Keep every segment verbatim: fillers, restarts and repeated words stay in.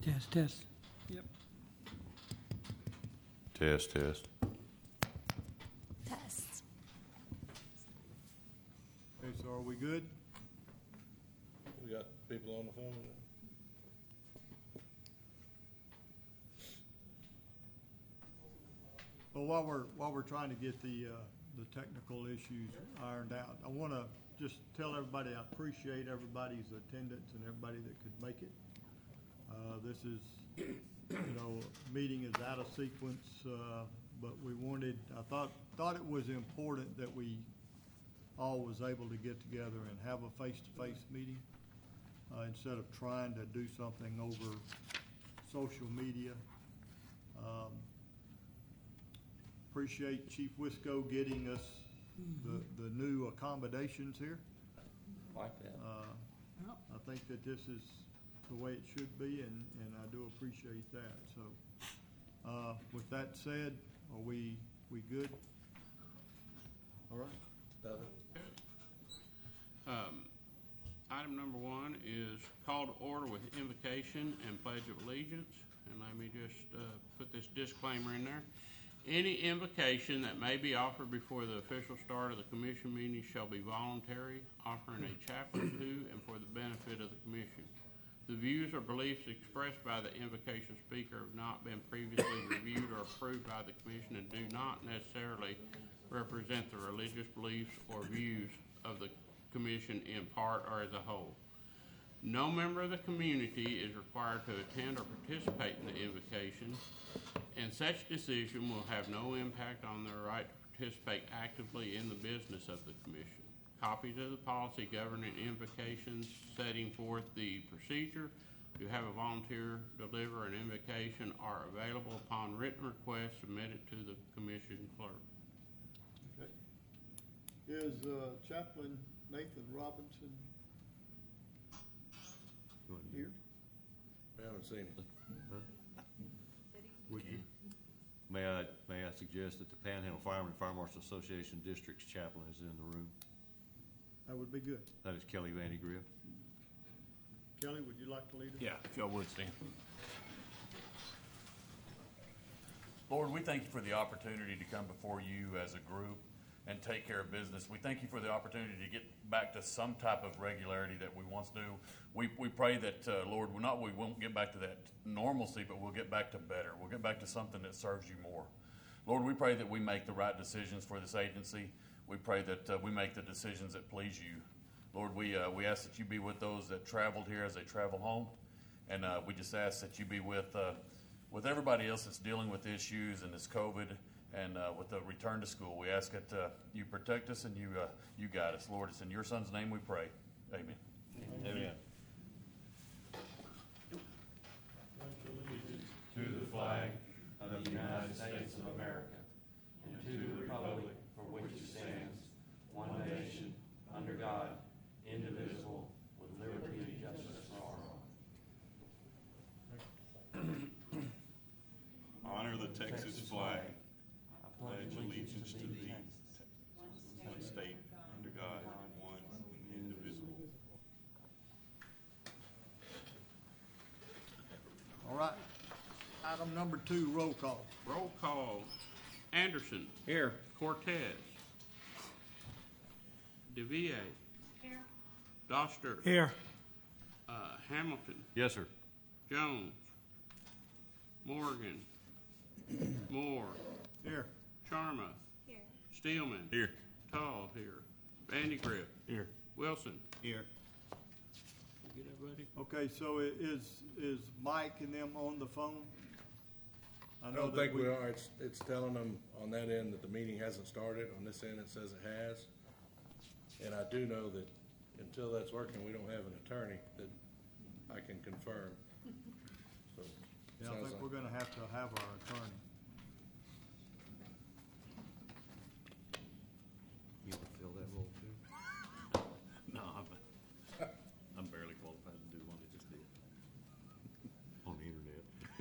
Test, test. Yep. Test, test. Test. Okay, so are we good? We got people on the phone. Well, while we're, while we're trying to get the, uh, the technical issues ironed out, I want to just tell everybody I appreciate everybody's attendance and everybody that could make it. Uh, this is, you know, meeting is out of sequence, uh, but we wanted, I thought, thought it was important that we all was able to get together and have a face-to-face meeting, uh, instead of trying to do something over social media. Um, Appreciate Chief Wisco getting us the, the new accommodations here. Like that. Uh, I think that this is the way it should be, and, and I do appreciate that. So, uh, with that said, are we, we good? All right. Um, Item number one is call to order with invocation and pledge of allegiance. And let me just uh, put this disclaimer in there. Any invocation that may be offered before the official start of the commission meeting shall be voluntary, offering a chaplain to and for the benefit of the commission. The views or beliefs expressed by the invocation speaker have not been previously reviewed or approved by the commission and do not necessarily represent the religious beliefs or views of the commission in part or as a whole. No member of the community is required to attend or participate in the invocation, and such decision will have no impact on their right to participate actively in the business of the commission. Copies of the policy governing invocations setting forth the procedure to have a volunteer deliver an invocation are available upon written request submitted to the commission clerk. Okay. Is uh, Chaplain Nathan Robinson here? We haven't seen it. Would you? May I, may I suggest that the Panhandle Firemen and Fire Marshal Association District's chaplain is in the room? That would be good. That is Kelly Vandy Griff. Kelly, would you like to lead us? Yeah, if y'all would, Stan. Lord, we thank you for the opportunity to come before you as a group and take care of business. We thank you for the opportunity to get back to some type of regularity that we once knew. We we pray that, uh, Lord, we're not we won't get back to that normalcy, but we'll get back to better. We'll get back to something that serves you more. Lord, we pray that we make the right decisions for this agency. We pray that uh, we make the decisions that please you. Lord, we uh, we ask that you be with those that traveled here as they travel home, and uh, we just ask that you be with uh, with everybody else that's dealing with issues and this COVID and uh, with the return to school. We ask that uh, you protect us and you uh, you guide us. Lord, it's in your Son's name we pray. Amen. Amen. Amen. To the flag of the United States of America, and to the republic for which it stands, one nation, under God, indivisible, with liberty and justice for all. Honor the Texas flag. I pledge allegiance to thee, one state, under God, one, indivisible. All right. Item number two, roll call. Roll call. Anderson. Here. Cortez. DeVille. Here. Doster. Here. Uh, Hamilton. Yes, sir. Jones. Morgan. Moore. Here. Sharma. Here. Steelman. Here. Tall here. Vandy Griff. Here. Wilson. Here. You get that, buddy? Okay, so i- is, is Mike and them on the phone? I know don't that think we are. It's, it's telling them on that end that the meeting hasn't started. On this end, it says it has. And I do know that until that's working, we don't have an attorney that I can confirm. So, Yeah, I sounds think like- we're gonna have to have our attorney. You want to fill that role too? No, I'm, I'm barely qualified to do one I just did. On the internet.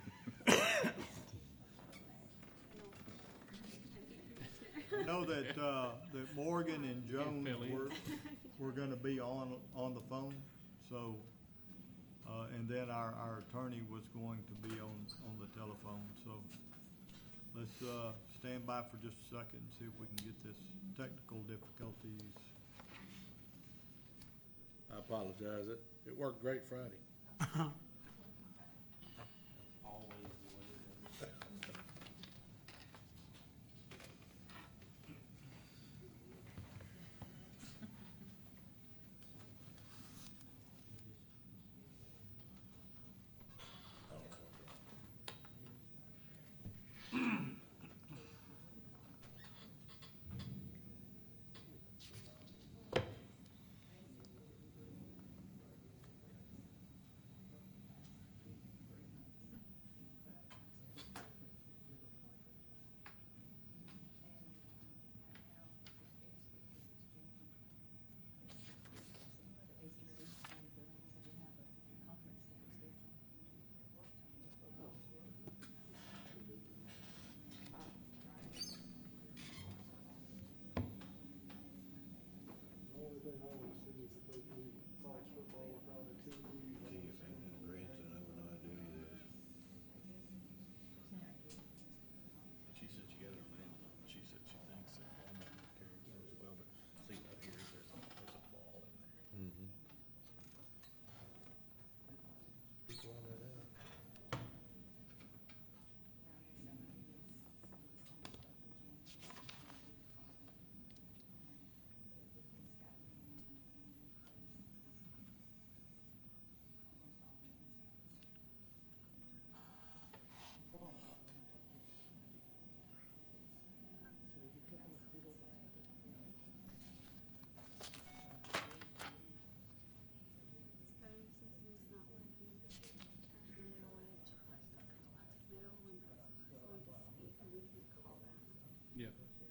I know that, uh, that Morgan and Jones fill in. were, were gonna be on, on the phone, so Uh, and then our, our attorney was going to be on, on the telephone, so let's, uh, stand by for just a second and see if we can get this technical difficulties. I apologize. It, it worked great Friday. Always the way it is. She said she got it on it. She said she thinks that I'm not gonna carry it as well, but see up here, there's a, there's a ball in there. Yeah.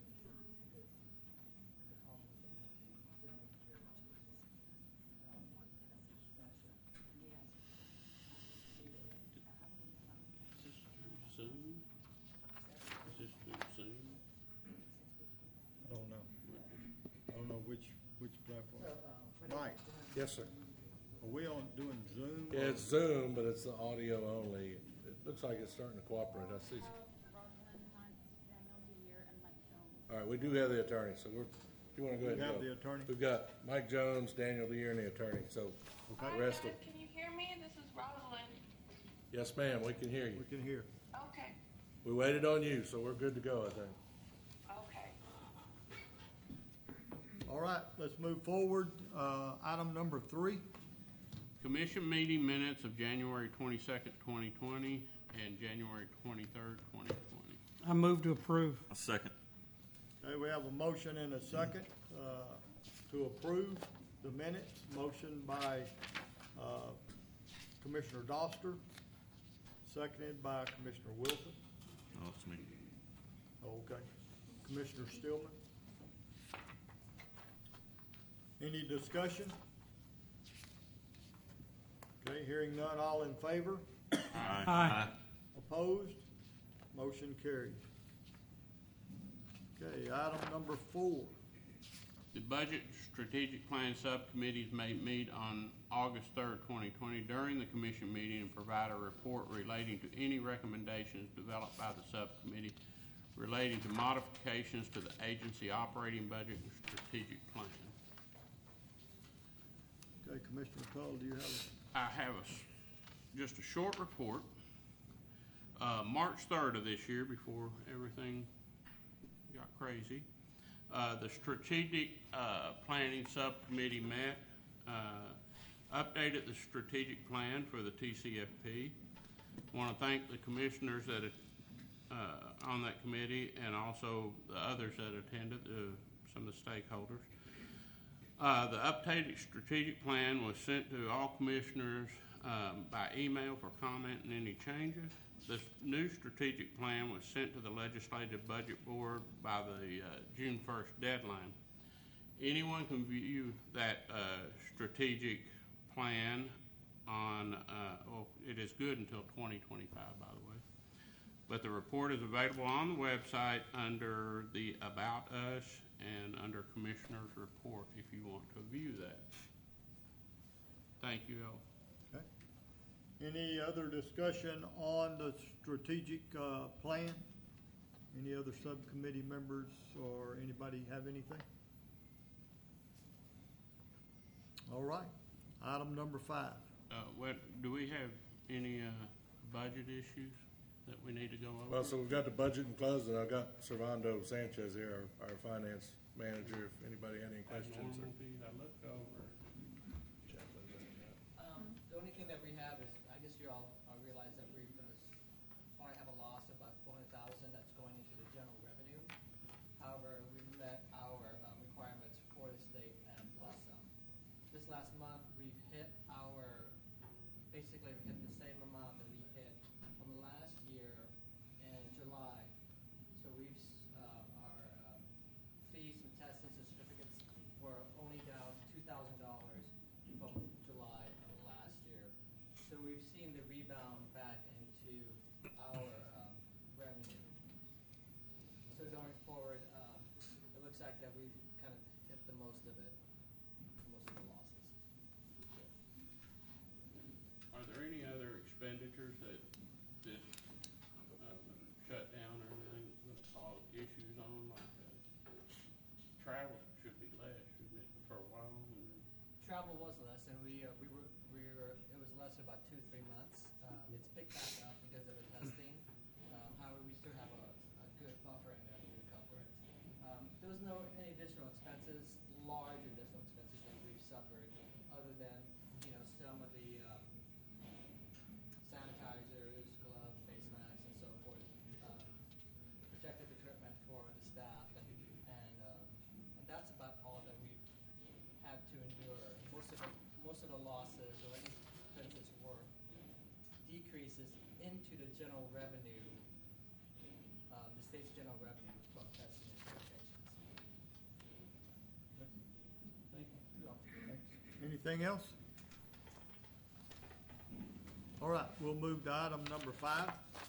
Zoom? Is this through Zoom? I don't know. I don't know which, which platform. Mike, Yes, sir. are we on, doing Zoom? Yeah, it's Zoom, but it's the audio only. It looks like it's starting to cooperate. I see. Rosalind Hunt, Daniel Deere, and Mike Jones. All right, we do have the attorney, so we're, if you want to go We ahead and have go. the attorney? We've got Mike Jones, Daniel Deere, and the attorney, so Okay. the rest of, Hi, guys, can you hear me? This is Rosalind. yes, ma'am, we can hear you. We can hear. Okay, We waited on you, so we're good to go, I think. okay. All right, let's move forward. Uh, item number three. Commission meeting minutes of January twenty-second, twenty twenty, and January twenty-third, twenty twenty. I move to approve. A second. Okay, we have a motion and a second, uh, to approve the minutes. Motion by, uh, Commissioner Doster, seconded by Commissioner Wilson. Oh, it's me. Okay. Commissioner Stillman. Any discussion? Okay, hearing none, all in favor? Aye. Aye. Opposed? Motion carries. Okay, item number four. The Budget Strategic Plan Subcommittees may meet on August third, twenty twenty during the commission meeting and provide a report relating to any recommendations developed by the subcommittee relating to modifications to the agency operating budget and strategic plan. Okay, Commissioner Tull, do you have a? I have a, s- just a short report. Uh, March third of this year, before everything got crazy, uh, the Strategic, uh, Planning Subcommittee met, uh, updated the strategic plan for the T C F P. Want to thank the commissioners that, uh, on that committee and also the others that attended, uh, some of the stakeholders. Uh, the updated strategic plan was sent to all commissioners um, by email for comment and any changes. The new strategic plan was sent to the Legislative Budget Board by the uh, June first deadline. Anyone can view that uh, strategic plan on, uh, well, it is good until twenty twenty-five, by the way. But the report is available on the website under the About Us and under Commissioner's Report if you want to view that. Thank you all. Okay. Any other discussion on the strategic uh, plan? Any other subcommittee members or anybody have anything? All right, item number five. Uh, what, do we have any, uh, budget issues that we need to go over? Well, so we've got the budget and closed, and I've got Servando Sanchez here, our, our finance manager, if anybody had any questions. or- I looked over. Um, the only thing that we have is, I guess you all uh, realize that we're gonna s- probably have a loss of about four hundred thousand that's going into the general revenue. However, we've met our, um, requirements for the state and plus some. This last month, we've hit our, basically, we hit the same amount that we hit from last year in July. So we've, s- uh, our, um, fees and tests and certificates were only down two thousand dollars from July of last year. So we've seen the rebound back into our, um, revenue. So going forward, um, it looks like that we've kind of hit the most of it, most of the losses. Are there any other expenditures that this, uh, shutdown or anything is gonna cause issues on, like, uh, travel should be less, shouldn't it, for a while? And then Travel was less, and we, uh, we were, we were, it was less for about two, three months. Um, it's picked back up because of the testing. Um, however, we still have a, a good buffer in there to recover it. Um, there was no, any additional expenses, large additional expenses that we've suffered, other than, you know, some of the, um, sanitizers, gloves, face masks, and so forth. Um, protective equipment for the staff, and, and, um, and that's about all that we've had to endure. Most of the, most of the losses or any expenses were decreases into the general revenue, um, the state's general revenue from testing and certifications. Thank you. You're welcome. Anything else? All right, we'll move to item number five.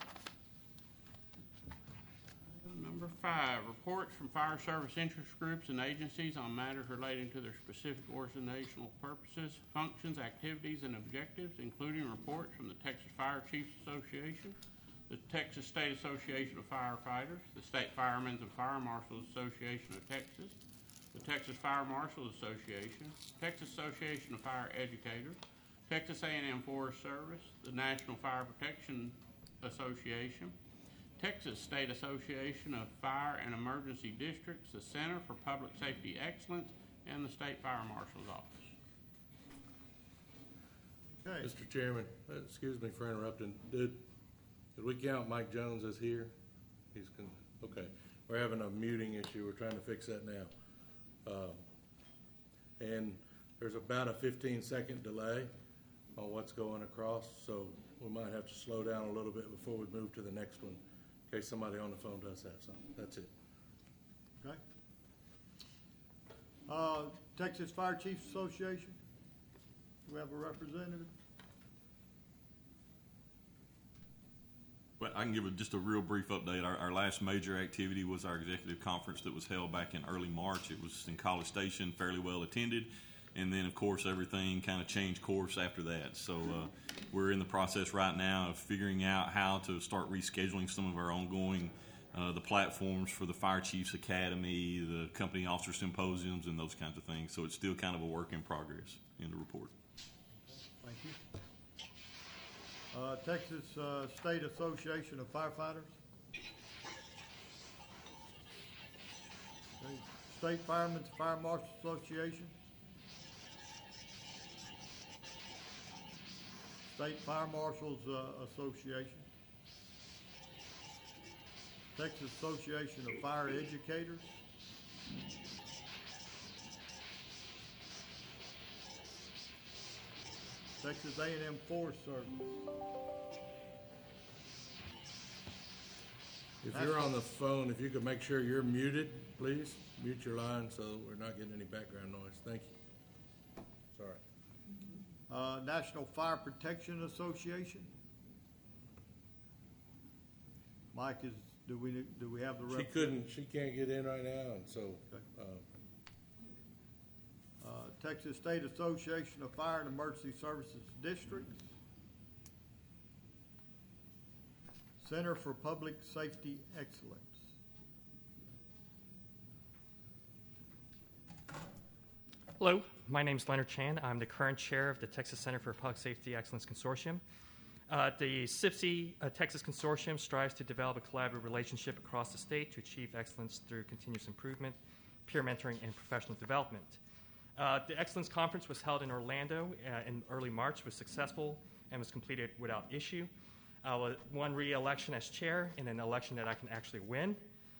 Item Number five, reports from fire service interest groups and agencies on matters relating to their specific organizational purposes, functions, activities, and objectives, including reports from the Texas Fire Chiefs Association, the Texas State Association of Firefighters, the State Firemen's and Fire Marshals Association of Texas, the Texas Fire Marshals Association, Texas Association of Fire Educators, Texas A and M Forest Service, the National Fire Protection Association, Texas State Association of Fire and Emergency Districts, the Center for Public Safety Excellence, and the State Fire Marshal's Office. Okay, Mister Chairman, uh, excuse me for interrupting. Did, did we count Mike Jones as here? He's, con- okay. We're having a muting issue. We're trying to fix that now. Um, And there's about a fifteen second delay on what's going across, so we might have to slow down a little bit before we move to the next one, in case somebody on the phone does have something. That's it. okay. Uh, Texas Fire Chiefs Association, do we have a representative? Well, I can give a, just a real brief update. Our, our last major activity was our executive conference that was held back in early March. It was in College Station, fairly well attended. And then, of course, everything kind of changed course after that. So uh, we're in the process right now of figuring out how to start rescheduling some of our ongoing, uh, the platforms for the Fire Chiefs Academy, the company officer symposiums, and those kinds of things. So it's still kind of a work in progress in the report. Thank you. Uh, Texas uh, State Association of Firefighters. Okay. State Firemen's Fire Marshal Association. State Fire Marshals uh, Association. Texas Association of Fire Educators. Texas A and M Forest Service. If you're on the phone, if you could make sure you're muted, please. Mute your line so we're not getting any background noise. Thank you. Sorry. Uh, National Fire Protection Association. Mike, is, do we, do we have the She rep? couldn't, she can't get in right now, and so, uh, Uh, Texas State Association of Fire and Emergency Services Districts. Center for Public Safety Excellence. Hello, my name is Leonard Chan. I'm the current chair of the Texas Center for Public Safety Excellence Consortium. Uh, the C I P S E uh, Texas Consortium strives to develop a collaborative relationship across the state to achieve excellence through continuous improvement, peer mentoring, and professional development. Uh, the Excellence Conference was held in Orlando uh, in early March, was successful, and was completed without issue. I won re-election as chair in an election that I can actually win.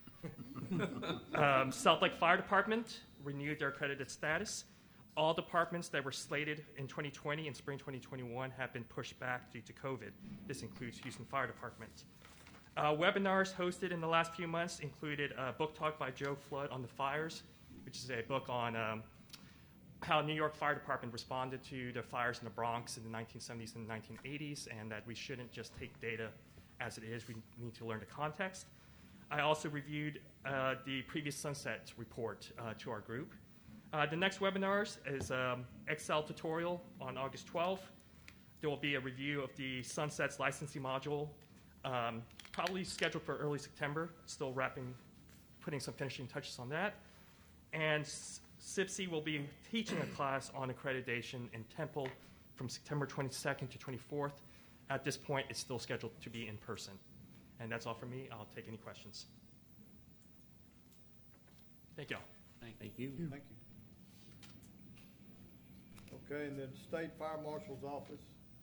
um, Salt Lake Fire Department renewed their accredited status. All departments that were slated in twenty twenty and spring twenty twenty-one have been pushed back due to COVID. This includes Houston Fire Department. Uh, webinars hosted in the last few months included a book talk by Joe Flood on the fires, which is a book on um, how New York Fire Department responded to the fires in the Bronx in the nineteen seventies and nineteen eighties, and that we shouldn't just take data as it is. We need to learn the context. I also reviewed uh, the previous Sunset report uh, to our group. Uh, the next webinars is um, Excel tutorial on August twelfth. There will be a review of the Sunset's licensing module, um, probably scheduled for early September. Still wrapping, putting some finishing touches on that. And C I P S E will be teaching a class on accreditation in Temple from September twenty-second to twenty-fourth. At this point, it's still scheduled to be in person. And that's all from me. I'll take any questions. Thank you all. Thank Thank you. Thank you. Okay, and then State Fire Marshal's Office.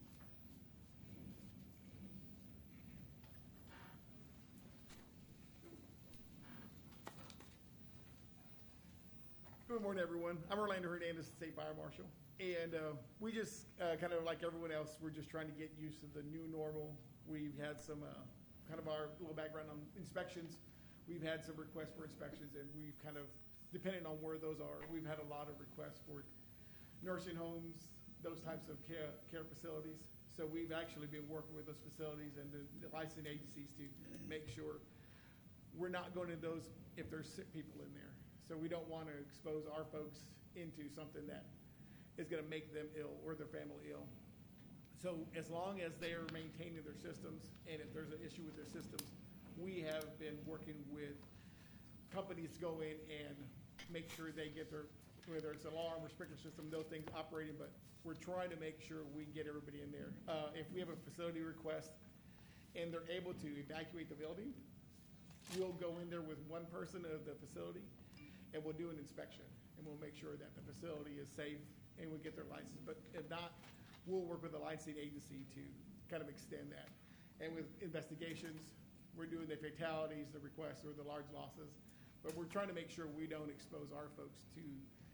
Good morning, everyone. I'm Orlando Hernandez, State Fire Marshal. And uh, we just, uh, kind of like everyone else, we're just trying to get used to the new normal. We've had some, uh, kind of our little background on inspections. We've had some requests for inspections, and we've kind of, depending on where those are, we've had a lot of requests for nursing homes, those types of care, care facilities. So we've actually been working with those facilities and the, the licensing agencies to make sure we're not going to those if there's sick people in there. So we don't want to expose our folks into something that is going to make them ill or their family ill. So as long as they are maintaining their systems, and if there's an issue with their systems, we have been working with companies to go in and make sure they get their, whether it's alarm or sprinkler system, those things operating, but we're trying to make sure we get everybody in there. Uh, if we have a facility request and they're able to evacuate the building, we'll go in there with one person of the facility and we'll do an inspection, and we'll make sure that the facility is safe and we get their license. But if not, we'll work with the licensing agency to kind of extend that. And with investigations, we're doing the fatalities, the requests, or the large losses. But we're trying to make sure we don't expose our folks to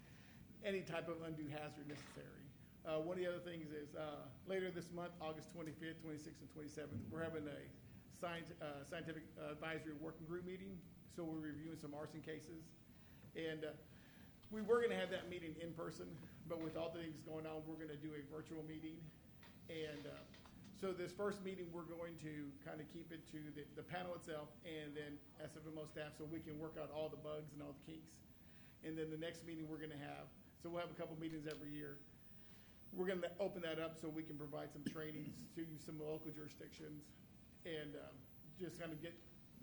any type of undue hazard necessary. Uh, one of the other things is uh, later this month, August twenty-fifth, twenty-sixth, and twenty-seventh, we're having a science, uh, scientific uh, advisory working group meeting. So we're reviewing some arson cases. And uh, we were going to have that meeting in person, but with all the things going on, we're going to do a virtual meeting. And uh, so this first meeting, we're going to kind of keep it to the, the panel itself and then S F M O staff so we can work out all the bugs and all the kinks. And then the next meeting we're going to have, so we'll have a couple meetings every year. We're going to open that up so we can provide some trainings to some local jurisdictions and um, just kind of get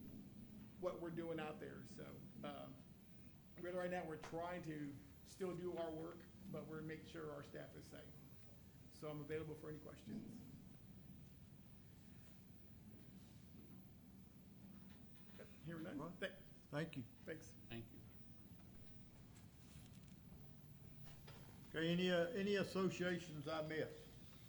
what we're doing out there. So um, really right now we're trying to still do our work, but we're making sure our staff is safe. So I'm available for any questions. Hearing none. All right. Th- Thank you. Thanks. Thank you. Okay, any, uh, any associations I missed?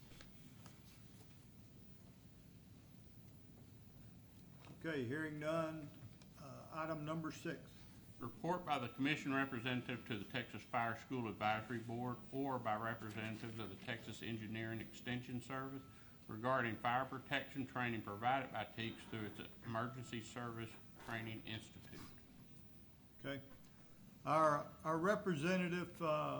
Okay, hearing none. Uh, item number six. Report by the commission representative to the Texas Fire School Advisory Board or by representatives of the Texas Engineering Extension Service regarding fire protection training provided by T E A C through its Emergency Service Training Institute. Okay. Our, our representative, uh,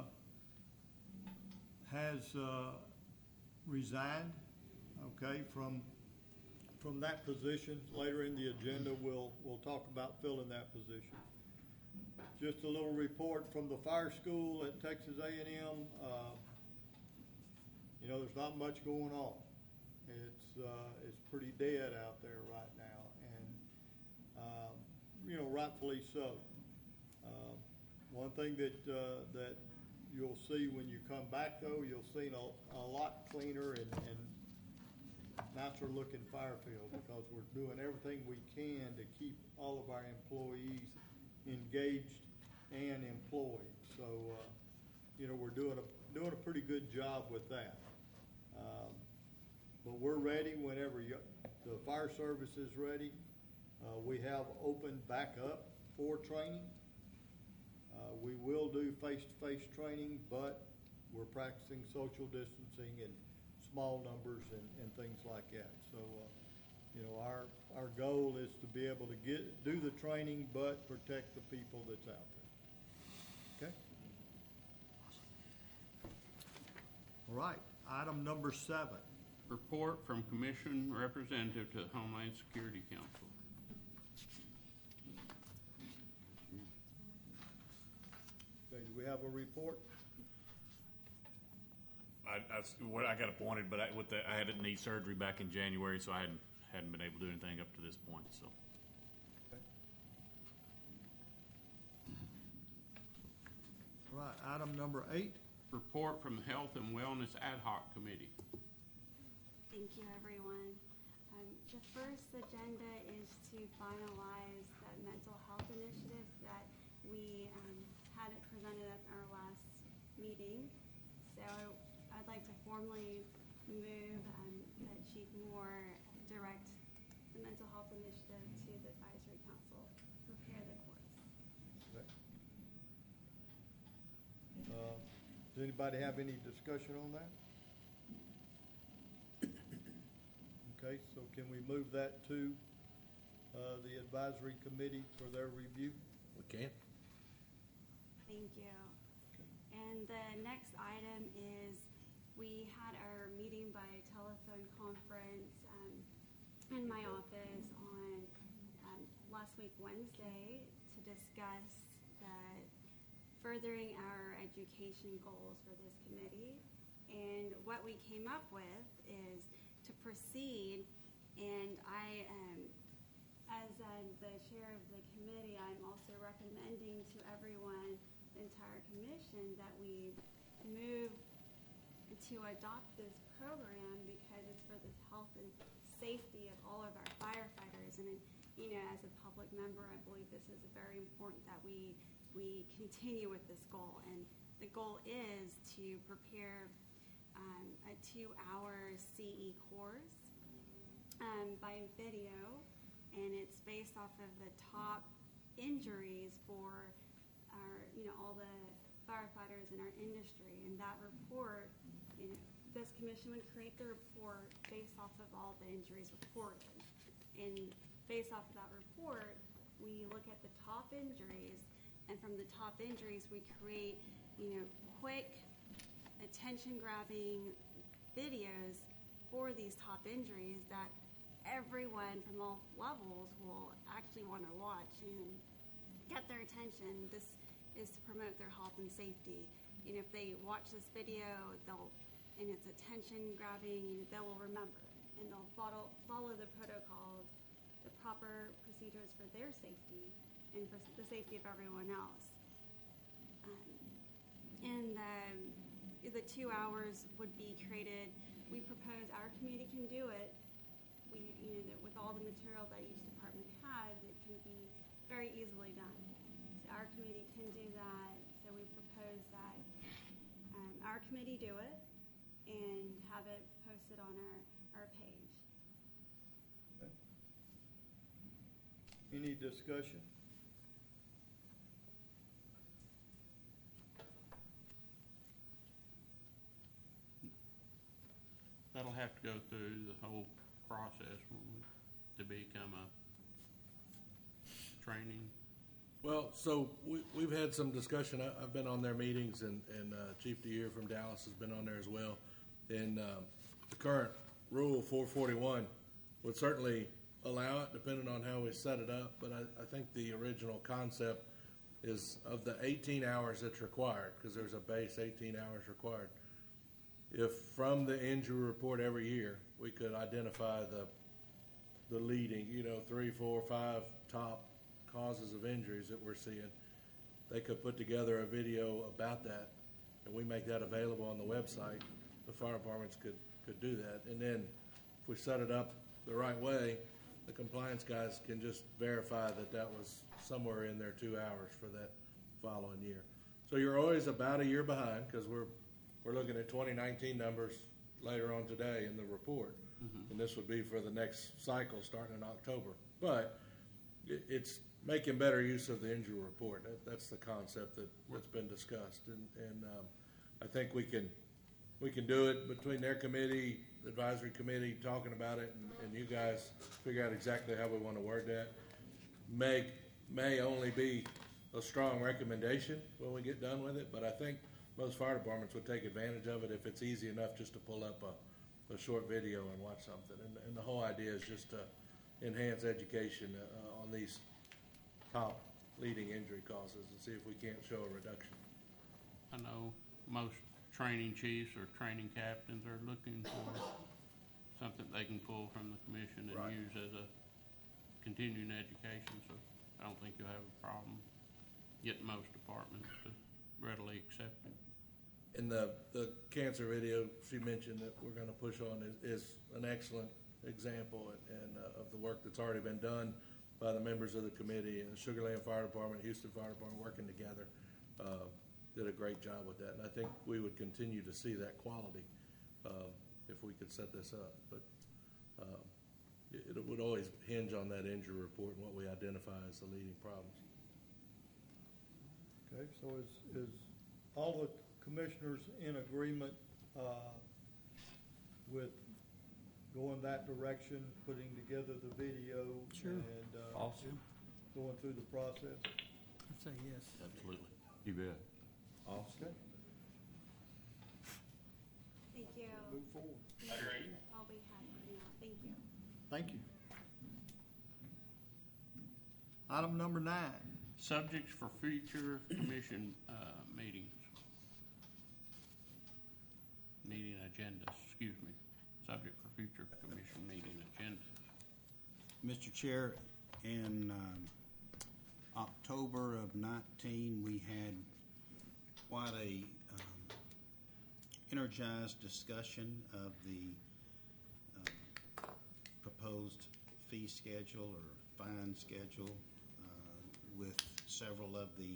has, uh, resigned, okay, from, from that position. Later in the agenda, we'll, we'll talk about filling that position. Just a little report from the fire school at Texas A and M. Uh, you know, there's not much going on. It's, uh, it's pretty dead out there right now, and, um, you know, rightfully so. Um, One thing that, uh, that you'll see when you come back, though, you'll see a, a lot cleaner and, and nicer looking fire field, because we're doing everything we can to keep all of our employees engaged and employed. So, uh, you know, we're doing a, doing a pretty good job with that. Um, But we're ready whenever you, the fire service is ready. Uh, we have opened back up for training. Uh, we will do face-to-face training, but we're practicing social distancing and small numbers and, and things like that. So, uh, you know, our, our goal is to be able to get, do the training, but protect the people that's out there. Okay? All right, item number seven. Report from Commission Representative to Homeland Security Council. Okay, do we have a report? I, I, what I got appointed, but I, with the, I had a knee surgery back in January, so I hadn't hadn't been able to do anything up to this point. So, Okay. All right, item number eight. Report from the Health and Wellness Ad Hoc Committee. Thank you, everyone. Um, the first agenda is to finalize the mental health initiative that we um, had it presented at our last meeting. So I'd like to formally move um, that Chief Moore direct the mental health initiative to the advisory council, prepare the course. Okay. Uh, Does anybody have any discussion on that? Okay, so can we move that to uh, the advisory committee for their review? We can. Thank you. And the next item is, we had our meeting by telephone conference um, in my office on um, last week Wednesday to discuss the furthering our education goals for this committee. And what we came up with is to proceed, and I, um, as uh, the chair of the committee, I'm also recommending to everyone, the entire commission, that we move to adopt this program because it's for the health and safety of all of our firefighters. And, you know, as a public member, I believe this is very important that we we continue with this goal. And the goal is to prepare um, a two-hour C E course um, by video, and it's based off of the top injuries for our, you know, all the firefighters in our industry. And that report, you know, this commission would create the report based off of all the injuries reported. And based off of that report, we look at the top injuries, and from the top injuries, we create, you know, quick, attention-grabbing videos for these top injuries that everyone from all levels will actually want to watch and get their attention. This is to promote their health and safety. You know, if they watch this video, they'll, and it's attention-grabbing, you know, they will remember, and they'll follow follow the protocols, the proper procedures for their safety and for the safety of everyone else. Um, and the, the two hours would be created. We propose our committee can do it. We, you know, that with all the material that each department has, it can be very easily done. So our committee can do that. So we propose that um, our committee do it and have it posted on our, our page. Okay. Any discussion? That'll have to go through the whole process won't it, to become a training. Well, so we, we've had some discussion. I, I've been on their meetings, and, and uh, Chief DeYer from Dallas has been on there as well. And um, the current rule four forty-one would certainly allow it, depending on how we set it up. But I, I think the original concept is of the eighteen hours that's required, because there's a base eighteen hours required, if from the injury report every year, we could identify the, the leading, you know, three, four, five top causes of injuries that we're seeing, they could put together a video about that, and we make that available on the website. The fire departments could, could do that. And then if we set it up the right way, the compliance guys can just verify that that was somewhere in their two hours for that following year. So you're always about a year behind, because we're, we're looking at twenty nineteen numbers later on today in the report. Mm-hmm. And this would be for the next cycle starting in October. But it, it's making better use of the injury report. That, that's the concept that, that's been discussed. And, and um, I think we can we can do it between their committee, the advisory committee, talking about it, and, and you guys figure out exactly how we want to word that. May, may only be a strong recommendation when we get done with it, but I think most fire departments would take advantage of it if it's easy enough just to pull up a, a short video and watch something. And, and the whole idea is just to enhance education uh, on these top leading injury causes and see if we can't show a reduction. I know most training chiefs or training captains are looking for something they can pull from the commission and Right. use as a continuing education, so I don't think you'll have a problem getting most departments to readily accept it. And the, the cancer video she mentioned that we're going to push on is, is an excellent example and, and uh, of the work that's already been done by the members of the committee, and the Sugar Land Fire Department, Houston Fire Department working together. Uh, did a great job with that, and I think we would continue to see that quality uh, if we could set this up. But uh, it, it would always hinge on that injury report and what we identify as the leading problems. Okay, so is, is all the commissioners in agreement uh, with going that direction, putting together the video? Sure. And uh, Awesome. going through the process? I'd say yes. Absolutely. You bet. Okay. Thank you. Move forward. That's all we have for now. Thank you. Thank you. Item number nine. Subjects for future commission uh, meetings. Meeting agendas, excuse me. Subject for future commission meeting agendas. Mister Chair, in um, October of nineteen, we had quite a um, energized discussion of the uh, proposed fee schedule or fine schedule uh, with several of the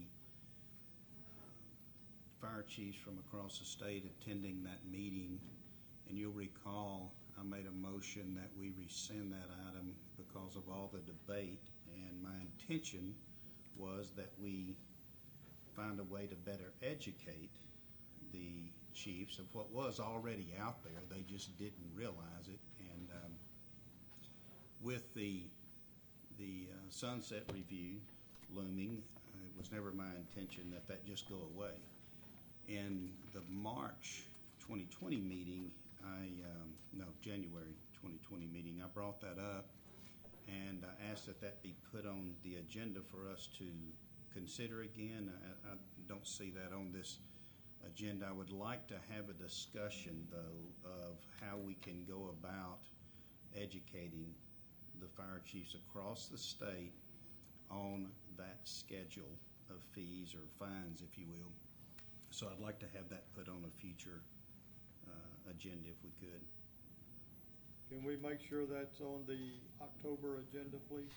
uh, fire chiefs from across the state attending that meeting. And you'll recall I made a motion that we rescind that item because of all the debate, and my intention was that we find a way to better educate the chiefs of what was already out there. They just didn't realize it. And um, with the the uh, sunset review looming, uh, it was never my intention that that just go away. In the March twenty twenty meeting, I um, no January twenty twenty meeting, I brought that up, and I asked that that be put on the agenda for us to consider again. I, I don't see that on this agenda. I would like to have a discussion, though, of how we can go about educating the fire chiefs across the state on that schedule of fees or fines, if you will. So I'd like to have that put on a future uh, agenda if we could. Can we make sure that's on the October agenda, please?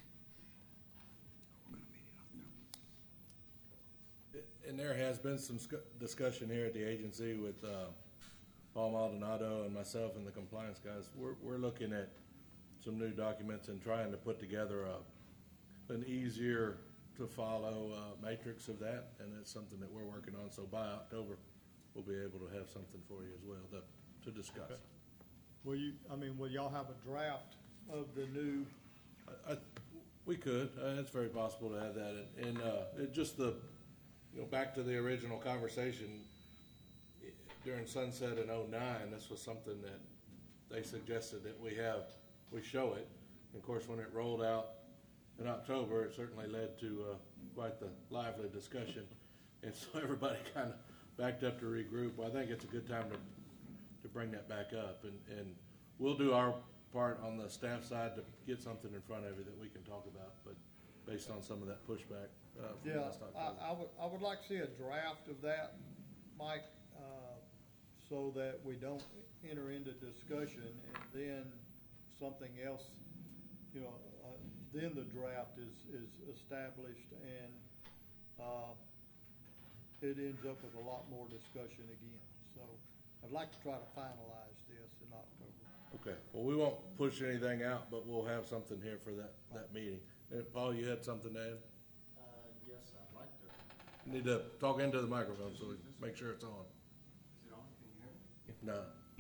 And there has been some sc- discussion here at the agency with uh, Paul Maldonado and myself and the compliance guys. We're, we're looking at some new documents and trying to put together a, an easier to follow uh, matrix of that, and it's something that we're working on. So by October, we'll be able to have something for you as well to, to discuss. Okay. Will you, I mean, will y'all have a draft of the new? I, I, we could. Uh, it's very possible to have that. And, and uh, it just the, you know, back to the original conversation during Sunset in oh nine, this was something that they suggested that we have, we show it. And of course, when it rolled out in October, it certainly led to uh, quite the lively discussion. And so everybody kind of backed up to regroup. Well, I think it's a good time to, to bring that back up, and, and we'll do our part on the staff side to get something in front of you that we can talk about, but based on some of that pushback, uh, from Yeah, last October. I, I would, I would like to see a draft of that, Mike, uh, so that we don't enter into discussion and then something else, you know, uh, then the draft is, is established and, uh, it ends up with a lot more discussion again. So I'd like to try to finalize this in October. Okay, well, we won't push anything out, but we'll have something here for that, that meeting. Uh, Paul, you had something to add? Uh, yes, I'd like to. You need to talk into the microphone so we make sure it's on. Is it on? Can you hear me? No.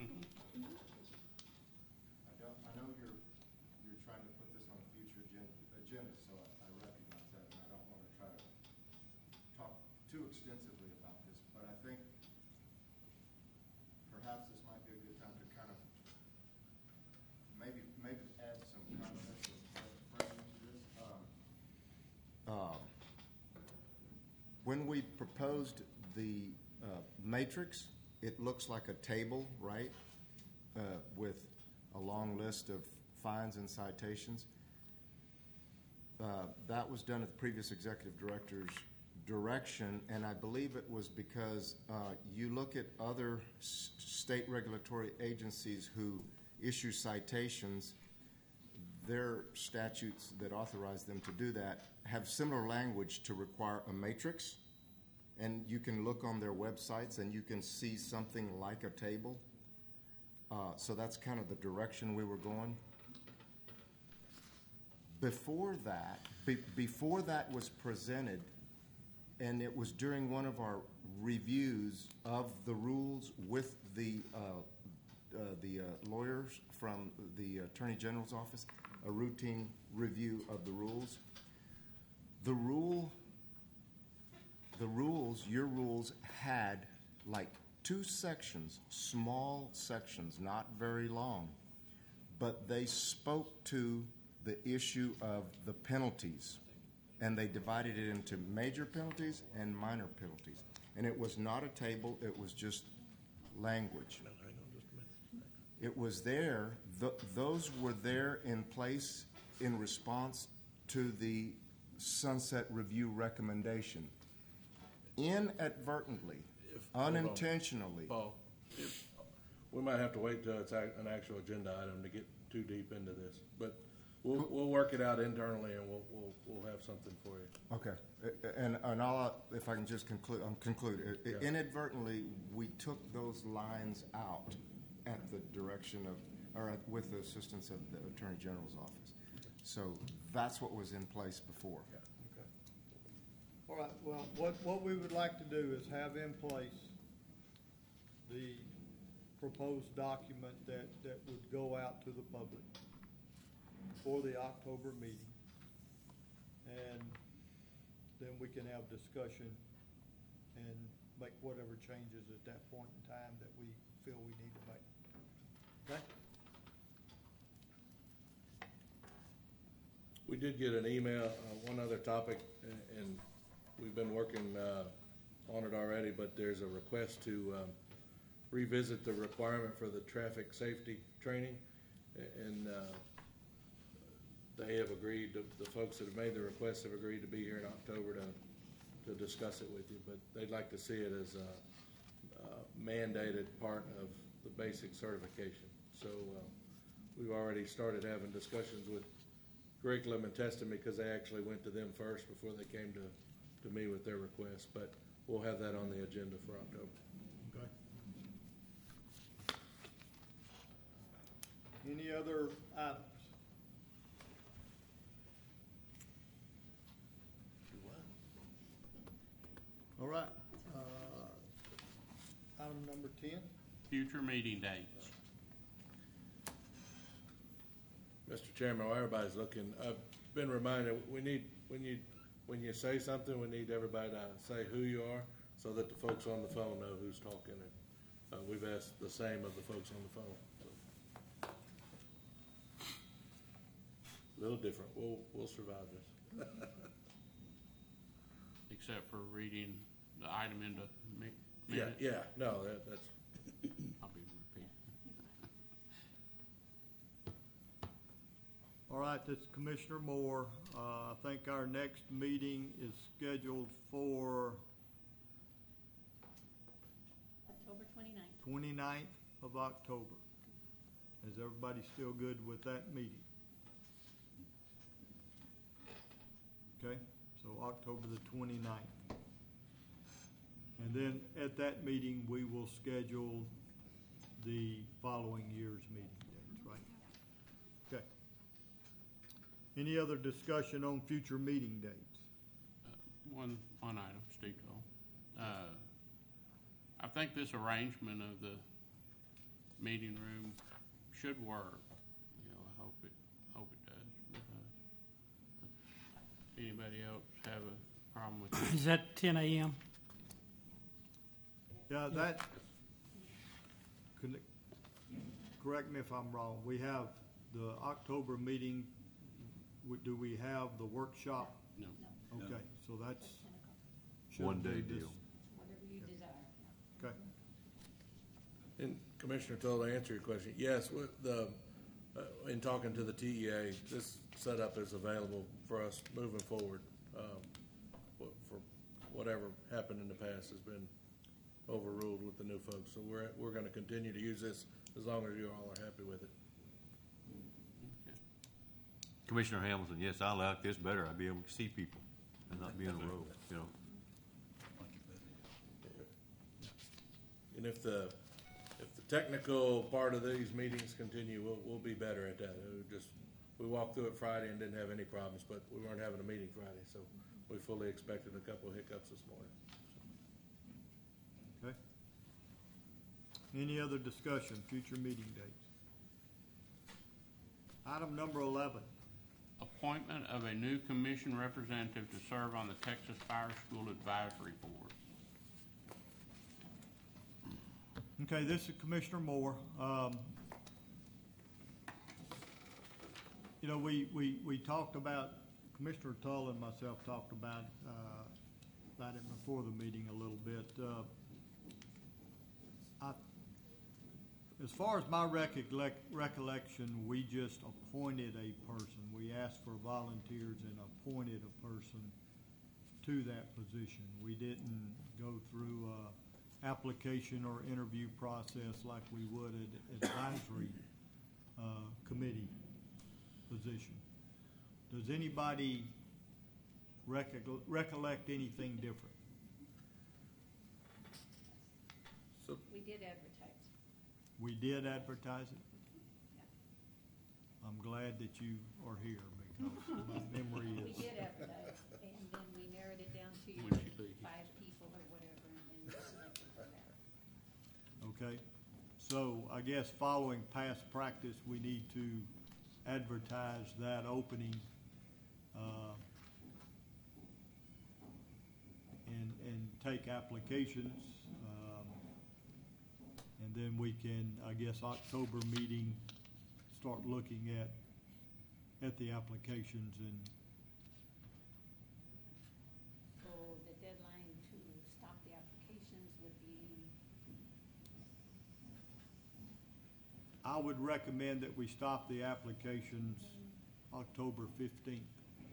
I don't, I know you're, you're trying to put this on a future agenda, agenda, so I, I recognize that, and I don't want to try to talk too extensively about this, but I think perhaps this might be a good time to kind of maybe, maybe add some context or framing to this. Um, um, When we proposed the uh, matrix, it looks like a table, right? Uh, with a long list of fines and citations. Uh, that was done at the previous executive director's direction, and I believe it was because uh, you look at other s- state regulatory agencies who issue citations, their statutes that authorize them to do that have similar language to require a matrix, and you can look on their websites and you can see something like a table. Uh, so that's kind of the direction we were going. Before that, be, before that was presented, and it was during one of our reviews of the rules with the uh, uh, the uh, lawyers from the Attorney General's office, a routine review of the rules. The rule, the rules, your rules had like two sections, small sections, not very long, but they spoke to the issue of the penalties, and they divided it into major penalties and minor penalties. And it was not a table, it was just language. It was there, th- those were there in place in response to the Sunset Review recommendation. Inadvertently, unintentionally. Paul, if, we might have to wait till it's a- an actual agenda item to get too deep into this, but we'll, we'll work it out internally and we'll, we'll, we'll have something for you. Okay, and, and I'll, if I can just conclude, um, conclude. Yeah. Inadvertently, we took those lines out at the direction of, or at, with the assistance of the Attorney General's office. So that's what was in place before. Yeah. Okay. All right, well, what, what we would like to do is have in place the proposed document that, that would go out to the public for the October meeting. And then we can have discussion and make whatever changes at that point in time that we feel we need to make. Okay? We did get an email, uh, one other topic, and, and we've been working uh, on it already, but there's a request to um, revisit the requirement for the traffic safety training, a- and uh, they have agreed, to, the folks that have made the request have agreed to be here in October to, to discuss it with you, but they'd like to see it as a, a mandated part of the basic certification. So uh, we've already started having discussions with curriculum and testing because they actually went to them first before they came to, to me with their request, but we'll have that on the agenda for October. Okay. Any other items? All right. Uh, item number ten. Future meeting dates. Mister Chairman, while everybody's looking, I've been reminded, we need, when you, when you say something, we need everybody to say who you are so that the folks on the phone know who's talking. And uh, we've asked the same of the folks on the phone. So. A little different. We'll, we'll survive this. Except for reading the item into mi- Yeah, minutes. yeah, no, that, that's, I'll be repeating. right, this is Commissioner Moore. Uh, I think our next meeting is scheduled for October twenty-ninth. twenty-ninth of October. Is everybody still good with that meeting? Okay, so October the twenty-ninth. And then at that meeting, we will schedule the following year's meeting dates, right? Okay. Any other discussion on future meeting dates? Uh, One, one item, Steve Cole. Uh, I think this arrangement of the meeting room should work. You know, I hope it, hope it does. But, uh, anybody else have a problem with this? Is that ten a.m.? Yeah, that, correct me if I'm wrong, we have the October meeting, w- do we have the workshop? No. Okay, so that's. One should be day this- deal. Whatever you desire. Okay, And Commissioner Toll, to answer your question, yes, with the, uh, in talking to the T E A, this setup is available for us moving forward. Um, wh- For whatever happened in the past has been overruled with the new folks. So we're, we're gonna continue to use this as long as you all are happy with it. Okay. Commissioner Hamilton, yes, I like this better. I'd be able to see people and not be in a row, you know. And if the, if the technical part of these meetings continue, we'll, we'll be better at that. It would just, we walked through it Friday and didn't have any problems, but we weren't having a meeting Friday, so we fully expected a couple of hiccups this morning. okay. Any other discussion, future meeting dates? Item number eleven. Appointment of a new commission representative to serve on the Texas Fire School Advisory Board. Okay, this is Commissioner Moore. Um, You know, we, we, we talked about, Commissioner Tull and myself talked about, uh, about it before the meeting a little bit. Uh, I, as far as my recollect, recollection, we just appointed a person. We asked for volunteers and appointed a person to that position. We didn't go through a application or interview process like we would at advisory uh, committee position. Does anybody recollect, recollect anything different? So We did advertise. We did advertise it? I'm glad that you are here because my memory We is. did advertise, and then we narrowed it down to When she leaves. five people or whatever, and then we selected from there. Okay, so I guess following past practice, we need to advertise that opening, uh, and, and take applications. Um, and then we can, I guess, October meeting, start looking at, at the applications and, So the deadline to stop the applications would be, I would recommend that we stop the applications October fifteenth.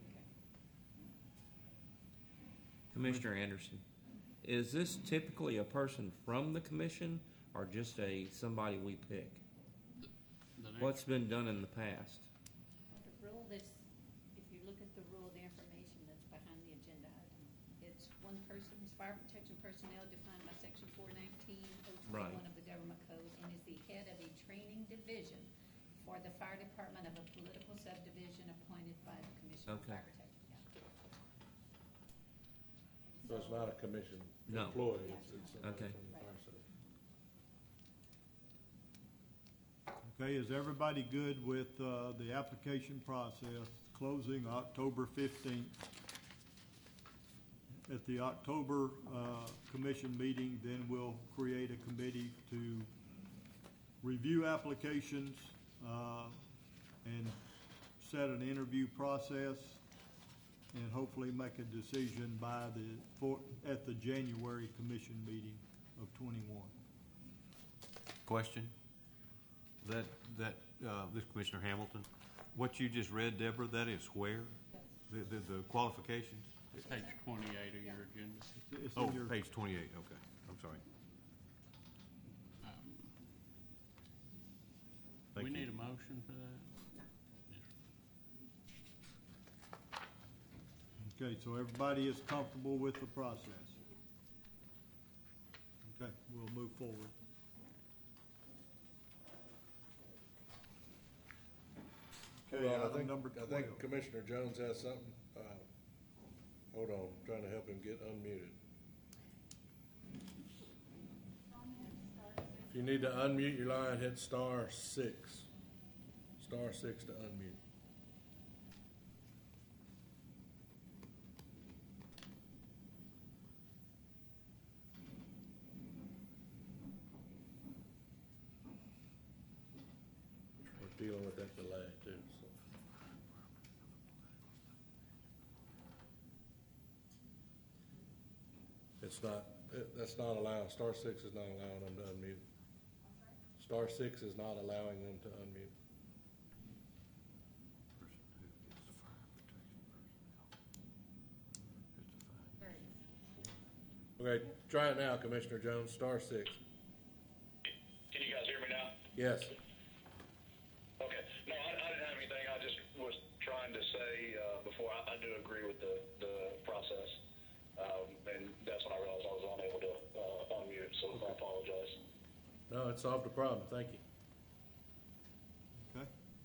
Commissioner Anderson, is this typically a person from the commission or just a, somebody we pick? The next- What's been done in the past? the rule that's, if you look at the rule, the information that's behind the agenda item, it's one person, is fire protection personnel defined by section four nineteen oh Right. twenty-one of the government code, and is the head of a training division for the fire department of a political subdivision appointed by the commission of Okay. fire protection. Yeah. So it's not a commission No. employee, it's, it's somebody Okay. from the fire service. Okay, is everybody good with uh, the application process closing October fifteenth? At the October uh, commission meeting, then we'll create a committee to review applications uh, and set an interview process and hopefully make a decision by the, for, at the January commission meeting of twenty-one. Question? That, that, uh, this Commissioner Hamilton, What you just read, Deborah, that is where? The, the, the qualifications? Page twenty-eight of your agenda. It's Oh, in your, page twenty-eight, okay, I'm sorry. Um, Thank We you. need a motion for that? okay, so everybody is comfortable with the process. Okay, we'll move forward. Okay, Hold on, I item think, number I think twelve. Commissioner Jones has something. Uh, Hold on, I'm trying to help him get unmuted. If you need to unmute your line, hit star six. Star six to unmute. We're dealing with that delay too, so. It's not, it- that's not allowed, star six is not allowing them to unmute. Star six is not allowing them to unmute. Okay, try it now, Commissioner Jones, star six. Can you guys hear me now? Yes. Okay. No, I, I didn't have anything. I just was trying to say uh, before, I, I do agree with the, the process. Um, and that's when I realized I was unable to uh, unmute, so I apologize. No, it solved the problem, thank you. Okay.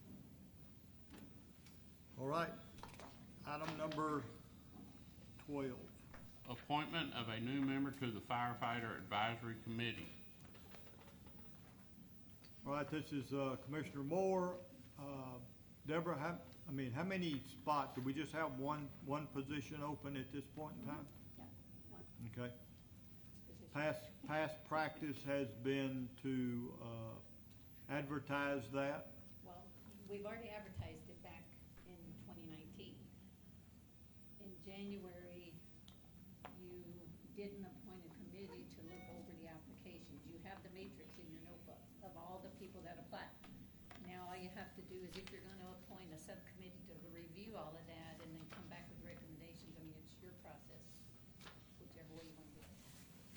All right, item number twelve. Appointment of a new member to the Firefighter Advisory Committee. All right, this is uh, Commissioner Moore. Uh, Deborah, how, I mean, how many spots? Do we just have one, one position open at this point in time? Yeah, one Okay. position. Past, past practice has been to uh, advertise that. Well, we've already advertised it back in twenty nineteen. In January, you didn't appoint a committee to look over the applications. You have the matrix in your notebook of all the people that applied. Now, all you have to do is if you're gonna appoint a subcommittee to review all of that and then come back with recommendations, I mean, it's your process, whichever way you wanna do it.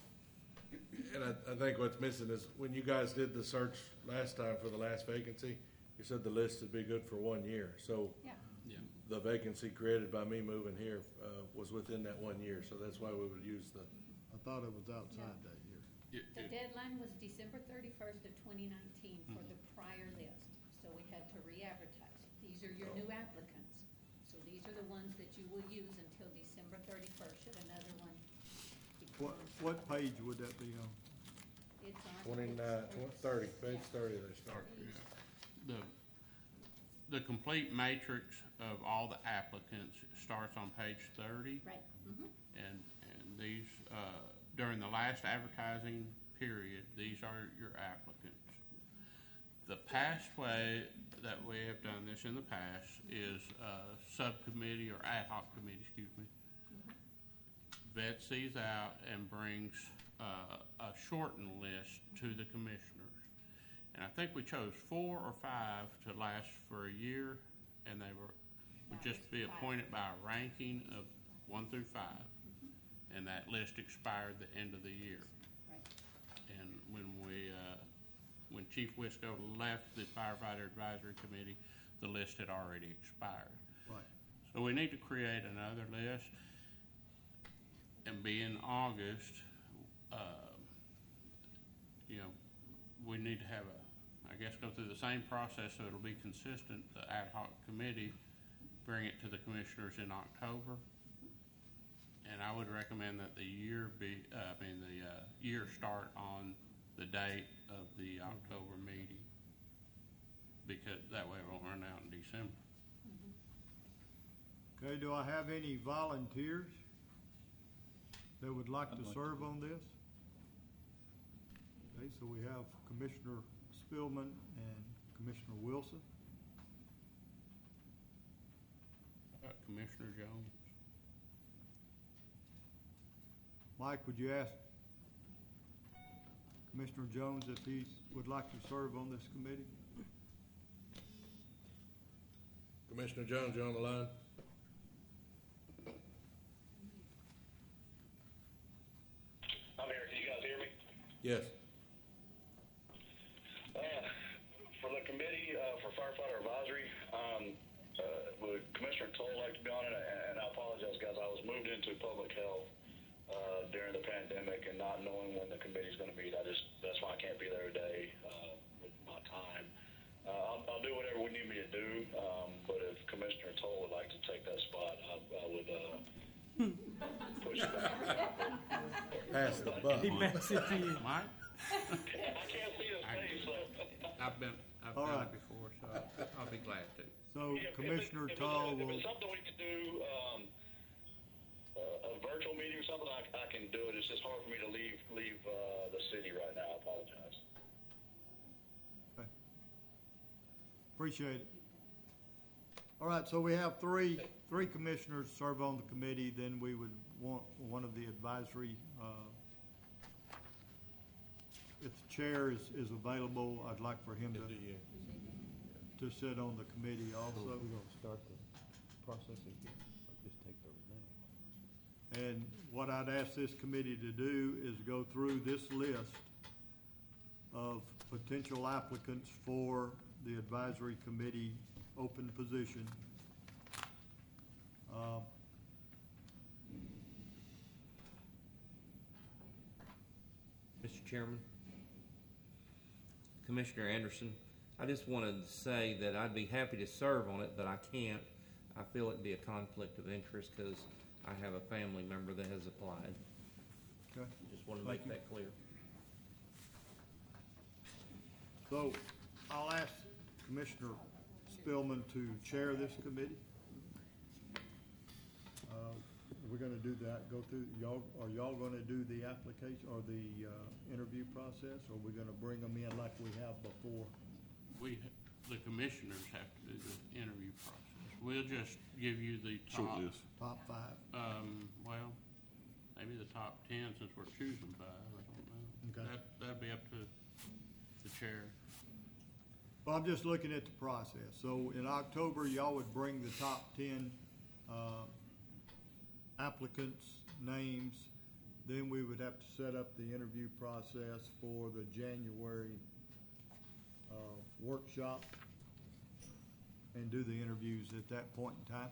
And I, I think what's missing is when you guys did the search last time for the last vacancy, you said the list would be good for one year. So Yeah. Yeah. the vacancy created by me moving here uh, was within that one year, so that's why we would use the. I thought it was outside that year. It- The it- deadline was December thirty-first of twenty nineteen for the prior list, so we had to re-advertise. These are your new applicants, so these are the ones that you will use until December thirty-first, should another one What, become. what page would that be on? It's on. Twenty-nine, twenty, thirty, page thirty they start. The, the complete matrix of all the applicants starts on page thirty. Right, mhm. And, and these, uh, during the last advertising period, these are your applicants. The past way that we have done this in the past is uh subcommittee or ad hoc committee, excuse me, vets these out and brings uh, a shortened list to the commissioners. And I think we chose four or five to last for a year, and they were, would just be appointed by a ranking of one through five. And that list expired the end of the year. Right. And when we, uh, when Chief Wisco left the Firefighter Advisory Committee, the list had already expired. Right. So we need to create another list, and be in August, uh, you know, we need to have a, I guess, go through the same process so it'll be consistent. The ad hoc committee, bring it to the commissioners in October. And I would recommend that the year be, uh, I mean, the, uh, year start on the date of the October meeting. Because that way it won't run out in December. Okay, do I have any volunteers that would like to serve on this? Okay, so we have Commissioner Spillman and Commissioner Wilson. Uh, Commissioner Jones. Mike, would you ask Commissioner Jones if he would like to serve on this committee? Commissioner Jones, you're on the line. I'm here. Can you guys hear me? Yes. Uh, for the committee uh, for firefighter advisory, um, uh, would Commissioner Toll like to be on it? And, and I apologize, guys. I was moved into public health uh, during the pandemic, and not knowing when the committee's going to meet, I just that's why I can't be there today uh, with my time. Uh, I'll, I'll do whatever we need me to do, um, but if Commissioner Toll would like to take that spot, I, I would uh, push it back. Pass the buck. He makes it to you. Mike? I can't see his face, so. I've been, I've All done right. it before, so I'll- I'll be glad to. So If- if Commissioner it- if Toll it's, If will, it's something we could do, um, uh, a virtual meeting or something, I, I can do it. It's just hard for me to leave, leave, uh, the city right now. I apologize. appreciate it. All right, so we have three, three commissioners serve on the committee, then we would want one of the advisory, uh, if the chair is, is available, I'd like for him to, to sit on the committee also. We're gonna start the process again, or just take those names? And what I'd ask this committee to do is go through this list of potential applicants for the advisory committee open position. Uh, Mister Chairman, Commissioner Anderson, I just wanted to say that I'd be happy to serve on it, but I can't. I feel it'd be a conflict of interest because I have a family member that has applied. Okay. Just want to Thank make you. that clear. So I'll ask Commissioner Spillman to chair this committee. Uh, We're gonna do that, go through, y'all, are y'all gonna do the application or the uh, interview process, or we're gonna bring them in like we have before? We, the commissioners have to do the interview process. We'll just give you the Short top, list. Top five? um, well, maybe the top ten since we're choosing five, I don't know. Okay. That, that'd be up to the chair. Well, I'm just looking at the process. So in October, y'all would bring the top ten uh, applicants' names. Then we would have to set up the interview process for the January uh, workshop and do the interviews at that point in time.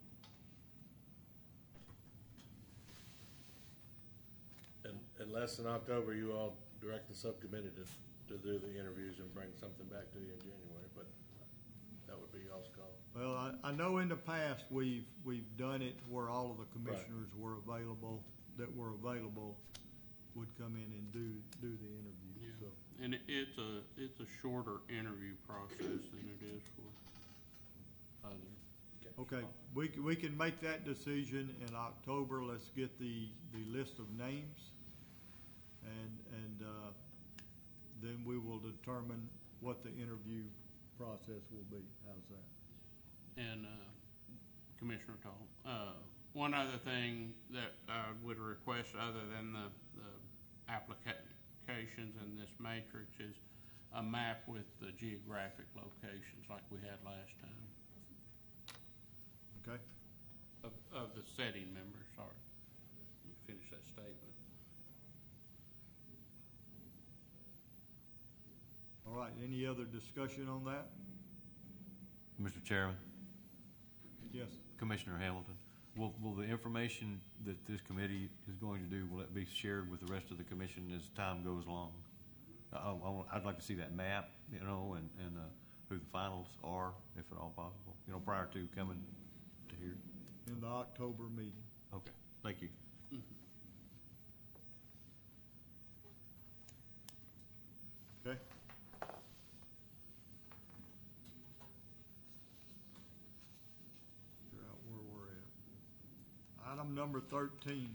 And, and less than October, you all direct the subcommittee to, to do the interviews and bring something back to you in January, but that would be y'all's call. Well, I, I know in the past, we've, we've done it where all of the commissioners were available, that were available, would come in and do, do the interview, Yeah. so. And it- it's a, it's a shorter interview process than it is for other. Okay, we, c- we can make that decision in October. Let's get the, the list of names. And, and, uh, then we will determine what the interview process will be. How's that? And uh, Commissioner Toll, uh, one other thing that I would request, other than the, the applications in this matrix, is a map with the geographic locations like we had last time. Okay? Of, of the setting members, sorry. Let me finish that statement. All right, any other discussion on that? Mister Chairman, Yes. Commissioner Hamilton, will, will the information that this committee is going to do, will it be shared with the rest of the commission as time goes along? I, I, I'd like to see that map, you know, and, and, uh, who the finals are, if at all possible, you know, prior to coming to here. In the October meeting. Okay, thank you. Okay? Figure out where we're at. Item number thirteen.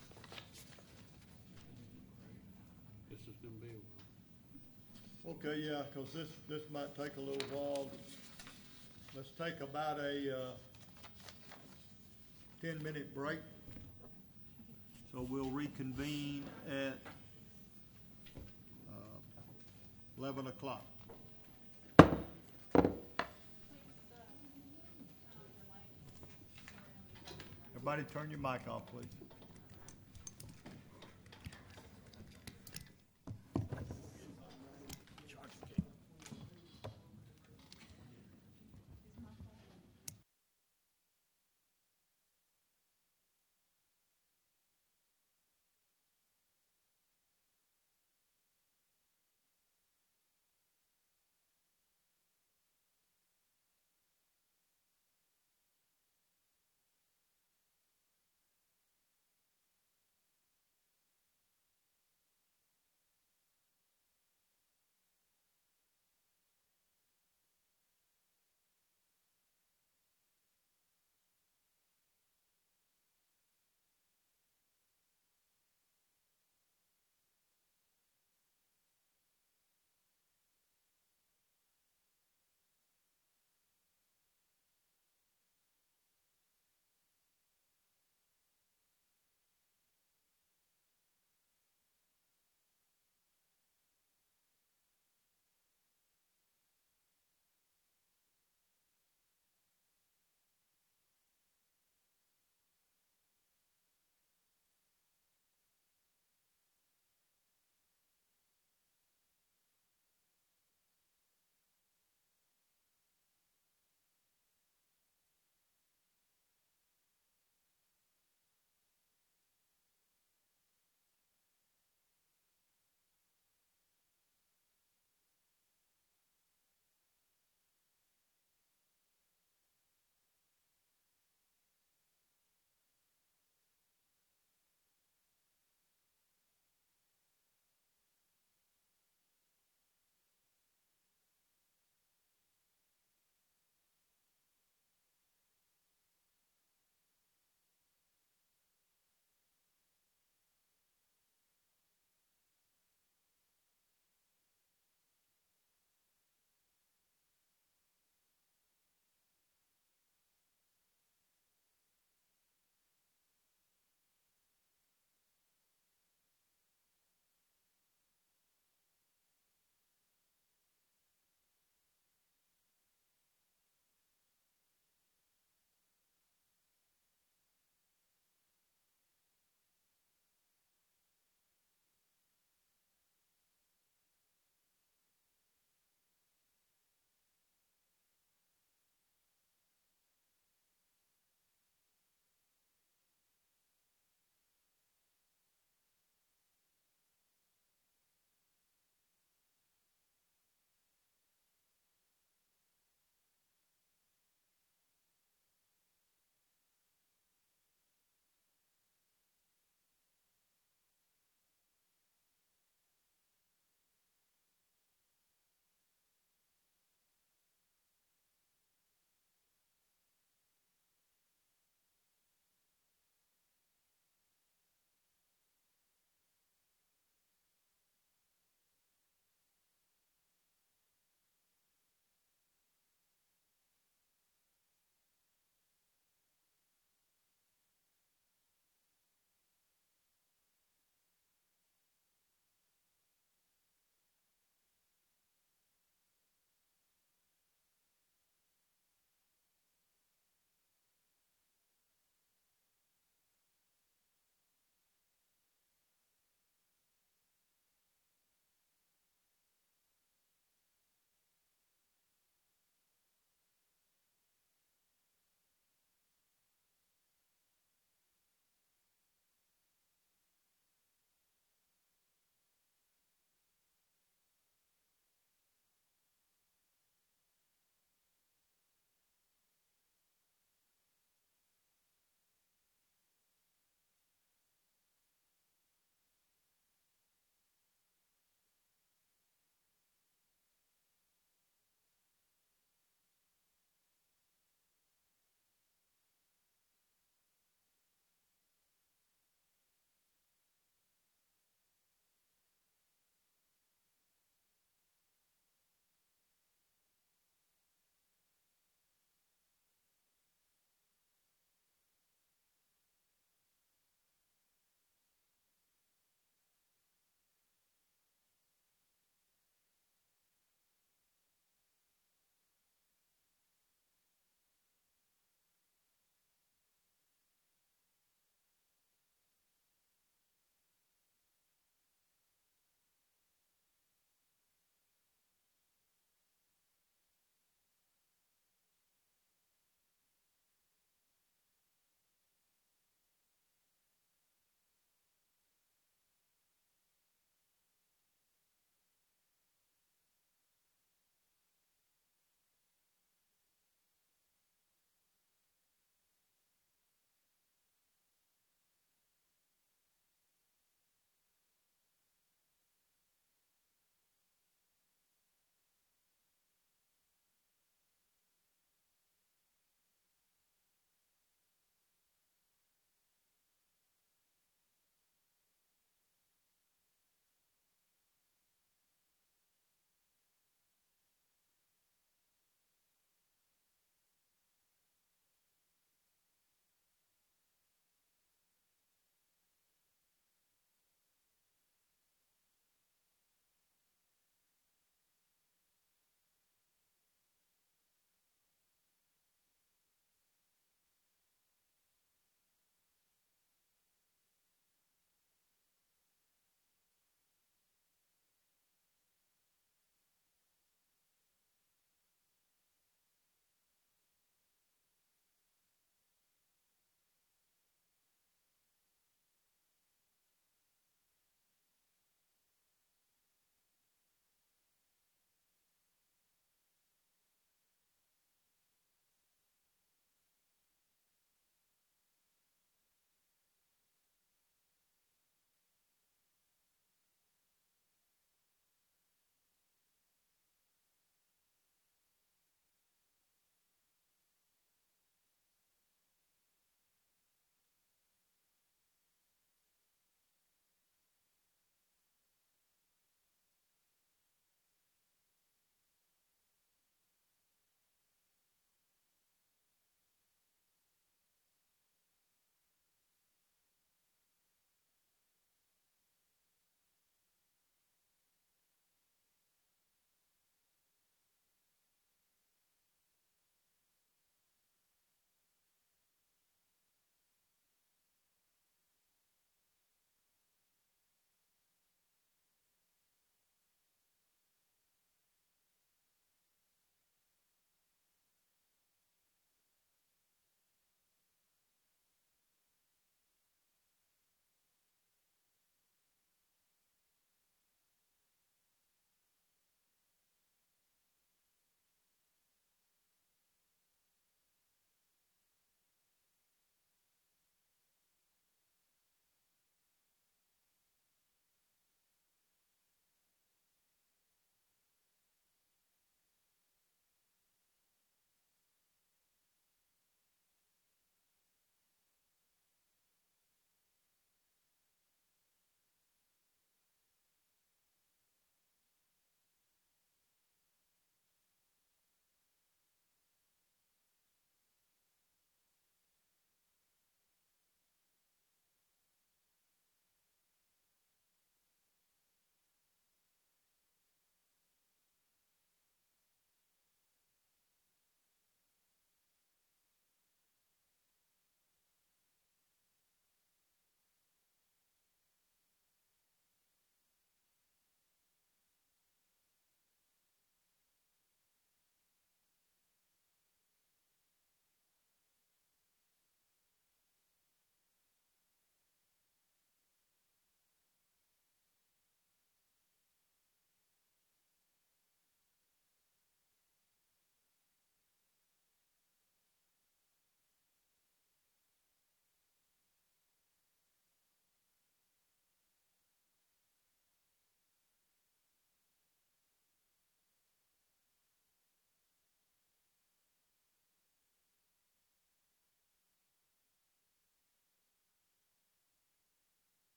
This is gonna be a while. Okay, yeah, because this, this might take a little while. Let's take about a uh, ten-minute break. So we'll reconvene at uh, eleven o'clock. Everybody turn your mic off, please.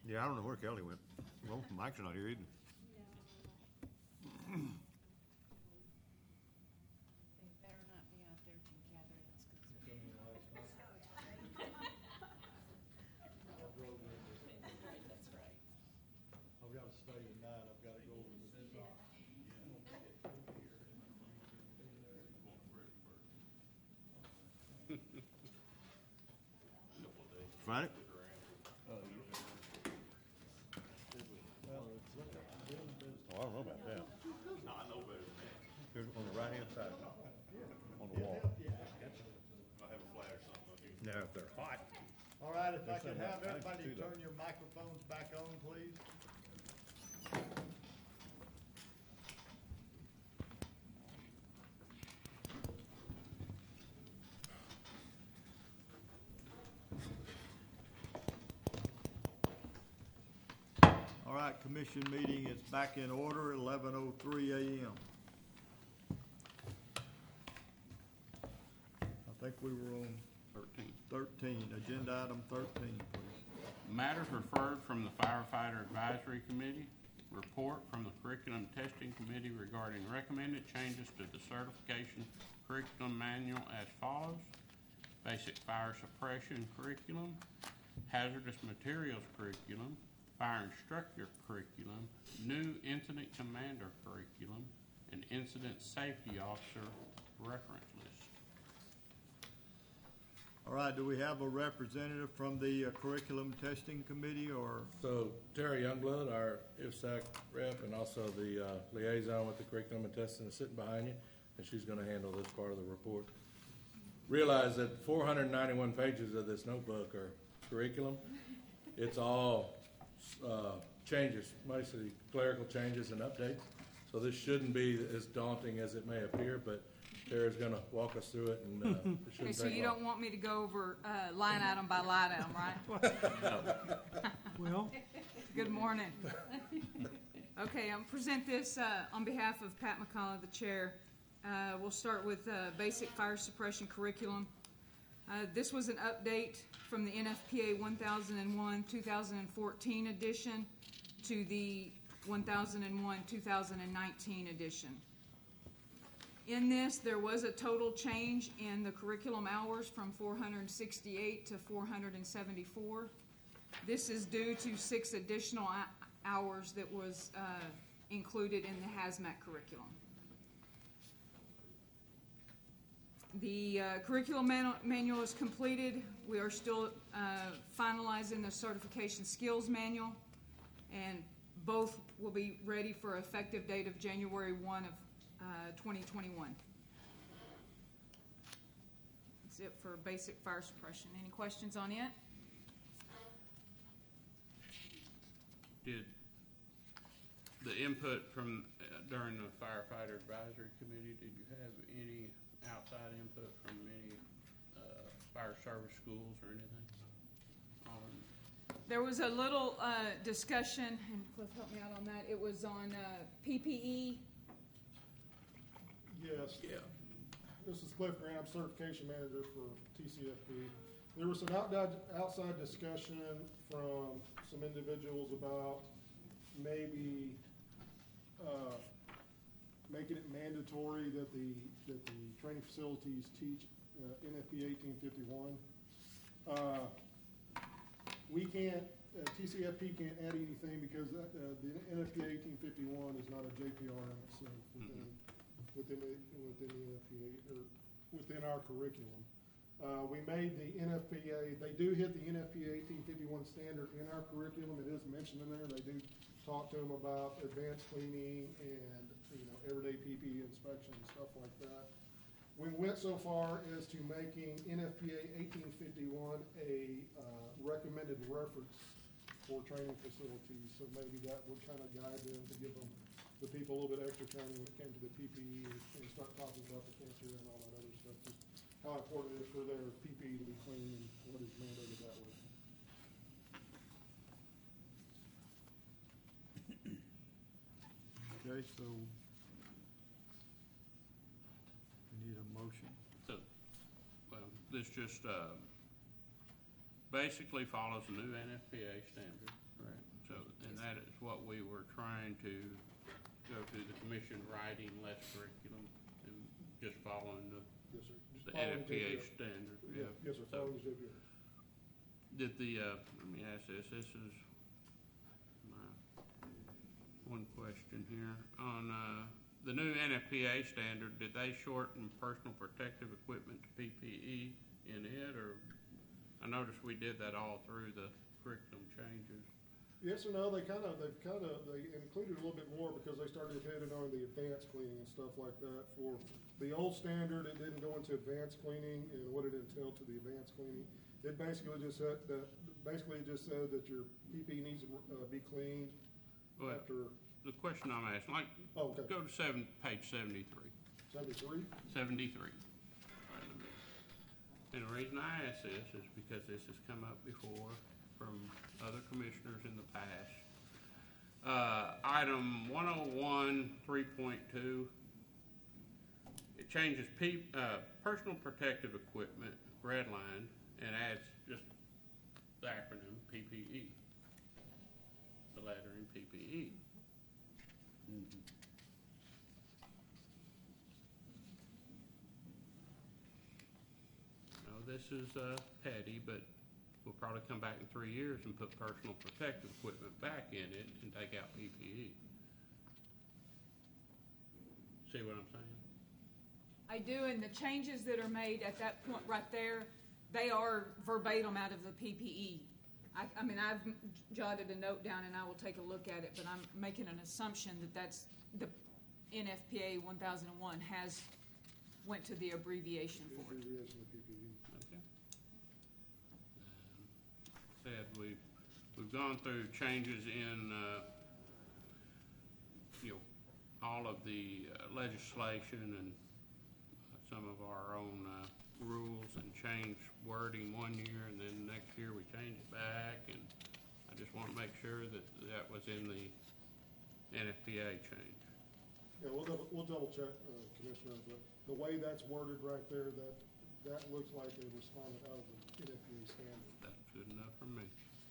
Yeah, I don't know where Kelly went. Well, Mike's not here either. They better not be out there together. That's right. I've got to stay tonight, I've got to go over to the shop. Find it? Oh, I don't know about that. No, I know better than that. Here's on the right-hand side, on the wall. I have a flat or something up here. Now, if they're hot. All right, if I There's could something have else everybody too, though. turn your microphones back on, please. All right, commission meeting is back in order, eleven oh three a m I think we were on Thirteen. thirteen, agenda item thirteen, please. Matters referred from the Firefighter Advisory Committee. Report from the Curriculum Testing Committee regarding recommended changes to the certification curriculum manual as follows. Basic fire suppression curriculum, hazardous materials curriculum, fire instructor curriculum, new incident commander curriculum, and incident safety officer reference list. All right, do we have a representative from the uh, curriculum testing committee, or? So Terry Youngblood, our I F S A C rep, and also the uh, liaison with the curriculum and testing is sitting behind you, and she's going to handle this part of the report. Realize that four hundred ninety-one pages of this notebook are curriculum. It's all uh, changes, mostly clerical changes and updates. So this shouldn't be as daunting as it may appear, but Tara's going to walk us through it, and uh, it Okay, shouldn't so take you long. don't want me to go over uh, line item by line item, right? Well, Good morning. Okay, I'll present this uh, on behalf of Pat McCullough, the chair. Uh, We'll start with uh, basic fire suppression curriculum. Uh, This was an update from the N F P A one thousand one, two thousand fourteen edition to the one thousand one, two thousand nineteen edition. In this, there was a total change in the curriculum hours from four hundred sixty-eight to four hundred seventy-four. This is due to six additional a- hours that was uh, included in the hazmat curriculum. The uh, curriculum manu- manual is completed. We are still uh, finalizing the certification skills manual, and both will be ready for effective date of January first of uh, twenty twenty-one. That's it for basic fire suppression. Any questions on it? Did the input from uh, during the firefighter advisory committee, did you have any outside input from any uh, fire service schools or anything? On There was a little uh, discussion, and Cliff help me out on that. It was on uh, P P E. Yes. Yeah. This is Cliff Graham, certification manager for T C F P. There was some outside, outside discussion from some individuals about maybe uh, making it mandatory that the that the training facilities teach uh, N F P A eighteen fifty-one. Uh, we can't, uh, T C F P can't add anything because uh, the N F P A eighteen fifty-one is not a J P R in itself within, within, the, within the N F P A, or within our curriculum. Uh, we made the N F P A, they do hit the N F P A eighteen fifty-one standard in our curriculum. It is mentioned in there. They do talk to them about advanced cleaning and, you know, everyday P P E inspection and stuff like that. We went so far as to making N F P A eighteen fifty-one a uh, recommended reference for training facilities. So maybe that would kind of guide them to give them, the people, a little bit extra training when it came to the P P E and, and start talking about the cancer and all that other stuff. Just how important it is for their P P E to be clean and what is mandated that way. Okay, so we need a motion. So, well, this just uh, basically follows the new N F P A standard, correct? that is what we were trying to go through the commission writing less curriculum and just following the, Yes, sir. Just the following N F P A J P R. standard. Yeah, yes, sir, So, following J P R. did the, uh, let me ask this, this is my one question here. On, uh, the new N F P A standard, did they shorten personal protective equipment to P P E in it, or? I noticed we did that all through the curriculum changes. Yes or no, they kind of, they've kind of, they included a little bit more because they started hitting on the advanced cleaning and stuff like that. For the old standard, it didn't go into advanced cleaning and what it entailed to the advanced cleaning. It basically just said that, basically it just said that your P P E needs to uh, be cleaned Well, after. the question I'm asking, like, Oh, okay. go to seven, page seventy-three. Seventy-three? Seventy-three. And the reason I ask this is because this has come up before from other commissioners in the past. Uh, item one oh one, three point two, it changes P, uh, personal protective equipment, red line, and adds just the acronym P P E. The lettering P P E. Mm-hmm. Now, this is uh, petty, but we'll probably come back in three years and put personal protective equipment back in it and take out P P E. See what I'm saying? I do, and the changes that are made at that point right there, they are verbatim out of the P P E. I, I mean, I've jotted a note down and I will take a look at it, but I'm making an assumption that that's the N F P A one thousand one has went to the abbreviation for it. Abbreviation of P P E. Okay. Um, said we've we've gone through changes in uh, you know all of the uh, legislation and uh, some of our own uh, rules and change wording one year and then next year we change it back, and I just want to make sure that that was in the N F P A change. Yeah, we'll double, we'll double check, uh, Commissioner, but the way that's worded right there, that, that looks like they responded out of the N F P A standard. That's good enough for me.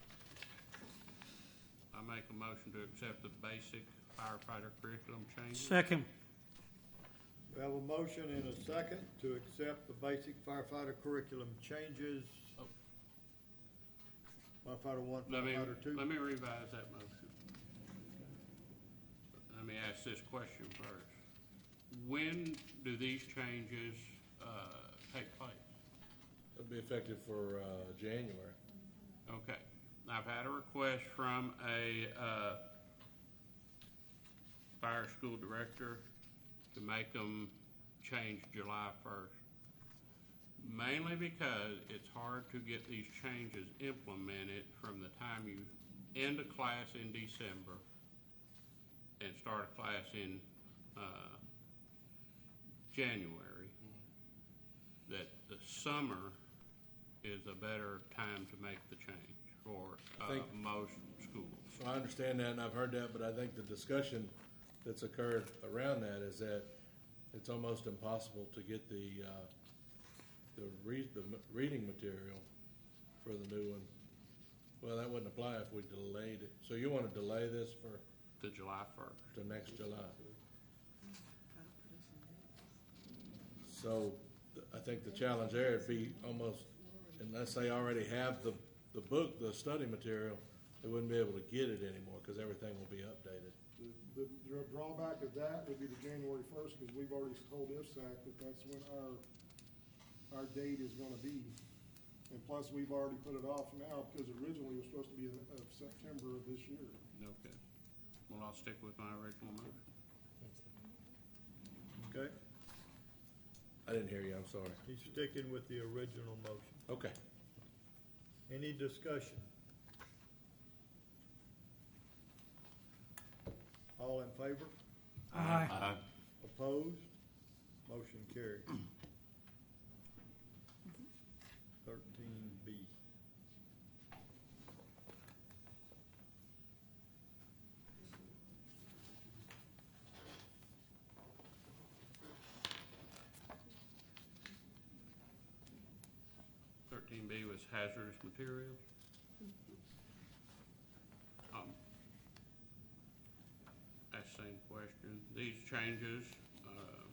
I make a motion to accept the basic firefighter curriculum changes. Second. We have a motion and a second to accept the basic firefighter curriculum changes. Oh. Firefighter one, Let me, firefighter two. let me revise that motion. Let me ask this question first. When do these changes uh, take place? It'll be effective for uh, January. Okay. I've had a request from a uh, fire school director to make them change July first. Mainly because it's hard to get these changes implemented from the time you end a class in December and start a class in uh, January. That the summer is a better time to make the change for uh, I think- most schools. So I understand that, and I've heard that, but I think the discussion that's occurred around that is that it's almost impossible to get the, uh, the re- the m- reading material for the new one. Well, that wouldn't apply if we delayed it. So you want to delay this for? To July first. To next July. So th- I think the challenge there would be almost, unless they already have the, the book, the study material, they wouldn't be able to get it anymore because everything will be updated. The, the drawback of that would be the January first, because we've already told I F S A C that that's when our, our date is gonna be. And plus, we've already put it off now, because originally it was supposed to be in, of September of this year. Okay. Well, I'll stick with my original motion. Okay, I didn't hear you, I'm sorry. he's sticking with the original motion. Okay. Any discussion? All in favor? Aye. Aye. Opposed? Motion carried. Thirteen B. Thirteen B was hazardous materials. Um, question. These changes uh,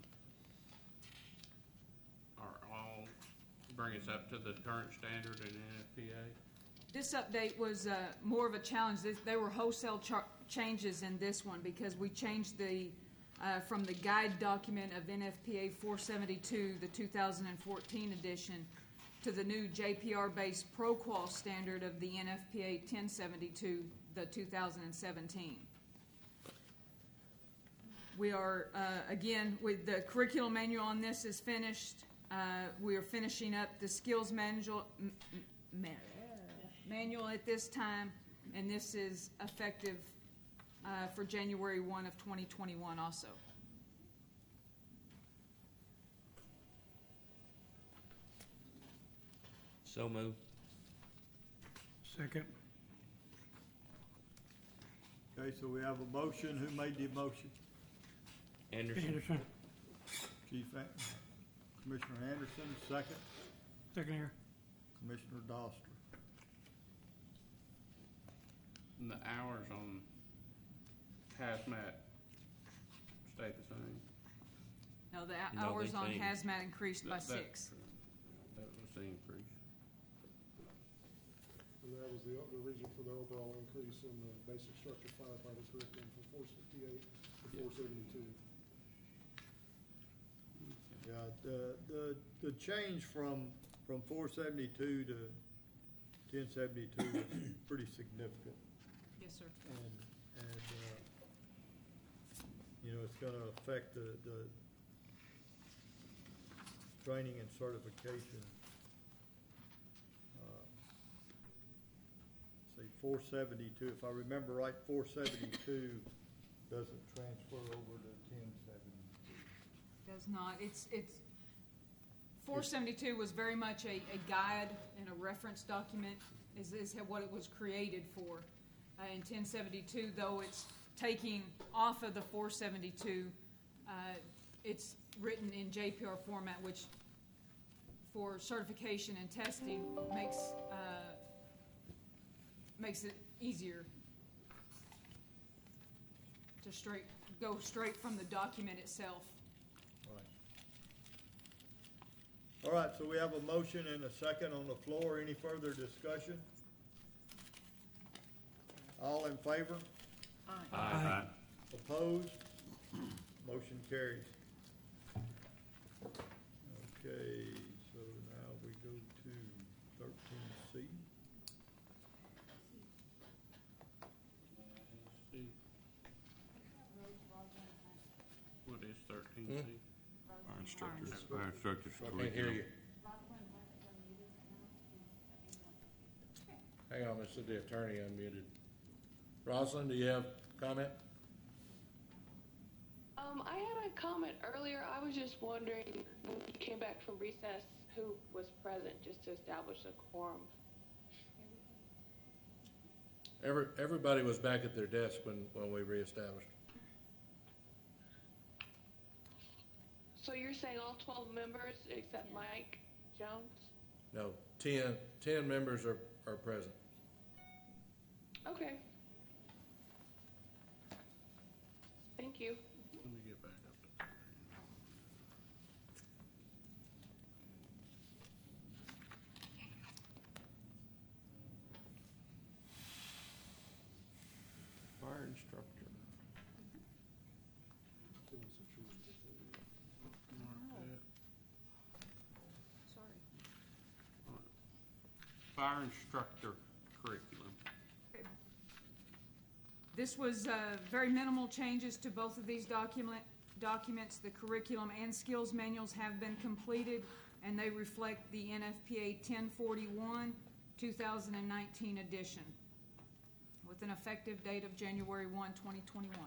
are all bring us up to the current standard in N F P A? This update was uh, more of a challenge. This- There were wholesale char- changes in this one because we changed the, uh, from the guide document of N F P A four seventy-two, the two thousand fourteen edition, to the new J P R-based ProQual standard of the N F P A ten seventy-two, the two thousand seventeen. We are, uh, again, with the curriculum manual on this is finished. Uh, we are finishing up the skills manual, m- m- ma- manual at this time, and this is effective uh, for January first of twenty twenty-one also. So moved. Second. Okay, so we have a motion. Who made the motion? Anderson. Anderson. Chief, An- Commissioner Anderson, second. Second here. Commissioner Doster. And the hours on hazmat stay the same? No, the hou- No, hours they on changed. hazmat increased by That- that- six. That was the increase. And that was the, the reason for the overall increase in the basic structure firefighter curriculum from four sixty-eight to four seventy-two. Yeah, the, the, the change from, from four seventy-two to ten seventy-two was pretty significant. Yes, sir. And, and, uh, you know, it's gonna affect the, the training and certification. Uh, Say four seventy-two, if I remember right, four seventy-two doesn't transfer over to ten seventy-two. Does not. It's, it's, four seventy-two was very much a, a guide and a reference document, is, is what it was created for. Uh, in ten seventy-two, though it's taking off of the four seventy-two, uh, it's written in J P R format, which for certification and testing makes, uh, makes it easier to straight, go straight from the document itself. All right, so we have a motion and a second on the floor. Any further discussion? All in favor? Aye. Aye. Opposed? Motion carries. Okay, so now we go to thirteen C. See. What is thirteen Hmm? C? Our instructors. Our instructors. I can't hear you. Hang on, this is the attorney unmuted. Rosalind, do you have comment? Um, I had a comment earlier. I was just wondering, when you came back from recess, who was present, just to establish a quorum? Every, everybody was back at their desk when, when we reestablished. So you're saying all twelve members except Mike Jones? No, ten, ten members are, are present. Okay. Thank you. Let me get back up to Fire instructor. Sorry. Fire instructor curriculum. This was uh, very minimal changes to both of these document, documents. The curriculum and skills manuals have been completed, and they reflect the N F P A ten forty-one, two thousand nineteen edition, with an effective date of January first, twenty twenty-one.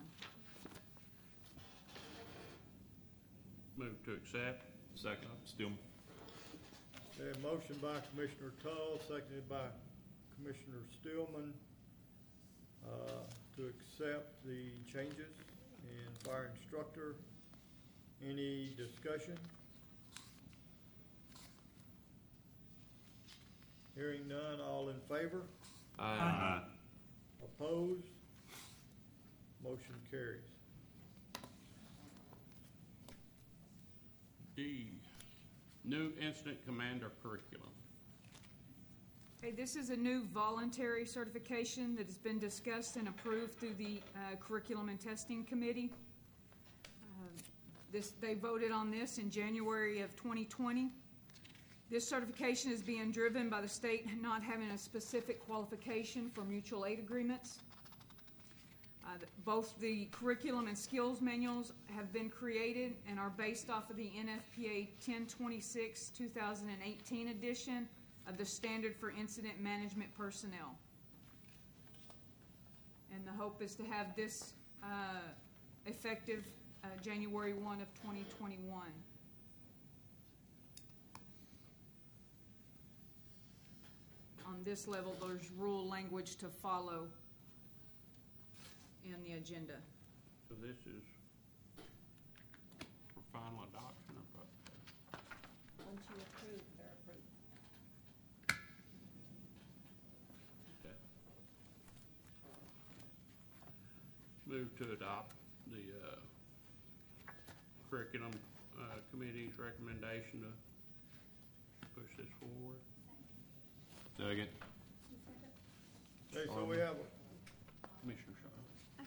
Move to accept. Second. Stillman. Okay, motion by Commissioner Tull, seconded by Commissioner Stillman, uh, to accept the changes in fire instructor. Any discussion? Hearing none, all in favor? Aye. Opposed? Motion carries. D, new incident commander curriculum. Okay, this is a new voluntary certification that has been discussed and approved through the uh, Curriculum and Testing Committee. Uh, This, they voted on this in January of twenty twenty. This certification is being driven by the state not having a specific qualification for mutual aid agreements. Uh, th- both the curriculum and skills manuals have been created and are based off of the N F P A ten twenty-six two thousand eighteen edition of the Standard for Incident Management Personnel. And the hope is to have this uh, effective uh, January first of twenty twenty-one. On this level, there's rule language to follow in the agenda. So this is for final adoption or what? Once you approve, they're approved. Okay. Move to adopt the uh, curriculum uh, committee's recommendation to push this forward. Second. Okay, so we have, a- Commissioner Shaw.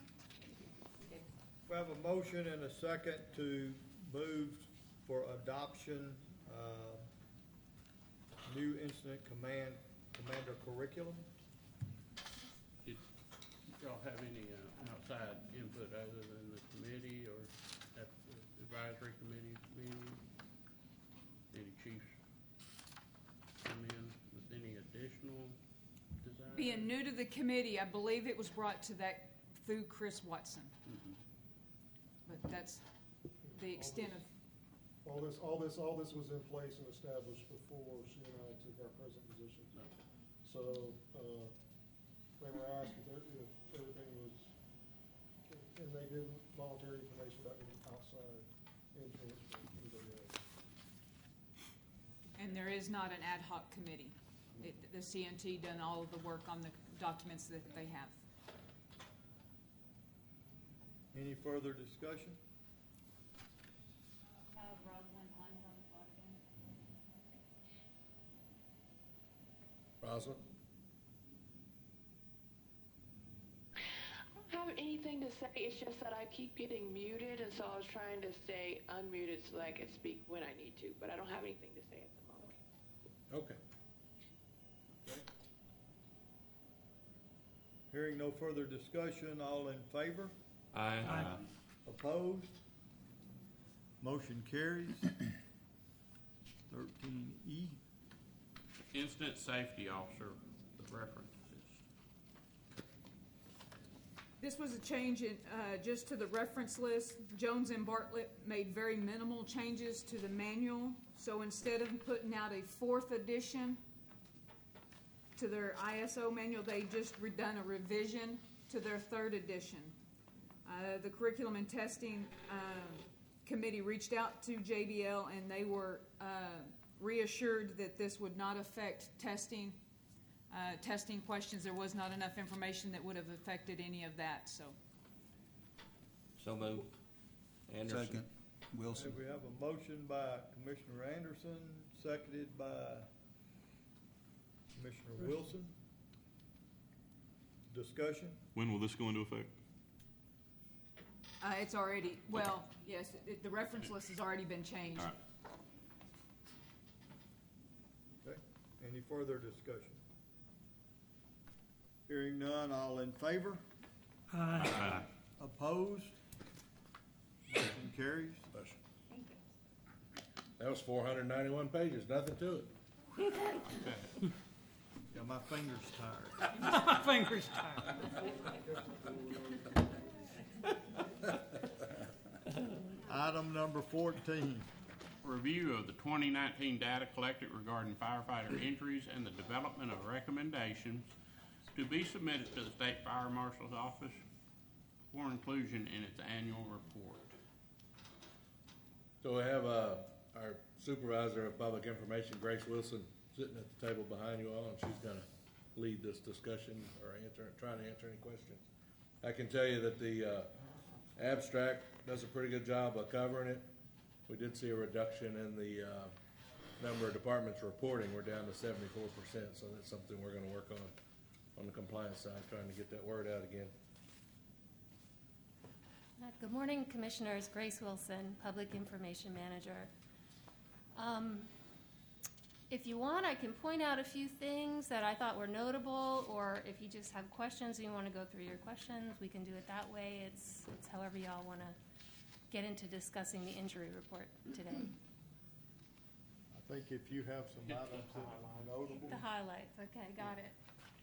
we have a motion and a second to move for adoption, uh, new incident command, commander curriculum. Did y'all have any uh, outside input other than the committee or at the advisory committee meeting? Any chiefs come in with any additional desires? Being new to the committee, I believe it was brought to that through Chris Watson. Mhm. But that's the extent of, All this, all this, all this was in place and established before she and I took our present positions. Okay. So, uh, they were asked if, there- if everything was, and they didn't volunteer information about any outside influence from anybody else. and there is not an ad hoc committee. It, the C N T done all of the work on the documents that they have. Any further discussion? Have Rosalind on on the phone again? Rosalind? I don't have anything to say. It's just that I keep getting muted, and so I was trying to stay unmuted so that I could speak when I need to. But I don't have anything to say at the moment. Okay. Hearing no further discussion, all in favor? Aye. Opposed? Motion carries. Thirteen E. Incident safety officer with references. This was a change in, uh, just to the reference list. Jones and Bartlett made very minimal changes to the manual. So instead of putting out a fourth edition to their I S O manual, they just redone a revision to their third edition. Uh, the Curriculum and Testing uh, Committee reached out to J B L, and they were uh, reassured that this would not affect testing. Uh, testing questions, there was not enough information that would have affected any of that, so. So moved. Anderson. Second, Wilson. Okay, we have a motion by Commissioner Anderson, seconded by Commissioner Wilson. Discussion? When will this go into effect? Uh, it's already, well, yes, it, the reference list has already been changed. All right. Okay, any further discussion? Hearing none, all in favor? Aye. Opposed? Motion carries. Thank you. That was four hundred ninety-one pages, nothing to it. Got my fingers tired. My fingers tired. Item number fourteen. Review of the twenty nineteen data collected regarding firefighter injuries and the development of recommendations to be submitted to the State Fire Marshal's Office for inclusion in its annual report. So we have, uh, our supervisor of public information, Grace Wilson, sitting at the table behind you all, and she's gonna lead this discussion or answer, try to answer any questions. I can tell you that the, uh, abstract does a pretty good job of covering it. We did see a reduction in the uh, number of departments reporting. We're down to seventy-four percent, so that's something we're going to work on on the compliance side, trying to get that word out again. Uh, Good morning, Commissioners. Grace Wilson, Public Information Manager. Um, If you want, I can point out a few things that I thought were notable, or if you just have questions and you want to go through your questions, we can do it that way. It's, it's however y'all want to get into discussing the injury report today. I think if you have some items that are notable. The highlights, okay, got it.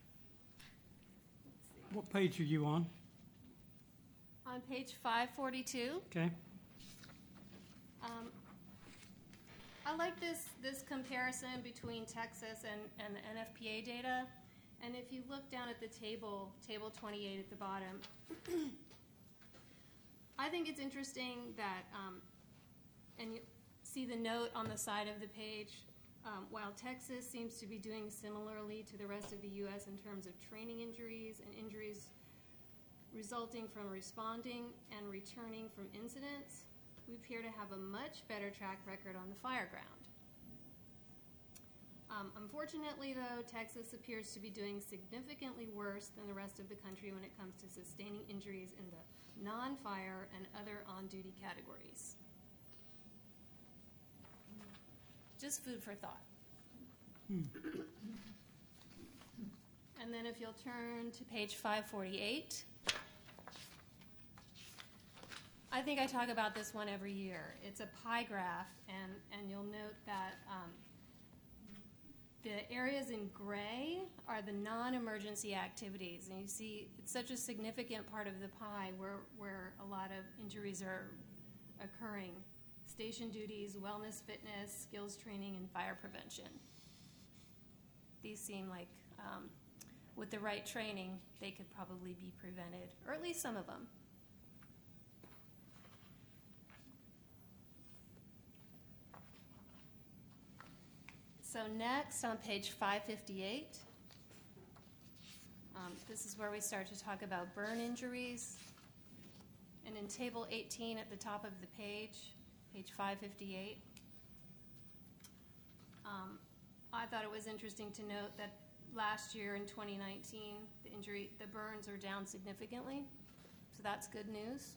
What page are you on? On page five forty-two, Okay. um, I like this, this comparison between Texas and, and the N F P A data. And if you look down at the table, table twenty-eight at the bottom, I think it's interesting that, um, and you see the note on the side of the page, um, while Texas seems to be doing similarly to the rest of the U S in terms of training injuries and injuries resulting from responding and returning from incidents, we appear to have a much better track record on the fire ground. Um, unfortunately, though, Texas appears to be doing significantly worse than the rest of the country when it comes to sustaining injuries in the non-fire and other on-duty categories. Just food for thought. Hmm. And then if you'll turn to page five forty-eight, I think I talk about this one every year. It's a pie graph, and, and you'll note that um, the areas in gray are the non-emergency activities. And you see it's such a significant part of the pie where, where a lot of injuries are occurring. Station duties, wellness, fitness, skills training, and fire prevention. These seem like, um, with the right training, they could probably be prevented, or at least some of them. So next, on page five fifty-eight, um, this is where we start to talk about burn injuries. And in table eighteen at the top of the page, page five fifty-eight, um, I thought it was interesting to note that last year in twenty nineteen, the injury, the burns are down significantly, so that's good news.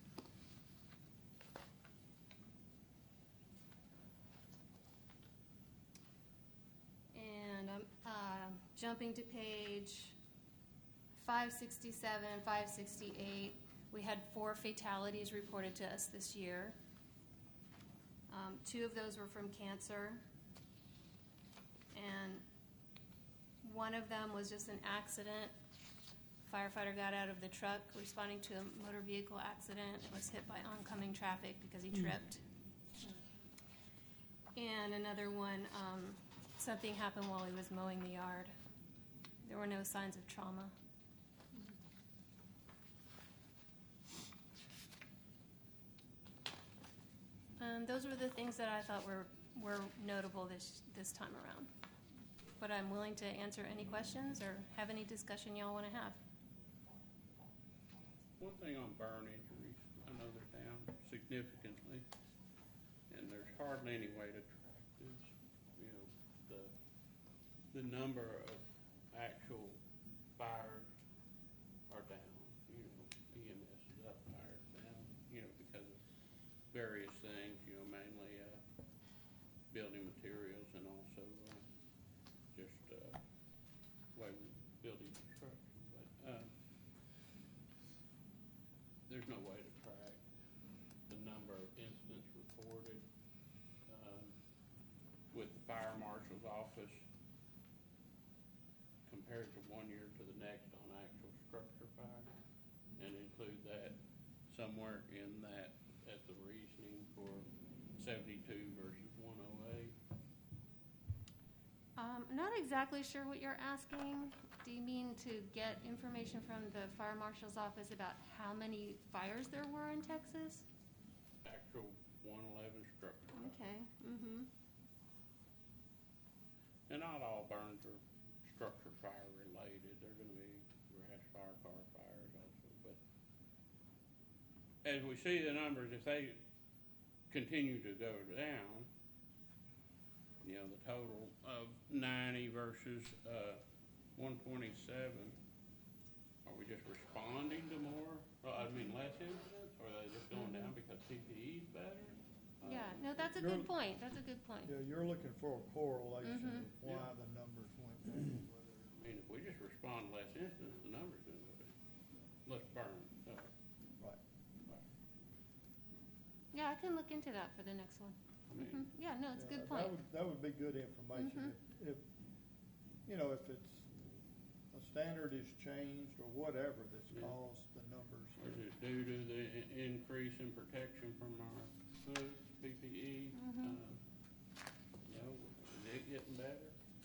And I'm uh, jumping to page five sixty-seven, five sixty-eight. We had four fatalities reported to us this year. Um, two of those were from cancer, and one of them was just an accident. Firefighter got out of the truck responding to a motor vehicle accident and was hit by oncoming traffic because he tripped. And another one, um, something happened while he was mowing the yard. There were no signs of trauma. Um, those were the things that I thought were, were notable this, this time around. But I'm willing to answer any questions or have any discussion y'all want to have. One thing on burn injuries, I know they're down significantly, and there's hardly any way to track this. You know, the the number of actual fires are down. You know, E M S is up, fires down. You know, because of various things. You know, mainly uh, building materials and also uh, just uh, way we building construction. But uh, there's no way to track the number of incidents reported. Um, with the fire marshal's office compared to one year to the next on actual structure fire, and include that somewhere in that as the reasoning for seventy-two versus one oh eight. Um, I'm not exactly sure what you're asking. Do you mean to get information from the fire marshal's office about how many fires there were in Texas? Actual one eleven structure. Okay. Mm-hmm. And not all burns are structure fire related. They're going to be grass fire, car fires also. But as we see the numbers, if they continue to go down, you know, the total of ninety versus, uh, one twenty-seven, are we just responding to more, well, I mean, less incidents, or are they just going down because P P E's better? Yeah, no, that's a good point, that's a good point. Yeah, you're looking for a correlation Mhm. of why Yeah. the numbers went down. I mean, if we just respond to less incidents, the number's gonna go down. Let's burn. Uh, Right. Yeah, I can look into that for the next one. Mhm. Yeah, no, it's a Yeah, good that point. would- That would be good information. Mhm. If, if, you know, if it's, a standard is changed or whatever that's Yeah. caused the numbers. Is it due to the i- increase in protection from our food, P P E? Mhm. Uh, You know, is it getting better?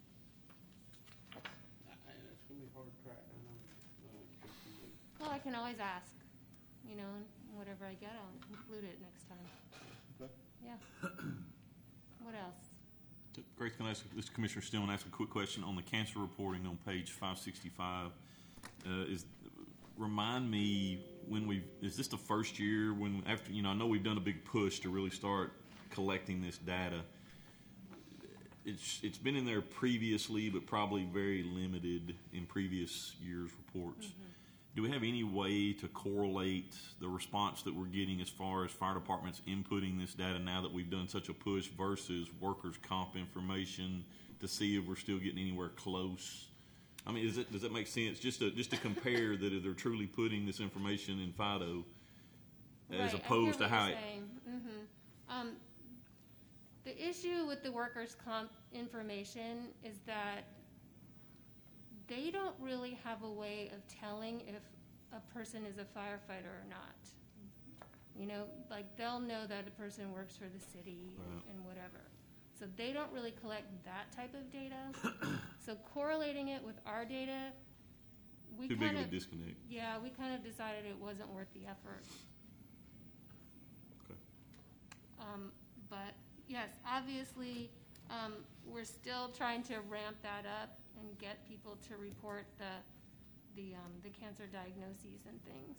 I- I- It's gonna be hard to track, I know. Uh, P P E. Well, I can always ask, you know, and whatever I get, I'll include it next time. Okay. Yeah. What else? Grace, can I ask, this Commissioner Stillman, ask a quick question on the cancer reporting on page five sixty-five? Uh, is, remind me, when we, is this the first year when, after, you know, I know we've done a big push to really start collecting this data. It's, it's been in there previously, but probably very limited in previous years' reports. Do we have any way to correlate the response that we're getting as far as fire departments inputting this data now that we've done such a push versus workers' comp information to see if we're still getting anywhere close? I mean, is it, does that make sense? Just to, just to compare that if they're truly putting this information in FIDO as Right, I opposed hear to what how you're it, saying. Mhm. Um, the issue with the workers' comp information is that they don't really have a way of telling if a person is a firefighter or not. You know, like they'll know that a person works for the city and, Right. and whatever. So they don't really collect that type of data. So correlating it with our data, we too big kind of of a disconnect? yeah, we kind of decided it wasn't worth the effort. Okay. Um, but yes, obviously, um, we're still trying to ramp that up and get people to report the the um, the cancer diagnoses and things.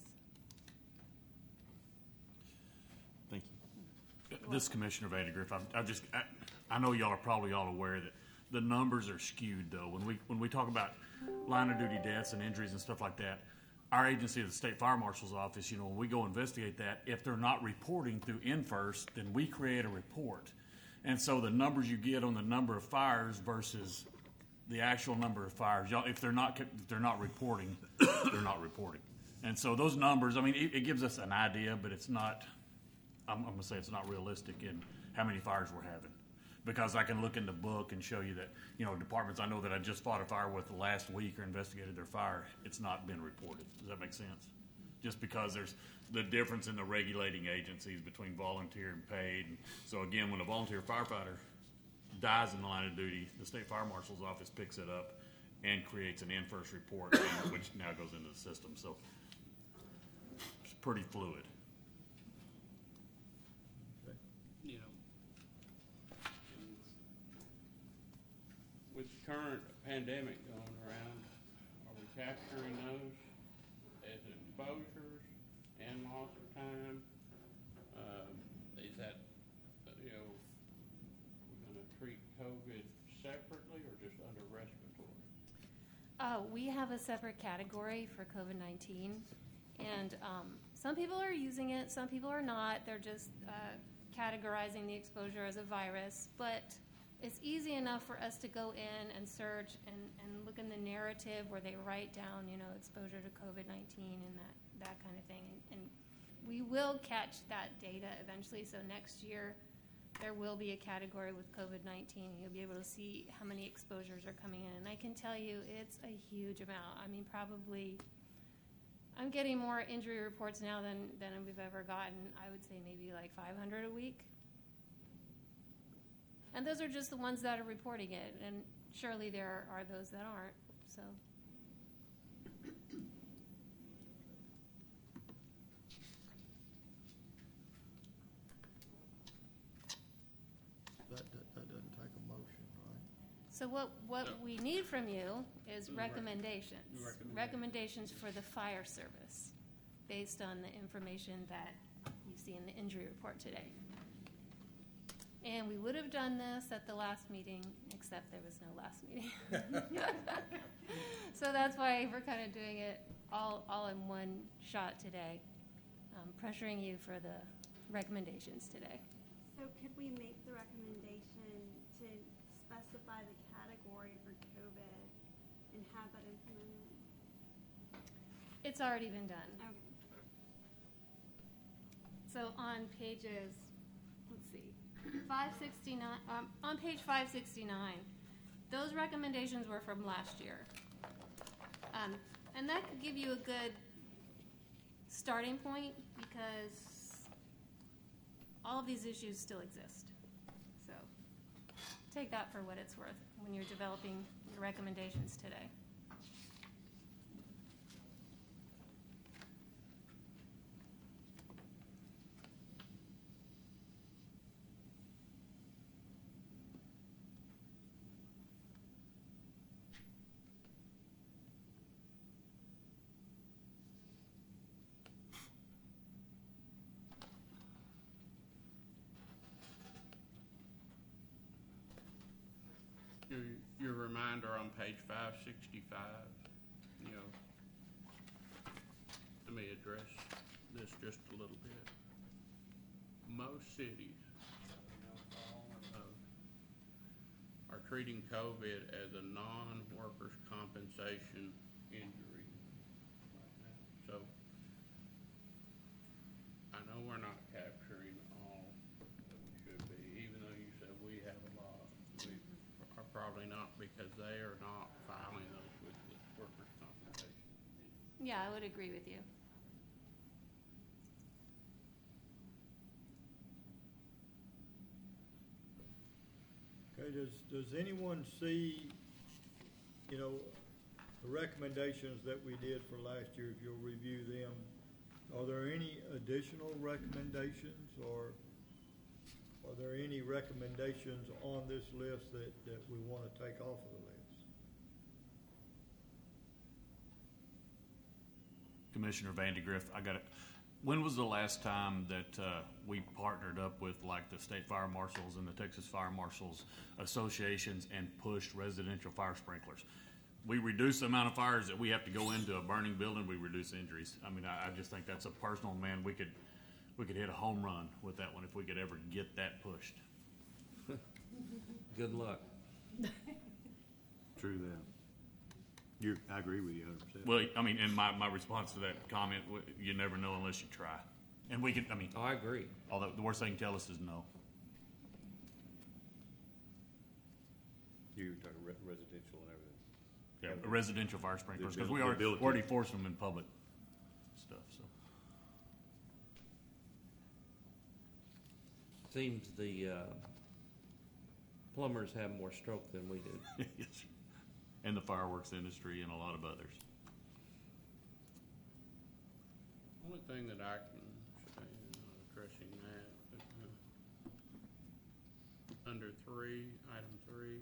Thank you. This is Commissioner Vandegrift. I've, I've just, I, I know y'all are probably all aware that the numbers are skewed though. When we, when we talk about line of duty deaths and injuries and stuff like that, our agency, the State Fire Marshal's Office, you know, when we go investigate that, if they're not reporting through InFirst, then we create a report. And so the numbers you get on the number of fires versus the actual number of fires, y'all, if they're not, if they're not reporting, they're not reporting. And so those numbers, I mean, it, it gives us an idea, but it's not, I'm, I'm gonna say it's not realistic in how many fires we're having. Because I can look in the book and show you that, you know, departments I know that I just fought a fire with last week or investigated their fire, it's not been reported. Does that make sense? Just because there's the difference in the regulating agencies between volunteer and paid. And so again, when a volunteer firefighter dies in the line of duty, the State Fire Marshal's Office picks it up and creates an InFirst report, which now goes into the system. So it's pretty fluid. You know, with the current pandemic going around, are we capturing those as exposures and loss of time? Um, is that, uh, you know, we're gonna treat COVID separately or just under respiratory? Uh, we have a separate category for COVID nineteen, and um, some people are using it, some people are not. They're just uh, categorizing the exposure as a virus, but it's easy enough for us to go in and search and, and look in the narrative where they write down, you know, exposure to COVID nineteen and that, that kind of thing. And, and we will catch that data eventually, so next year there will be a category with COVID nineteen. You'll be able to see how many exposures are coming in. And I can tell you it's a huge amount. I mean, probably, I'm getting more injury reports now than, than we've ever gotten. I would say maybe like five hundred a week. And those are just the ones that are reporting it. And surely there are those that aren't, so. That, that, that doesn't take a motion, right? So what, what we need from you is Rec- recommendations. Recommendations. Recommendations for the fire service, based on the information that you see in the injury report today. And we would have done this at the last meeting, except there was no last meeting. So that's why we're kind of doing it all, all in one shot today, um, pressuring you for the recommendations today. So could we make the recommendation to specify the category for COVID and have that implemented? It's already been done. Okay. So on pages, let's see, five sixty-nine, um, on page five sixty-nine, those recommendations were from last year. Um, and that could give you a good starting point because all of these issues still exist. So take that for what it's worth when you're developing your recommendations today. Your, your reminder on page five sixty-five, you know, let me address this just a little bit. Most cities uh, are treating COVID as a non-workers' compensation injury right now. So I know we're not capturing all that we should be, even though you said we have a lot. We are probably not because they are not filing those with the workers' compensation. Yeah, I would agree with you. Okay, does, does anyone see, you know, the recommendations that we did for last year, if you'll review them, are there any additional recommendations, or are there any recommendations on this list that, that we want to take off of the list? Commissioner Vandegrift, I got it. When was the last time that uh, we partnered up with like the state fire marshals and the Texas Fire Marshals associations and pushed residential fire sprinklers? We reduce the amount of fires that we have to go into a burning building. We reduce injuries. I mean, I, I just think that's a personal, man. We could we could hit a home run with that one if we could ever get that pushed. Good luck. True that. You're, I agree with you one hundred percent. Well, I mean, and my, my response to that comment, w- you never know unless you try. And we can, I mean. Oh, I agree. Although the worst they can tell us is no. You were talking re- residential and everything. Yeah, residential fire sprinklers, because we The are ability. already force them in public stuff, so. Seems the uh, plumbers have more stroke than we do. Yes. And the fireworks industry and a lot of others. Only thing that I can say, uh, addressing that, but, uh, under three, item three,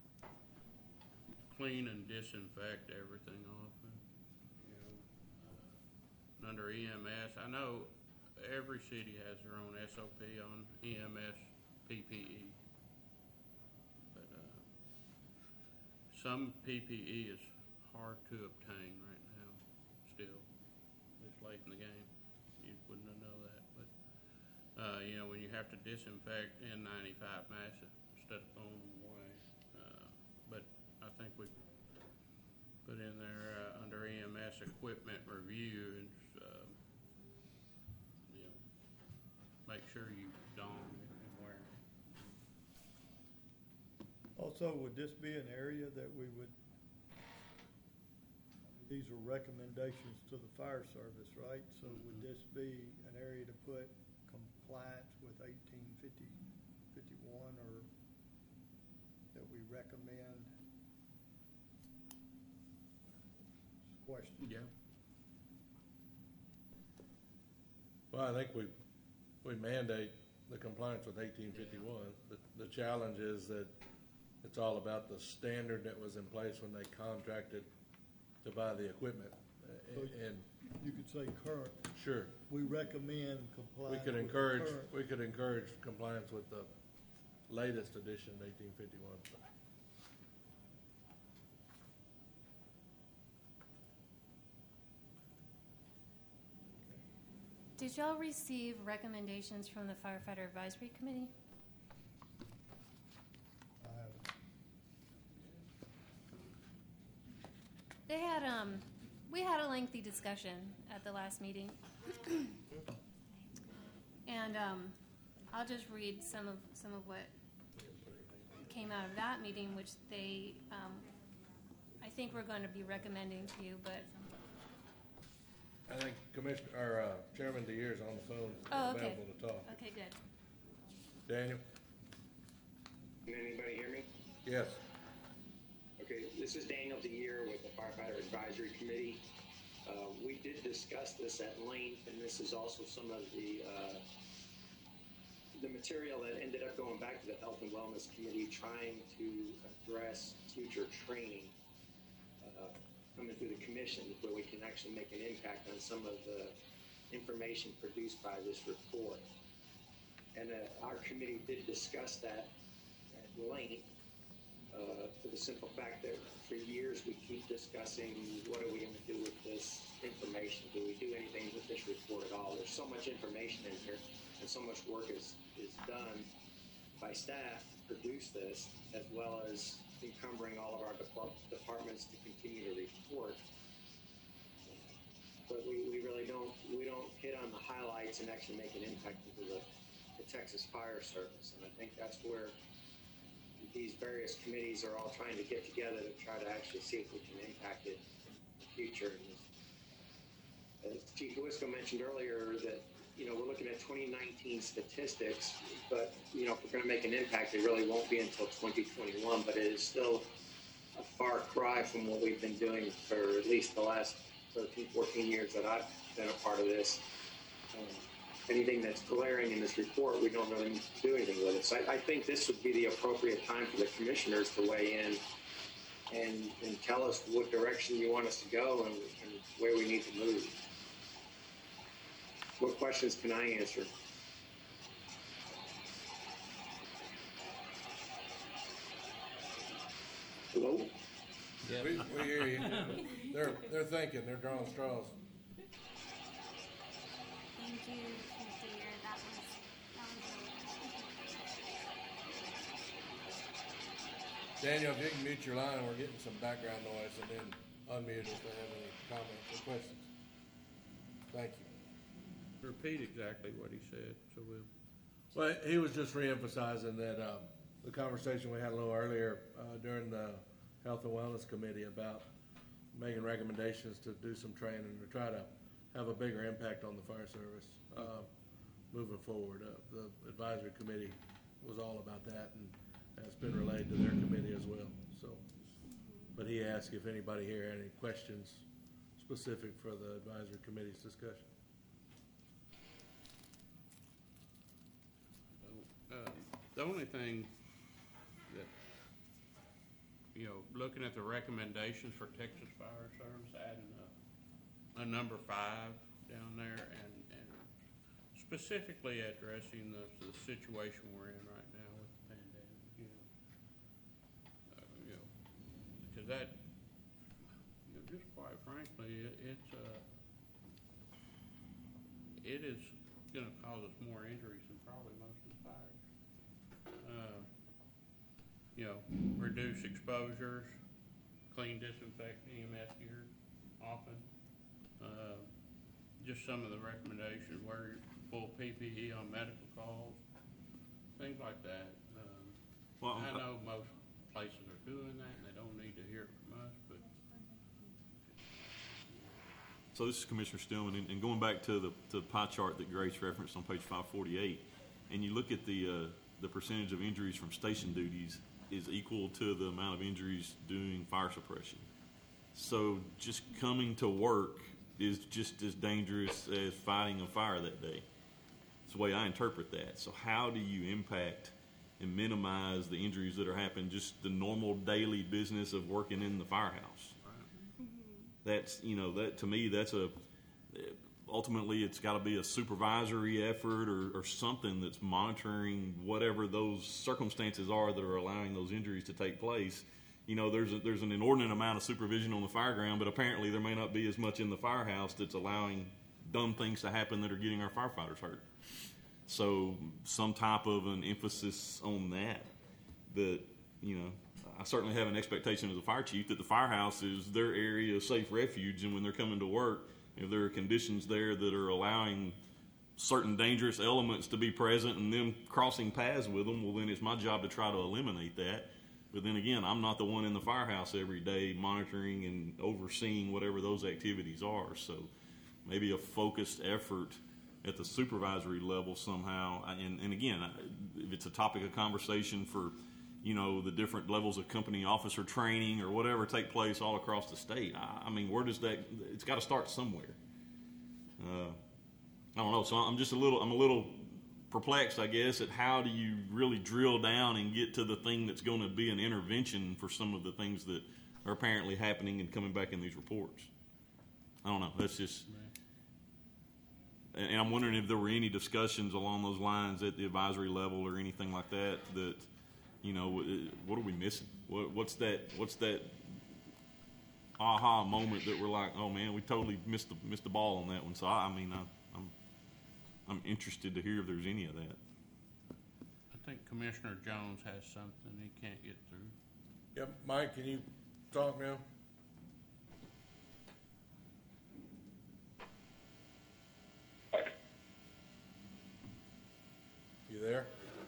clean and disinfect everything often. You know, uh, under E M S, I know every city has their own S O P on E M S P P E. But uh, some P P E is hard to obtain right now, still, this late in the game. You wouldn't know that, but, uh, you know, when you have to disinfect N ninety-five masks instead of throwing them away. Uh, but I think we put in there, uh, under E M S equipment review, and, uh, you know, make sure you don it and wear it. Also, would this be an area that we would, these are recommendations to the fire service, right? So would this be an area to put compliance with eighteen fifty, fifty-one, or that we recommend? Question. Yeah. Well, I think we, we mandate the compliance with eighteen fifty-one. The, the challenge is that it's all about the standard that was in place when they contracted to buy the equipment. So And you could say current. sure, We recommend we compliance. could with the encourage, current. we could encourage compliance with the, latest edition of eighteen fifty-one. Did y'all receive recommendations from the Firefighter Advisory Committee? They had, um, we had a lengthy discussion at the last meeting. And, um, I'll just read some of, some of what came out of that meeting, which they, um, I think we're going to be recommending to you, but. I think Commissioner, or, uh, Chairman DeYer's on the phone, Oh, okay. available to talk. Okay, good. Daniel? Can anybody hear me? Yes. Okay, this is Daniel DeYer with the Firefighter Advisory Committee. Uh, we did discuss this at length, and this is also some of the uh, the material that ended up going back to the Health and Wellness Committee, trying to address future training uh, coming through the commission, where we can actually make an impact on some of the information produced by this report. And uh, our committee did discuss that at length. Uh, for the simple fact that for years we keep discussing what are we going to do with this information? Do we do anything with this report at all? There's so much information in here, and so much work is, is done by staff to produce this, as well as encumbering all of our depart- departments to continue to report. But we, we really don't we don't hit on the highlights and actually make an impact into the, the Texas Fire Service, and I think that's where these various committees are all trying to get together to try to actually see if we can impact it in the future. And as Chief Wisco mentioned earlier, that you know we're looking at twenty nineteen statistics, but you know if we're going to make an impact, it really won't be until twenty twenty-one. But it is still a far cry from what we've been doing for at least the last thirteen, fourteen years that I've been a part of this. Um, anything that's glaring in this report, we don't really need to do anything with it. So I, I think this would be the appropriate time for the commissioners to weigh in and, and tell us what direction you want us to go and, and where we need to move. What questions can I answer? Hello? Yeah. We, we hear you. They're, they're thinking, they're drawing straws. Thank you, Mister Deere. That was, that was really Daniel, if you can mute your line, we're getting some background noise, and then unmute if they have any comments or questions. Thank you. Repeat exactly what he said, so we'll. Well, he was just reemphasizing that um, the conversation we had a little earlier uh, during the Health and Wellness Committee about making recommendations to do some training to try to have a bigger impact on the fire service uh, moving forward. Uh, the advisory committee was all about that, and that's been relayed to their committee as well. So, but he asked if anybody here had any questions specific for the advisory committee's discussion. Uh, the only thing that, you know, looking at the recommendations for Texas Fire Service, adding a, a number five down there, and, and specifically addressing the, the situation we're in right now with the pandemic, you know, uh, you know, because that, you know, just quite frankly, it, it's uh, it is going to cause us more injuries than probably most of the fires. Uh, you know, reduce exposures, clean, disinfect E M S gear often. Uh, just some of the recommendations, wear full P P E on medical calls, things like that. Um, Well, I I- know most places are doing that, and they don't need to hear it from us, but So this is Commissioner Stillman, and, and going back to the, to the pie chart that Grace referenced on page five forty-eight, and you look at the uh, the percentage of injuries from station duties is equal to the amount of injuries doing fire suppression. So just coming to work is just as dangerous as fighting a fire that day. That's the way I interpret that. So how do you impact and minimize the injuries that are happening, just the normal daily business of working in the firehouse? That's, you know, that to me, that's a, ultimately it's got to be a supervisory effort or, or something that's monitoring whatever those circumstances are that are allowing those injuries to take place. You know, there's a, there's an inordinate amount of supervision on the fire ground, but apparently there may not be as much in the firehouse that's allowing dumb things to happen that are getting our firefighters hurt. So some type of an emphasis on that, that, you know, I certainly have an expectation as a fire chief that the firehouse is their area of safe refuge, and when they're coming to work, if there are conditions there that are allowing certain dangerous elements to be present and them crossing paths with them, well, then it's my job to try to eliminate that. But then again, I'm not the one in the firehouse every day monitoring and overseeing whatever those activities are. So maybe a focused effort at the supervisory level somehow. And, and again, if it's a topic of conversation for, you know, the different levels of company officer training or whatever take place all across the state, I, I mean, where does that, it's got to start somewhere. Uh, I don't know. So I'm just a little, I'm a little perplexed, I guess, at how do you really drill down and get to the thing that's going to be an intervention for some of the things that are apparently happening and coming back in these reports. I don't know. That's just, and I'm wondering if there were any discussions along those lines at the advisory level or anything like that, that, you know, what are we missing? What, what's that, what's that aha moment that we're like, oh man, we totally missed the, missed the ball on that one. So I, I mean, I, I'm, I'm interested to hear if there's any of that. I think Commissioner Jones has something he can't get through. Yep, Mike, can you talk now? You there?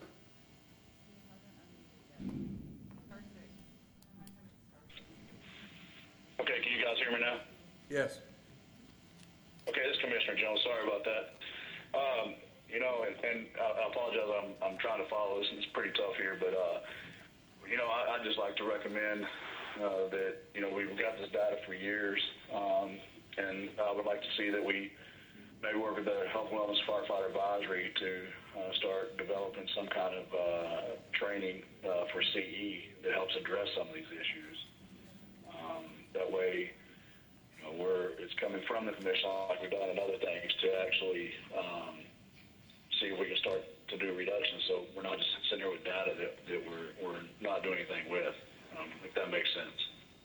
Okay, can you guys hear me now? Yes. Okay, this is Commissioner Jones. Sorry about that. Um, you know, and, and I, I apologize. I'm, I'm trying to follow this, and it's pretty tough here. But, uh, you know, I, I'd just like to recommend uh, that, you know, we've got this data for years, um, and I would like to see that we maybe work with the Health Wellness Firefighter Advisory to uh, start developing some kind of uh, training uh, for C E that helps address some of these issues. Um, that way, you know, we're it's coming from the commission like we've done in other things to actually um, see if we can start to do reductions. So we're not just sitting here with data that, that we're we're not doing anything with. Um, if that makes sense.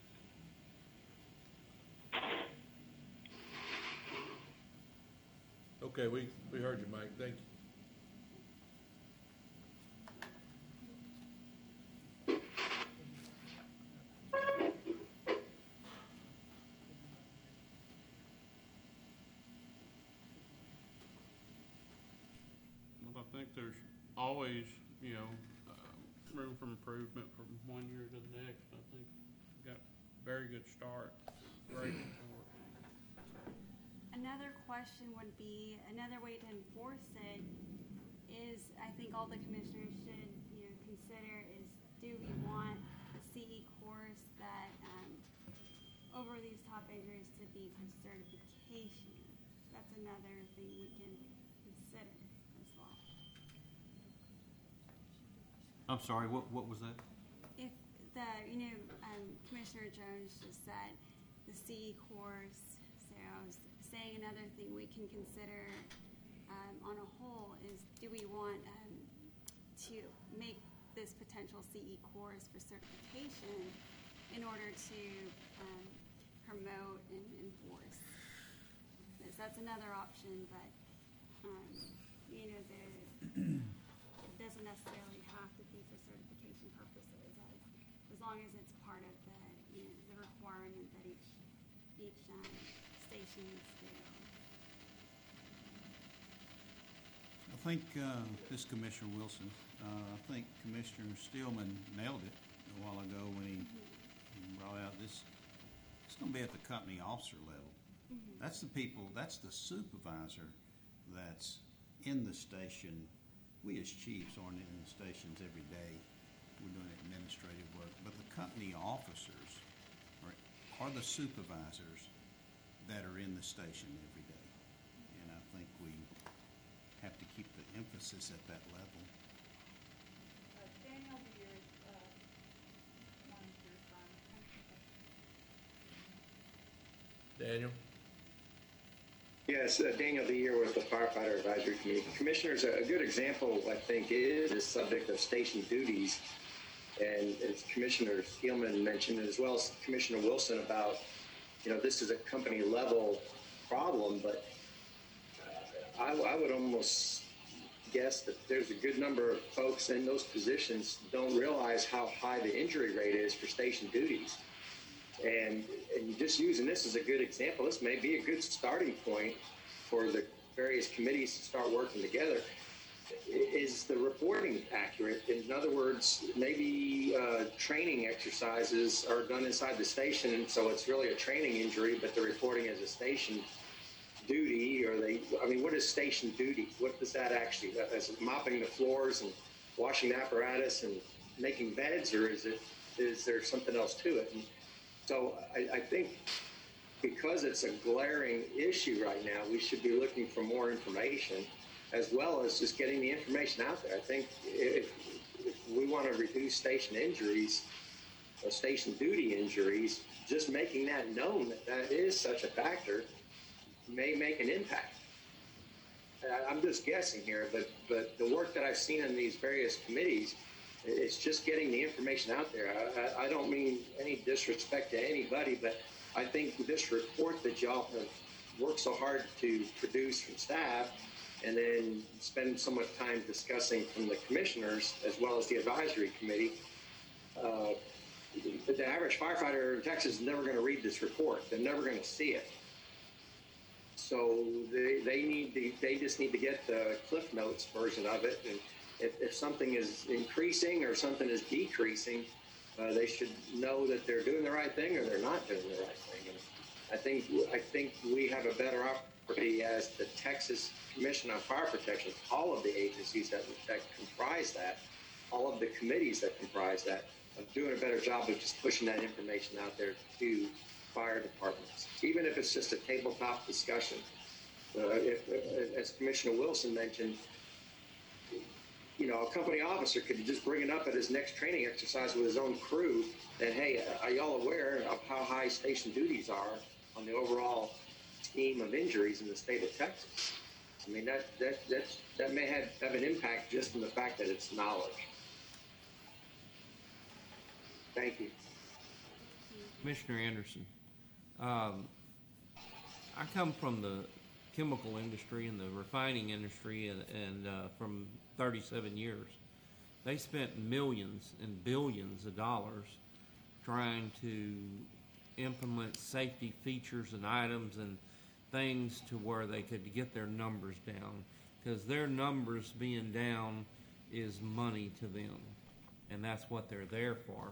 Okay, we, we heard you, Mike. Thank you. Well, I think there's always, you know, uh, room for improvement from one year to the next. I think we've got a very good start. Great report. Another question would be, another way to enforce it is, I think all the commissioners should, you know, consider is, do we want a C E course that, um, over these top injuries to be for certification? That's another thing we can consider as well. I'm sorry, what, what was that? If the, you know, um, Commissioner Jones just said the C E course, so I was saying another thing we can consider um, on a whole is, do we want um, to make this potential C E course for certification in order to um, promote and enforce this? That's another option, but um, you know, the, it doesn't necessarily have to be for certification purposes, as, as long as it's part of the, you know, the requirement that each each um, station needs to do. I think uh, this is Commissioner Wilson. Uh, I think Commissioner Stillman nailed it a while ago when he, he brought out this. It's going to be at the company officer level. Mm-hmm. That's the people. That's the supervisor. That's in the station. We as chiefs aren't in the stations every day. We're doing administrative work, but the company officers are, are the supervisors that are in the station every day. And I think we have to keep the emphasis at that level. Daniel, do your, uh, one of your son. Daniel? Yeah, Yes, uh, Daniel Deere with the Firefighter Advisory Committee. Commissioners, a good example, I think, is the subject of station duties. And as Commissioner Steelman mentioned, as well as Commissioner Wilson, about, you know, this is a company level problem, but uh, I, I would almost guess that there's a good number of folks in those positions don't realize how high the injury rate is for station duties. And, and just using this as a good example, this may be a good starting point for the various committees to start working together. Is the reporting accurate? In other words, maybe uh, training exercises are done inside the station, and so it's really a training injury, but they're reporting as a station duty, or they, I mean, what is station duty? What does that actually, is it mopping the floors and washing the apparatus and making beds, or is it, is there something else to it? And so I, I think because it's a glaring issue right now, we should be looking for more information, as well as just getting the information out there. I think if, if we want to reduce station injuries, or station duty injuries, just making that known that that is such a factor may make an impact. I, I'm just guessing here, but, but the work that I've seen in these various committees, it's just getting the information out there. I, I, I don't mean any disrespect to anybody, but I think this report that y'all have worked so hard to produce from staff, and then spend so much time discussing from the commissioners as well as the advisory committee, uh, the average firefighter in Texas is never going to read this report. They're never going to see it. So they, they need to, they just need to get the Cliff Notes version of it. And if, if something is increasing or something is decreasing, uh, they should know that they're doing the right thing or they're not doing the right thing. And I think I think we have a better opportunity as the Texas Commission on Fire Protection, all of the agencies that, that comprise that, all of the committees that comprise that, of doing a better job of just pushing that information out there to fire departments, even if it's just a tabletop discussion. Uh, if, uh, as Commissioner Wilson mentioned, you know, a company officer could just bring it up at his next training exercise with his own crew, that, hey, are y'all aware of how high station duties are on the overall scheme of injuries in the state of Texas? I mean, that that that's, that may have, have an impact just in the fact that it's knowledge. Thank you. Commissioner Anderson, um, I come from the chemical industry and the refining industry, and, and uh, from thirty-seven years. They spent millions and billions of dollars trying to implement safety features and items and things to where they could get their numbers down, because their numbers being down is money to them, and that's what they're there for.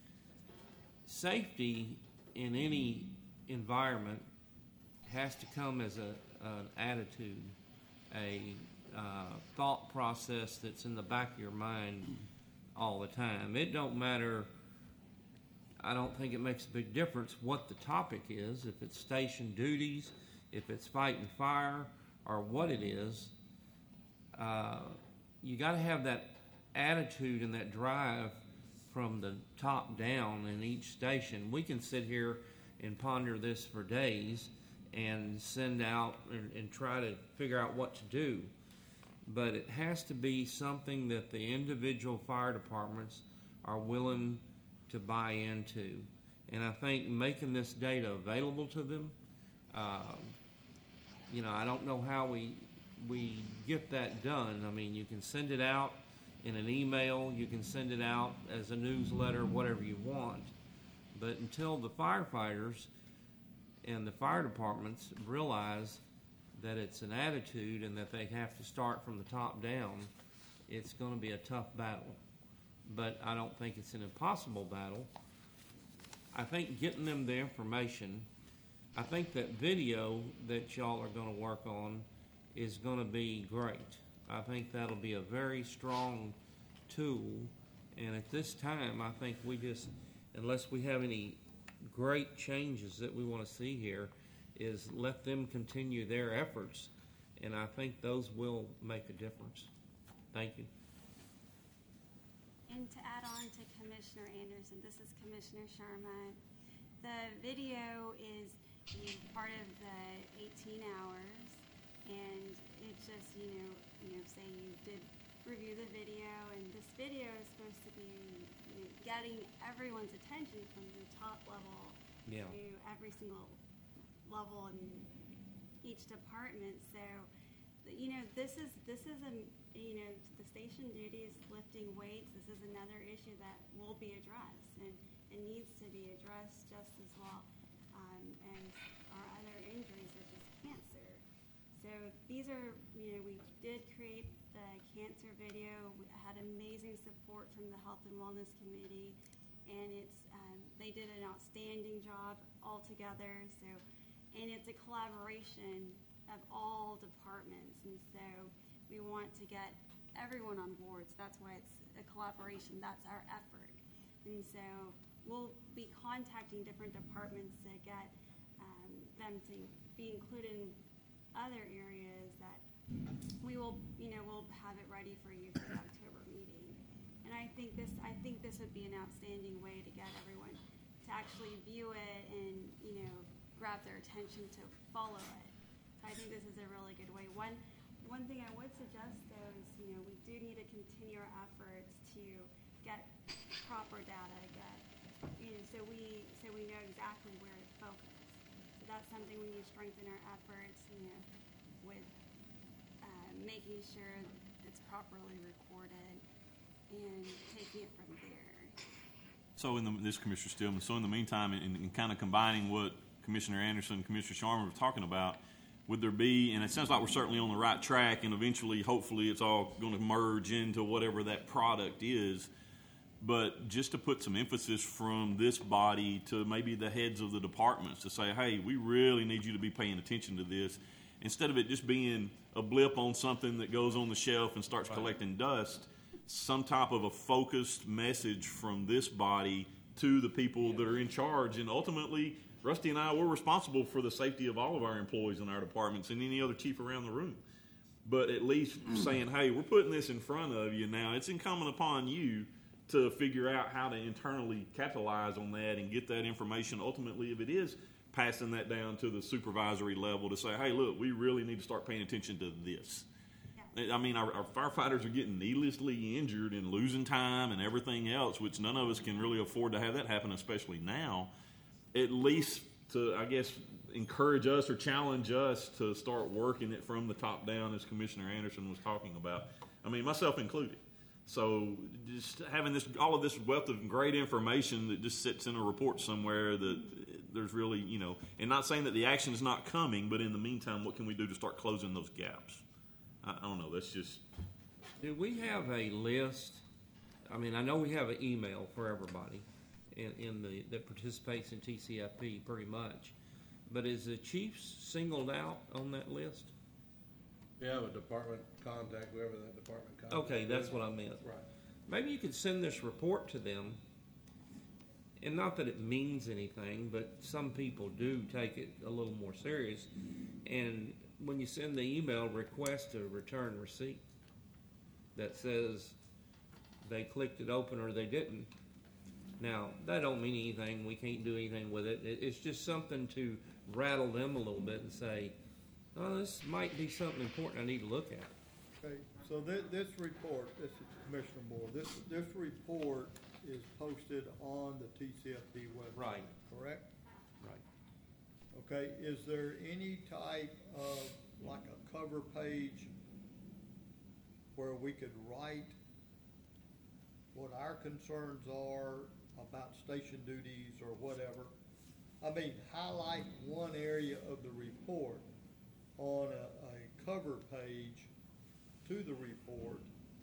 Safety in any environment has to come as a, an attitude, a uh, thought process that's in the back of your mind all the time. It don't matter, I don't think it makes a big difference what the topic is, if it's station duties, if it's fighting fire, or what it is. Uh, you got to have that attitude and that drive from the top down in each station. We can sit here and ponder this for days and send out and, and try to figure out what to do. But it has to be something that the individual fire departments are willing to buy into. And I think making this data available to them, uh, you know, I don't know how we we get that done. I mean, you can send it out in an email, you can send it out as a newsletter, whatever you want. But until the firefighters and the fire departments realize that it's an attitude and that they have to start from the top down, it's going to be a tough battle. But I don't think it's an impossible battle. I think getting them the information, I think that video that y'all are going to work on is going to be great. I think that'll be a very strong tool. And at this time, I think we just, unless we have any great changes that we want to see here, is let them continue their efforts. And I think those will make a difference. Thank you. And to add on to Commissioner Anderson, this is Commissioner Sharma. The video is you know, part of the eighteen hours, and it's just, you know, you know, say you did review the video, and this video is supposed to be, you know, getting everyone's attention from the top level Yeah. to every single level in each department. So, the- you know, this is this is a you know the station duties, lifting weights. This is another issue that will be addressed, and it needs to be addressed just as well um, as our other injuries such as cancer. So these are, you know, we did create the cancer video. We had amazing support from the Health and Wellness Committee, and it's um, they did an outstanding job altogether. So, and it's a collaboration of all departments, and so we want to get everyone on board. So that's why it's a collaboration. That's our effort, and so we'll be contacting different departments to get um, them to be included in other areas that we will, you know, we'll have it ready for you for the October meeting. And I think this, I think this would be an outstanding way to get everyone to actually view it and, you know, grab their attention to follow it. So I think this is a really good way. One, one thing I would suggest though is, you know, we do need to continue our efforts to get proper data, get, you know, so we, so we know exactly where to focus. So that's something we need to strengthen our efforts, you know, with uh, making sure it's properly recorded and taking it from there. So in the, this Commissioner Stillman, so in the meantime, in, in kind of combining what Commissioner Anderson and Commissioner Sharma were talking about, would there be, and it sounds like we're certainly on the right track, and eventually, hopefully, it's all going to merge into whatever that product is, but just to put some emphasis from this body to maybe the heads of the departments to say, hey, we really need you to be paying attention to this, instead of it just being a blip on something that goes on the shelf and starts collecting dust, some type of a focused message from this body to the people that are in charge. And ultimately, Rusty and I, we're responsible for the safety of all of our employees in our departments and any other chief around the room. But at least saying, hey, we're putting this in front of you now. It's incumbent upon you to figure out how to internally capitalize on that and get that information. Ultimately, if it is passing that down to the supervisory level to say, hey, look, we really need to start paying attention to this. I mean, our, our firefighters are getting needlessly injured and losing time and everything else, which none of us can really afford to have that happen, especially now. At least to, I guess, encourage us or challenge us to start working it from the top down, as Commissioner Anderson was talking about. I mean, myself included. So just having this, all of this wealth of great information that just sits in a report somewhere that there's really, you know, and not saying that the action is not coming, but in the meantime, what can we do to start closing those gaps? I, I don't know. That's just. Do we have a list? I mean, I know we have an email for everybody in, in the that participates in T C F P pretty much, but is the chiefs singled out on that list? You have a department contact, whoever that department contact Okay, that's is. what I meant. Right. Maybe you could send this report to them, and not that it means anything, but some people do take it a little more serious. And when you send the email, request a return receipt that says they clicked it open or they didn't. Now, that don't mean anything. We can't do anything with it. It- It's just something to rattle them a little bit and say, oh, this might be something important I need to look at. Okay, so this, this report, this is Commissioner Moore, this, this report is posted on the T C F P website. Right. Correct? Right. Okay, is there any type of, like a cover page where we could write what our concerns are about station duties or whatever? I mean, highlight one area of the report on a, a cover page to the report,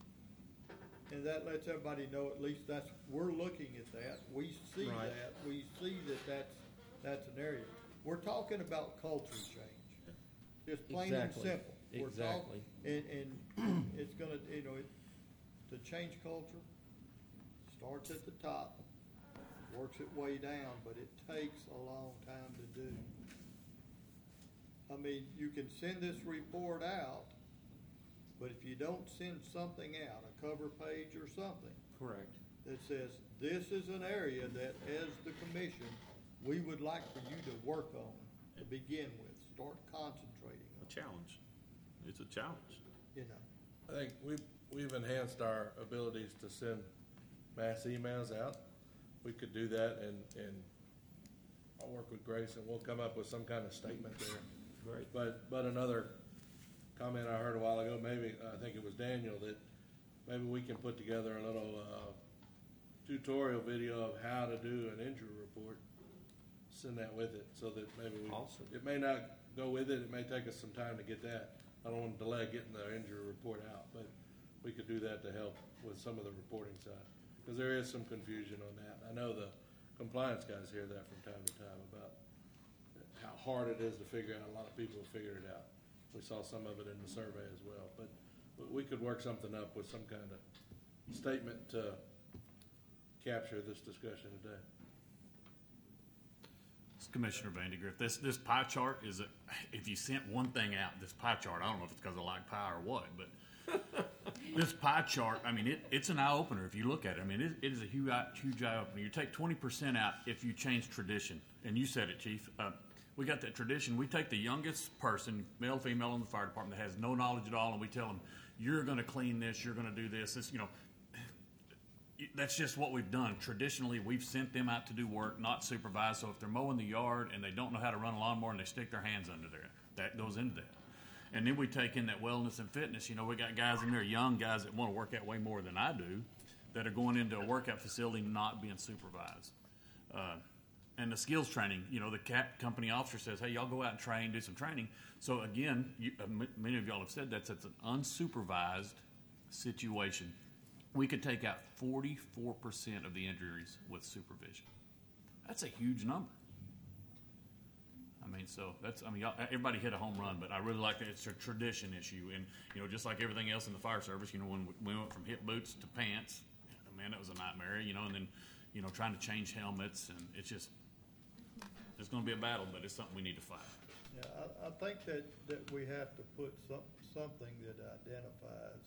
and that lets everybody know at least that's, we're looking at that, we see Right. that, we see that that's, that's an area. We're talking about culture change, just plain and Exactly. simple. We're talk- Exactly. And, and it's gonna, you know, it, to change culture, starts at the top, works its way down, but it takes a long time to do. I mean, you can send this report out, but if you don't send something out, a cover page or something, Correct. that says, this is an area that, as the commission, we would like for you to work on, to begin with. Start concentrating A on it, challenge. It's a challenge. you know. I think we've, we've enhanced our abilities to send mass emails out. We could do that, and, and I'll work with Grace, and we'll come up with some kind of statement there. Great. But, but another comment I heard a while ago, maybe, I think it was Daniel, that maybe we can put together a little uh, tutorial video of how to do an injury report. Send that with it, so that maybe we, Awesome. it may not go with it, it may take us some time to get that. I don't want to delay getting the injury report out, but we could do that to help with some of the reporting side. Because there is some confusion on that. I know the compliance guys hear that from time to time about how hard it is to figure out. A lot of people have figured it out. We saw some of it in the survey as well. But, but we could work something up with some kind of statement to capture this discussion today. Commissioner Vandegrift, this this pie chart is a, if you sent one thing out, this pie chart, I don't know if it's because I like pie or what, but this pie chart, I mean, it, it's an eye opener if you look at it. I mean, it, it is a huge huge eye opener. You take twenty percent out if you change tradition, and you said it, Chief. Uh, we got that tradition. We take the youngest person, male, female, in the fire department that has no knowledge at all, and we tell them, "You're going to clean this. You're going to do this." This, you know. That's just what we've done. Traditionally, we've sent them out to do work, not supervised. So if they're mowing the yard and they don't know how to run a lawnmower and they stick their hands under there, that goes into that. And then we take in that wellness and fitness. You know, we got guys in there, young guys that want to work out way more than I do, that are going into a workout facility not being supervised. Uh, and the skills training, you know, the cat company officer says, hey, y'all go out and train, do some training. So again, you, uh, m- many of y'all have said that it's an unsupervised situation. We could take out forty-four percent of the injuries with supervision. That's a huge number. I mean, so that's, I mean, y'all, everybody hit a home run, but I really like that it's a tradition issue. And, you know, just like everything else in the fire service, you know, when we went from hip boots to pants, man, that was a nightmare, you know, and then, you know, trying to change helmets, and it's just, it's going to be a battle, but it's something we need to fight. Yeah, I, I think that, that we have to put some, something that identifies.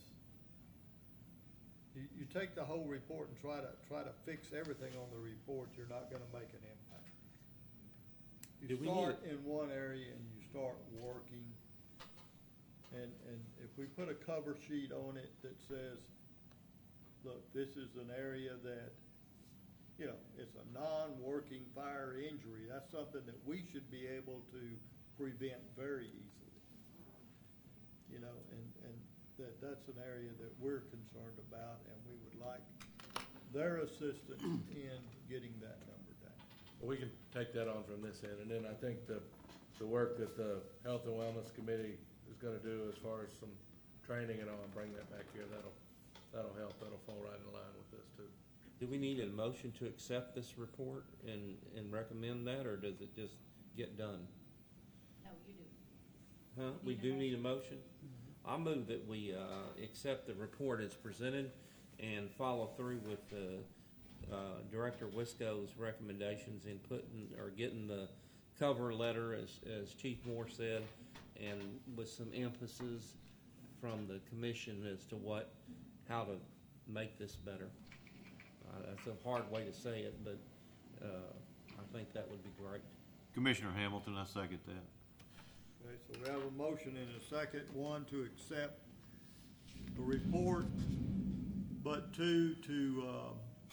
You, you take the whole report and try to, try to fix everything on the report, you're not gonna make an impact. You Do we start need in one area and you start working, and, and if we put a cover sheet on it that says, look, this is an area that, you know, it's a non-working fire injury, that's something that we should be able to prevent very easily. You know, and, and that that's an area that we're concerned about, and we would like their assistance in getting that number down. Well, we can take that on from this end, and then I think the, the work that the Health and Wellness Committee is gonna do as far as some training and all, and bring that back here, that'll, that'll help, that'll fall right in line with this too. Do we need a motion to accept this report and, and recommend that, or does it just get done? No, you do. Huh? You We need a do need a motion? I move that we uh, accept the report as presented and follow through with uh, uh, Director Wisco's recommendations in putting or getting the cover letter, as, as Chief Moore said, and with some emphasis from the commission as to what, how to make this better. Uh, that's a hard way to say it, but uh, I think that would be great. Commissioner Hamilton, I second that. Okay, so we have a motion and a second, one, to accept the report, but two, to, uh,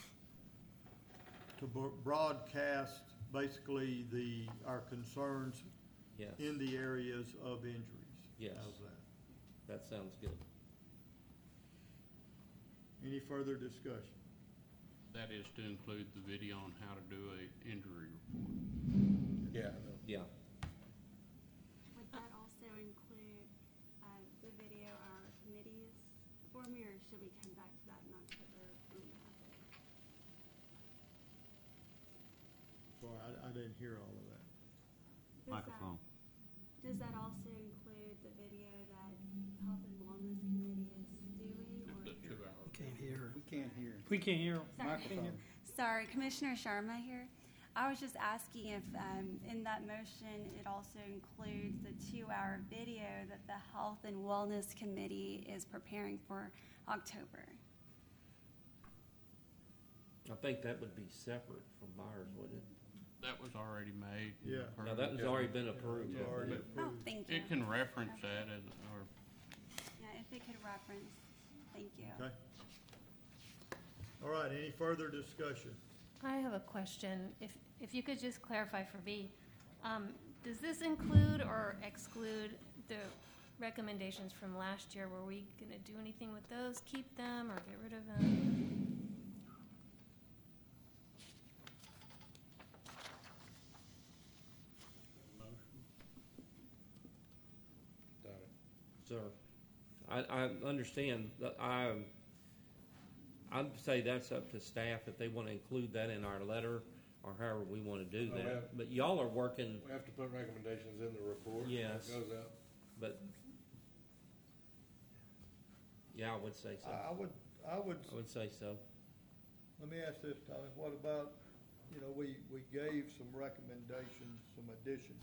to bro- broadcast basically the, our concerns Yes. in the areas of injuries. Yes. How's that? That sounds good. Any further discussion? That is to include the video on how to do a injury report. Yeah, I know. Yeah. Would that also include uh, the video our committees for me, or should we come back to that in October when we have it? Sorry, I, I didn't hear all of that. Does Microphone. That, does that also include the video that Health and Wellness Committee is doing? Or? The two hour. Can't hear. We can't hear. We can't hear. Sorry. Microphone. Sorry, Commissioner Sharma here. I was just asking if um, in that motion it also includes the two-hour video that the Health and Wellness Committee is preparing for October. I think that would be separate from ours, wouldn't it? that was already made. and Yeah. approved. Now, that has already been approved. It's already But Oh, approved. thank you. It can reference that as, or Yeah, if it could reference, thank you. Okay. All right, any further discussion? I have a question. If, if you could just clarify for me, um, does this include or exclude the recommendations from last year? Were we gonna do anything with those, keep them, or get rid of them? Sir, I, I understand, that I, I'd say that's up to staff if they want to include that in our letter or however we want to do Oh, yeah. that. But y'all are working, We have to put recommendations in the report. when Yes. It goes out. but, yeah, I would say so. I I would, I would, I would say so. let me ask this, Tommy, what about, you know, we, we gave some recommendations, some additions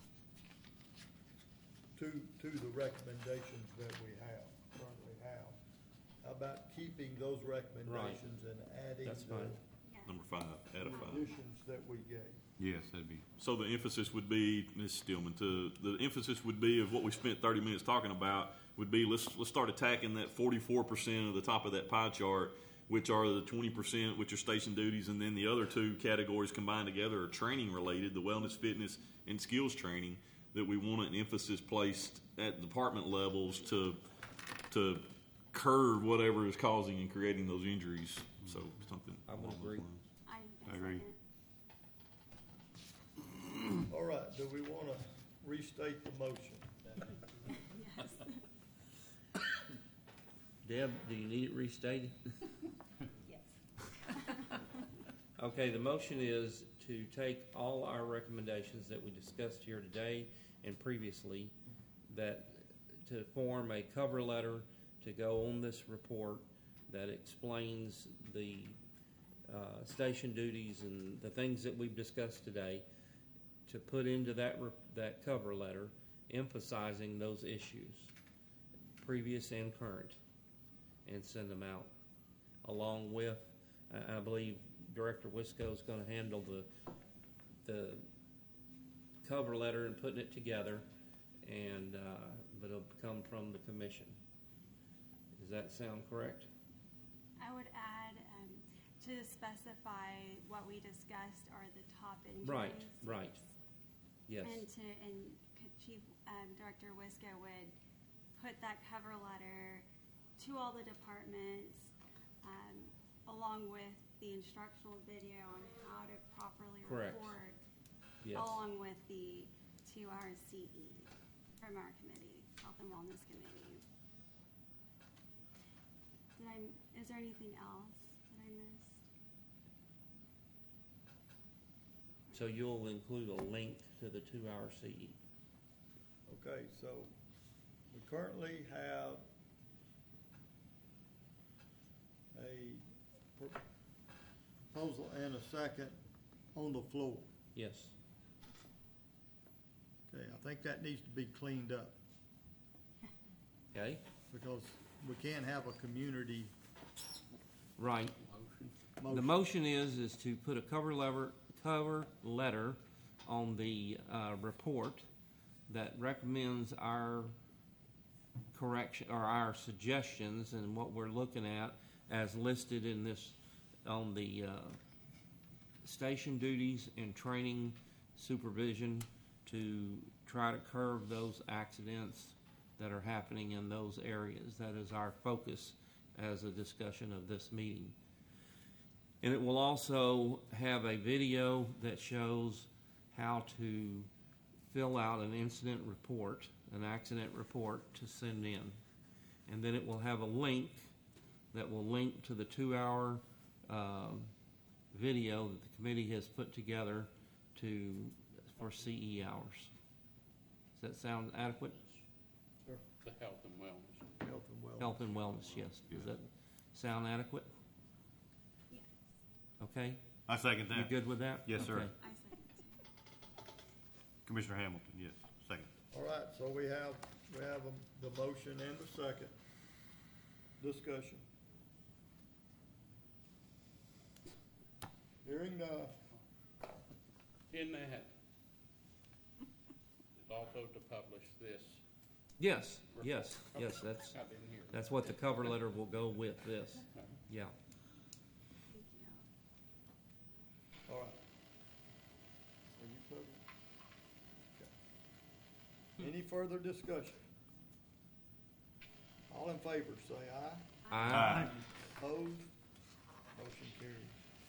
to, to the recommendations that we have, currently have. How about keeping those recommendations and adding That's the fine. Number five, add a five. additions that we gave? Yes, that'd be. So the emphasis would be, Miz Stillman, to, the emphasis would be of what we spent thirty minutes talking about would be, let's, let's start attacking that forty-four percent of the top of that pie chart, which are the twenty percent, which are station duties, and then the other two categories combined together are training related, the wellness, fitness, and skills training, that we want an emphasis placed at department levels to, to curb whatever is causing and creating those injuries. So something. I would along those agree. lines. I, I agree. All right, do we want to restate the motion? Yes. Deb, do you need it restated? Yes. Okay, the motion is to take all our recommendations that we discussed here today and previously, that to form a cover letter to go on this report that explains the uh, station duties and the things that we've discussed today, to put into that re- that cover letter, emphasizing those issues, previous and current, and send them out. Along with, I, I believe Director Wisco is going to handle the the cover letter and putting it together, and uh, but it'll come from the commission. Does that sound correct? I would add, um, to specify what we discussed are the top injuries. Right, right. Yes. And to, and could Chief, um, Director Wisco would put that cover letter to all the departments, um, along with the instructional video on how to properly Correct. report, Yes. along with the two-hour C E from our committee, Health and Wellness Committee. Did I, is there anything else that I missed? So you'll include a link to the two-hour C E. Okay, so we currently have a pro- proposal and a second on the floor. Yes. Okay, I think that needs to be cleaned up, Okay. because we can't have a community Right. motion. The motion is, is to put a cover letter, cover letter on the uh, report that recommends our correction, or our suggestions and what we're looking at as listed in this, on the uh, station duties and training supervision, to try to curb those accidents that are happening in those areas. That is our focus as a discussion of this meeting. And it will also have a video that shows how to fill out an incident report, an accident report to send in. And then it will have a link that will link to the two-hour um, video that the committee has put together to for C E hours. Does that sound adequate? the health and wellness. Health and wellness. Health and wellness, yes. Does that sound adequate? Yes. Okay? I second that. You good with that? Yes, sir. Okay. I second too. Commissioner Hamilton, yes, second. All right, so we have, we have a- the motion and the second. Discussion. Hearing none. In that, is also to publish this. Yes, yes, yes, that's, I didn't hear. that's what the cover letter will go with this. Yeah. All right. Are you covered? Okay. Any further discussion? All in favor, say aye. Aye. Opposed? Motion carries.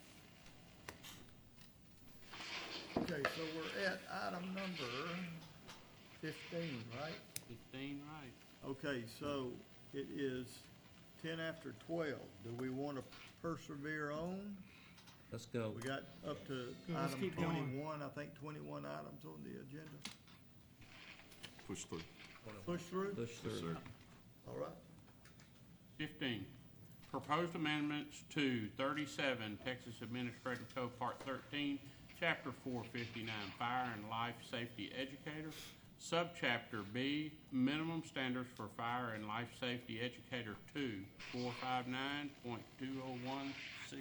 Okay, so we're at item number fifteen, right? Fifteen, right. Okay, so it is ten after twelve. Do we want to persevere on? Let's go. We got up to Yeah, let's item keep going. twenty-one, I think twenty-one items on the agenda. Push through. Push through? Push Yes, through. sir. All right. Fifteen, proposed amendments to thirty-seven Texas Administrative Code Part thirteen, Chapter four fifty-nine, Fire and Life Safety Educator, Subchapter B, Minimum Standards for Fire and Life Safety Educator two, four fifty-nine point two oh one C.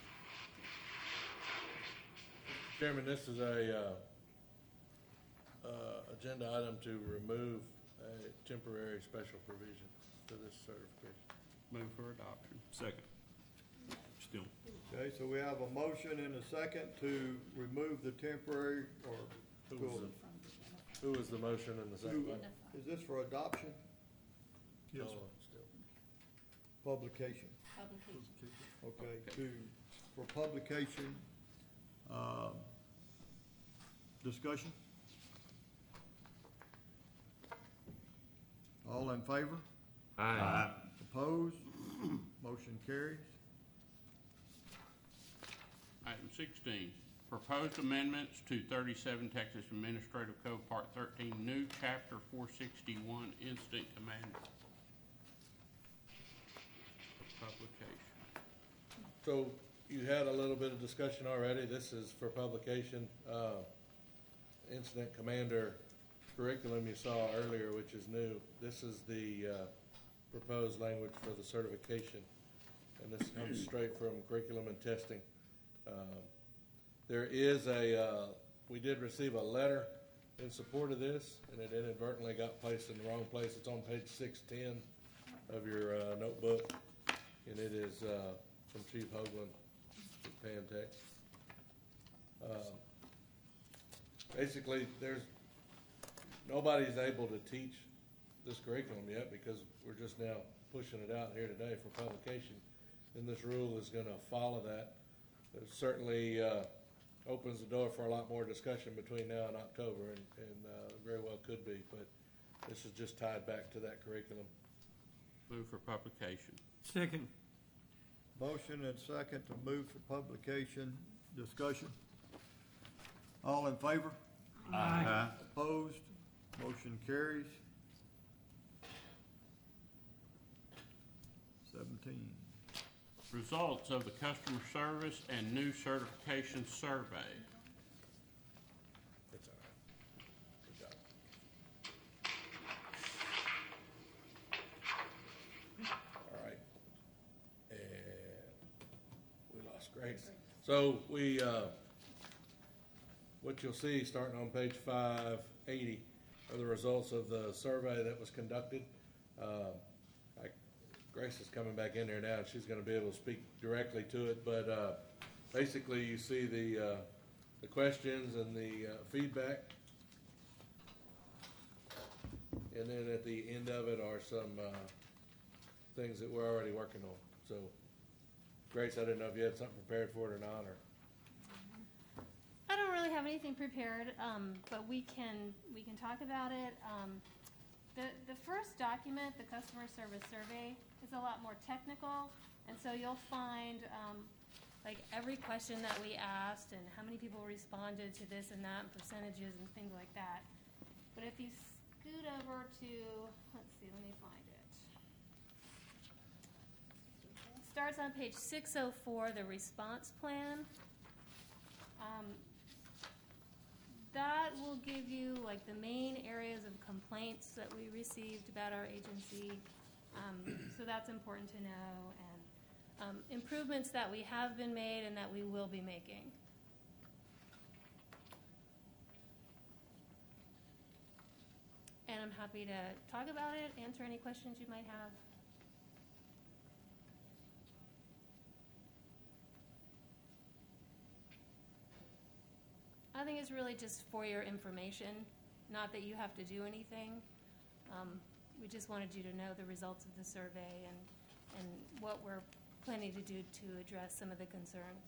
Chairman, this is a, uh, uh, agenda item to remove a temporary special provision to this certification. Move for adoption. Second. Still. Okay, so we have a motion and a second to remove the temporary, or Who to- was the, who was the motion and the second who- one? is this for adoption? Yes, Oh, sir. still. Publication. Publication. Okay, to, for publication, um, discussion? All in favor? Aye. Opposed? Motion carries. Item sixteen, proposed amendments to thirty-seven Texas Administrative Code Part thirteen, new Chapter four sixty-one, Instant Commander. Publication. So you had a little bit of discussion already. This is for publication. Uh, Incident Commander curriculum you saw earlier, which is new. This is the uh, proposed language for the certification. And this comes straight from curriculum and testing. Um, There is a, uh, we did receive a letter in support of this, and it inadvertently got placed in the wrong place. It's on page six ten of your uh, notebook, and it is uh, from Chief Hoagland at Pantech. Uh, Basically, there's, nobody's able to teach this curriculum yet because we're just now pushing it out here today for publication. And this rule is going to follow that. It certainly uh, opens the door for a lot more discussion between now and October, and, and uh, very well could be, but this is just tied back to that curriculum. Move for publication. Second. Motion and second to move for publication. Discussion. All in favor? Aye. Opposed? Motion carries. Seventeen. Results of the customer service and new certification survey. It's all right. Good job. All right. And we lost Grace. So we, uh, what you'll see starting on page five eighty are the results of the survey that was conducted. Uh, I, Grace is coming back in there now, and she's going to be able to speak directly to it. But uh, basically, you see the uh, the questions and the uh, feedback, and then at the end of it are some uh, things that we're already working on. So, Grace, I didn't know if you had something prepared for it or not, or. I don't really have anything prepared, um, but we can we can talk about it. Um, the the first document, the customer service survey, is a lot more technical, and so you'll find um, like every question that we asked and how many people responded to this and that, and percentages and things like that. But if you scoot over to, let's see, let me find it. It starts on page six oh four, the response plan. Um, That will give you like the main areas of complaints that we received about our agency. Um, so that's important to know, and um, improvements that we have been made and that we will be making. again, I'm happy to talk about it, answer any questions you might have. I think it's really just for your information, not that you have to do anything. Um, we just wanted you to know the results of the survey and, and what we're planning to do to address some of the concerns.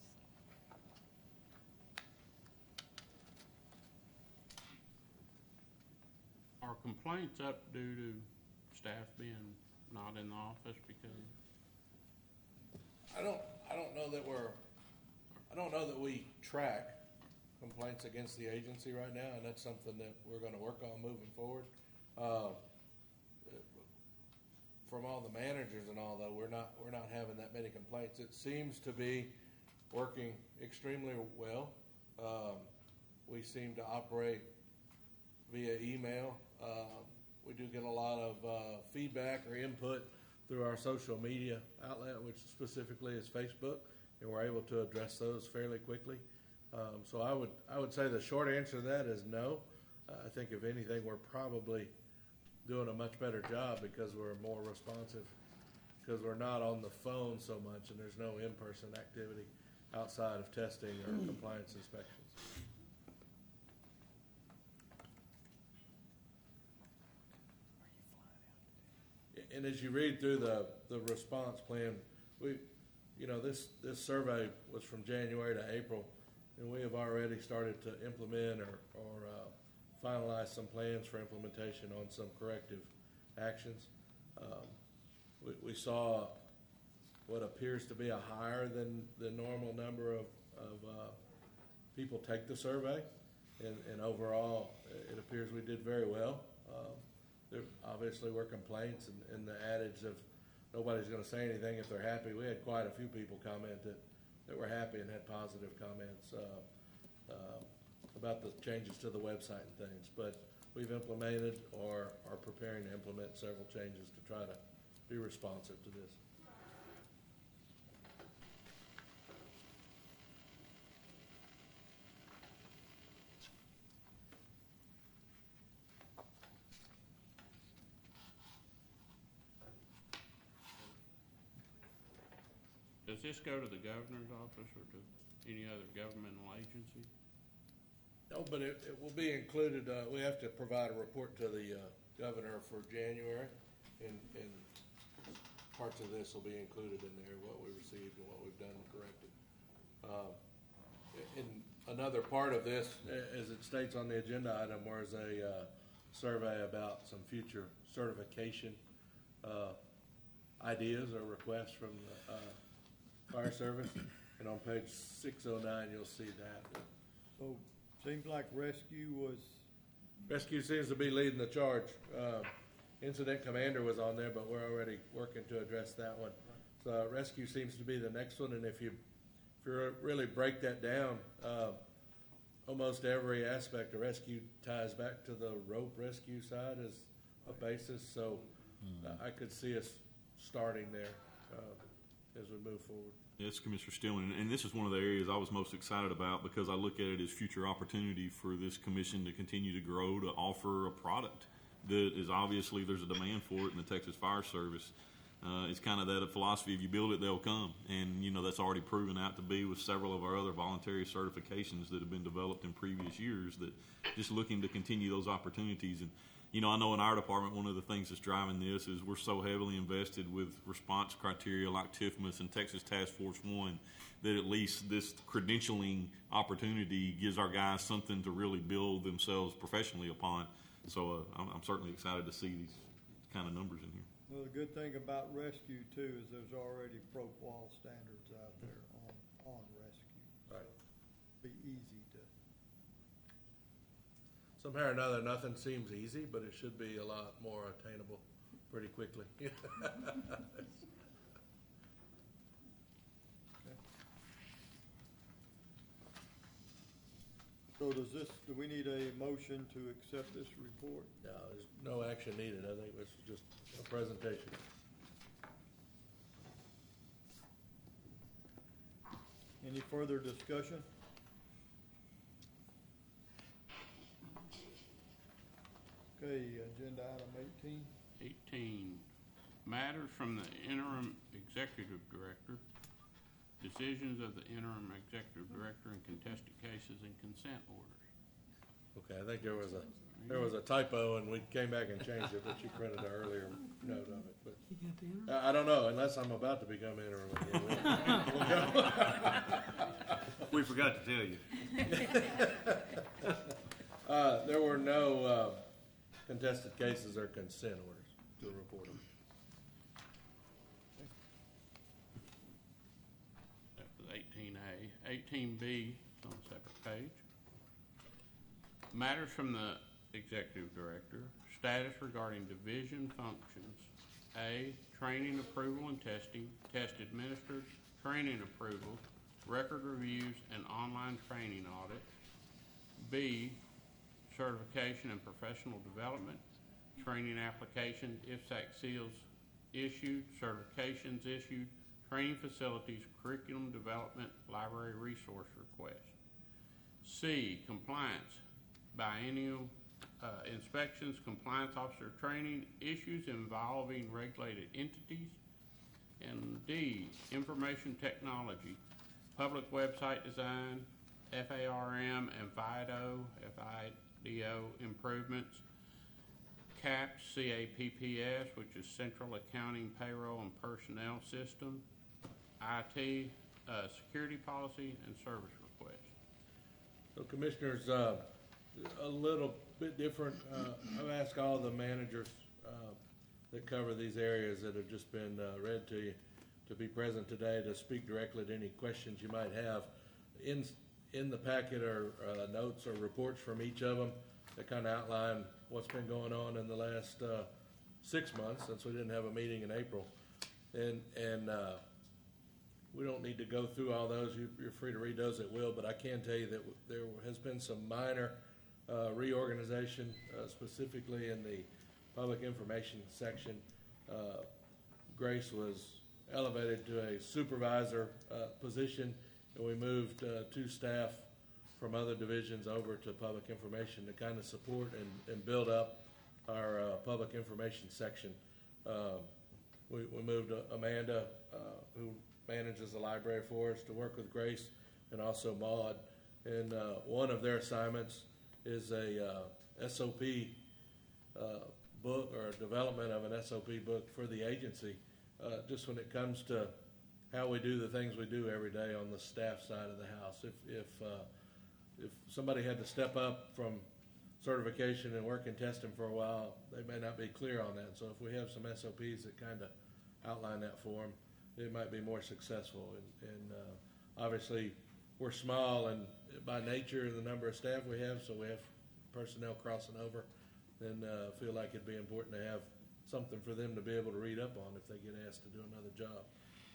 Are complaints up due to staff being not in the office because? I don't, I don't know that we're, I don't know that we track complaints against the agency right now, and that's something that we're gonna work on moving forward. Uh, From all the managers and all, though, we're not, we're not having that many complaints. It seems to be working extremely well. Um, we seem to operate via email. Um, we do get a lot of uh, feedback or input through our social media outlet, which specifically is Facebook, and we're able to address those fairly quickly. Um, so I would, I would say the short answer to that is no. Uh, I think if anything, we're probably doing a much better job because we're more responsive, because we're not on the phone so much, and there's no in-person activity outside of testing or compliance inspections. And as you read through the, the response plan, we, you know, this, this survey was from January to April, and we have already started to implement or, or uh, finalize some plans for implementation on some corrective actions. Um, we, we saw what appears to be a higher than the normal number of, of uh, people take the survey, and, and overall, it appears we did very well. Um, there obviously were complaints, and, and the adage of nobody's going to say anything if they're happy. We had quite a few people comment that, that were happy and had positive comments uh, uh, about the changes to the website and things. But we've implemented or are preparing to implement several changes to try to be responsive to this. Does this go to the governor's office or to any other governmental agency? No, but it, it will be included. Uh, we have to provide a report to the uh, governor for January, and, and parts of this will be included in there, what we received and what we've done and corrected. Uh, in another part of this, as it states on the agenda item, was a uh, survey about some future certification uh, ideas or requests from the uh, fire service, and on page six oh nine you'll see that. So seems like rescue was. Rescue seems to be leading the charge. Uh, incident commander was on there, but we're already working to address that one. So rescue seems to be the next one, and if you if you really break that down, uh, almost every aspect of rescue ties back to the rope rescue side as a basis. So uh, I could see us starting there uh, as we move forward. Yes, Commissioner Stillman, and this is one of the areas I was most excited about because I look at it as future opportunity for this commission to continue to grow, to offer a product that is obviously there's a demand for it in the Texas Fire Service. Uh, it's kind of that philosophy: if you build it, they'll come, and you know that's already proven out to be with several of our other voluntary certifications that have been developed in previous years. That just looking to continue those opportunities. And you know, I know in our department, one of the things that's driving this is we're so heavily invested with response criteria like T I F M A S and Texas Task Force One that at least this credentialing opportunity gives our guys something to really build themselves professionally upon. So uh, I'm, I'm certainly excited to see these kind of numbers in here. Well, the good thing about rescue too is there's already pro-qual standards out there on, on rescue. Right. So be easy to. Somehow or another, nothing seems easy, but it should be a lot more attainable pretty quickly. So does this, do we need a motion to accept this report? No, there's no action needed. I think this is just a presentation. Any further discussion? Okay, agenda item eighteen. Eighteen, matters from the interim executive director, decisions of the interim executive director in contested cases and consent orders. Okay, I think there was a, there was a typo and we came back and changed it, but you printed an earlier note of it, but. You got the interim? I, I don't know, unless I'm about to become interim again. We'll- we'll go. We forgot to tell you. Uh, there were no, uh, contested cases or consent orders to report on. That was eighteen A. Eighteen B is on a separate page. Matters from the executive director, status regarding division functions. A, training approval and testing, test administered, training approval, record reviews, and online training audit. B, certification and professional development, training applications, I F S A C seals issued, certifications issued, training facilities, curriculum development, library resource request. C, compliance, biennial uh, inspections, compliance officer training, issues involving regulated entities. And D, information technology, public website design, F A R M and FIDO, F I D O improvements, C A P S, C A P P S, which is Central Accounting, Payroll, and Personnel System, I T, uh, security policy, and service requests. So Commissioners, uh, a little bit different. Uh, I've asked all the managers uh, that cover these areas that have just been uh, read to you to be present today to speak directly to any questions you might have. In in the packet are uh, notes or reports from each of them that kind of outline what's been going on in the last uh, six months since we didn't have a meeting in April. And and uh, we don't need to go through all those. You, you're free to read those at will, but I can tell you that there has been some minor uh, reorganization, uh, specifically in the public information section. Uh, Grace was elevated to a supervisor uh, position, and we moved uh, two staff from other divisions over to public information to kind of support and, and build up our uh, public information section. Uh, we, we moved uh, Amanda, uh, who manages the library for us, to work with Grace and also Maud. And uh, one of their assignments is a uh, S O P uh, book, or a development of an S O P book for the agency, uh, just when it comes to how we do the things we do every day on the staff side of the house. If if uh, if somebody had to step up from certification and work in testing for a while, they may not be clear on that. So if we have some S O Ps that kind of outline that for them, it might be more successful. And, and uh, obviously, we're small and by nature the number of staff we have, so we have personnel crossing over, then uh, feel like it'd be important to have something for them to be able to read up on if they get asked to do another job.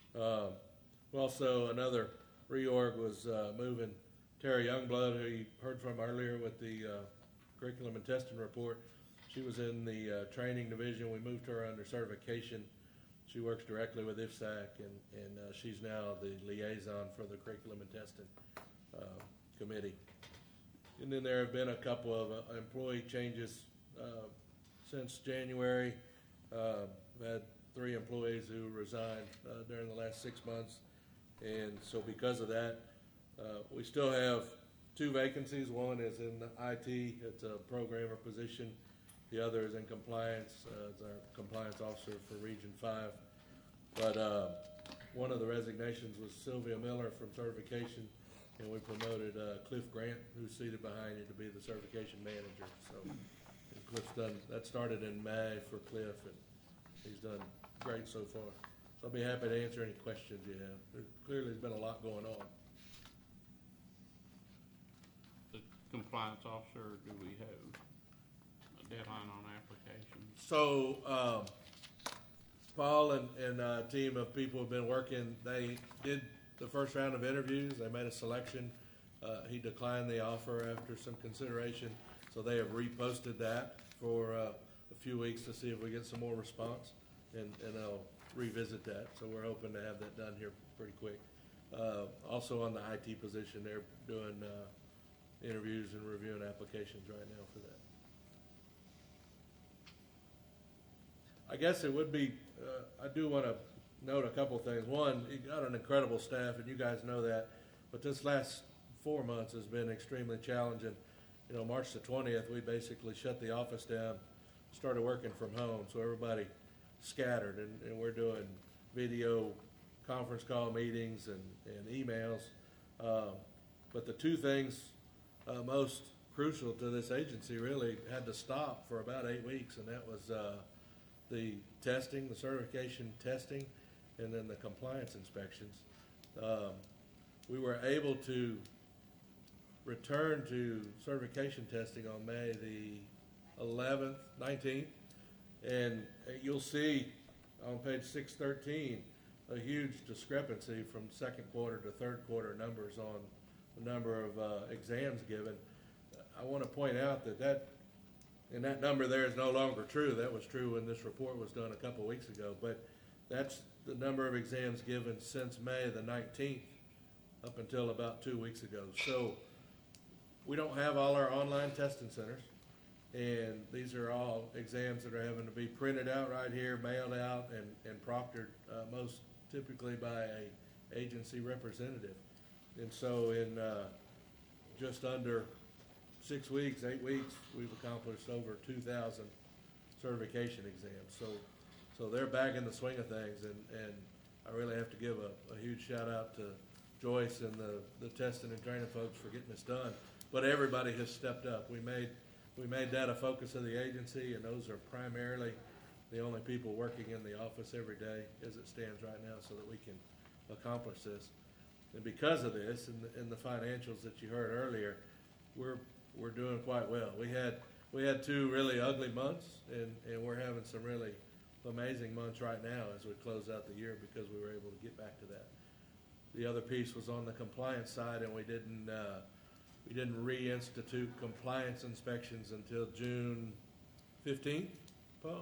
Uh, also, another reorg was uh, moving Tara Youngblood, who you heard from earlier with the uh, curriculum and testing report. She was in the uh, training division. We moved her under certification. She works directly with I F S A C, and, and uh, she's now the liaison for the curriculum and testing uh, committee. And then there have been a couple of uh, employee changes uh, since January. Uh, I've had three employees who resigned uh, during the last six months. And so because of that, uh, we still have two vacancies. One is in I T. It's a programmer position. The other is in compliance. Uh, it's our compliance officer for Region five. But uh, one of the resignations was Sylvia Miller from certification, and we promoted uh, Cliff Grant, who's seated behind you, to be the certification manager. So and Cliff's done, that started in May for Cliff, and he's done great so far. So I'll be happy to answer any questions you have. There clearly has been a lot going on. The compliance officer, do we have a deadline on applications? So, um, Paul and, and a team of people have been working. They did the first round of interviews. They made a selection. Uh, he declined the offer after some consideration. So they have reposted that for uh, a few weeks to see if we get some more response. And, and they'll revisit that. So we're hoping to have that done here pretty quick. Uh, also on the I T position, they're doing uh, interviews and reviewing applications right now for that. I guess it would be, uh, I do want to note a couple things. One, you got an incredible staff, and you guys know that, but this last four months has been extremely challenging. You know, March the twentieth, we basically shut the office down, started working from home, so everybody scattered, and, and we're doing video conference call meetings and, and emails. Uh, but the two things uh, most crucial to this agency really had to stop for about eight weeks, and that was uh, the testing, the certification testing, and then the compliance inspections. Um, we were able to return to certification testing on May the eleventh, nineteenth, and you'll see on page six thirteen a huge discrepancy from second quarter to third quarter numbers on the number of uh, exams given. I want to point out that that, and that number there is no longer true. That was true when this report was done a couple weeks ago, but that's the number of exams given since May the nineteenth up until about two weeks ago. So we don't have all our online testing centers, and these are all exams that are having to be printed out right here, mailed out, and, and proctored uh, most typically by a agency representative. And so in uh, just under six weeks, eight weeks, we've accomplished over two thousand certification exams. So so they're back in the swing of things, and, and I really have to give a, a huge shout out to Joyce and the, the testing and training folks for getting this done. But everybody has stepped up. We made we made that a focus of the agency, and those are primarily the only people working in the office every day as it stands right now, so that we can accomplish this. And because of this and the, and the financials that you heard earlier, we're we're doing quite well. We had we had two really ugly months, and, and we're having some really amazing months right now as we close out the year, because we were able to get back to that. The other piece was on the compliance side, and we didn't uh, we didn't reinstitute compliance inspections until June fifteenth, Paul.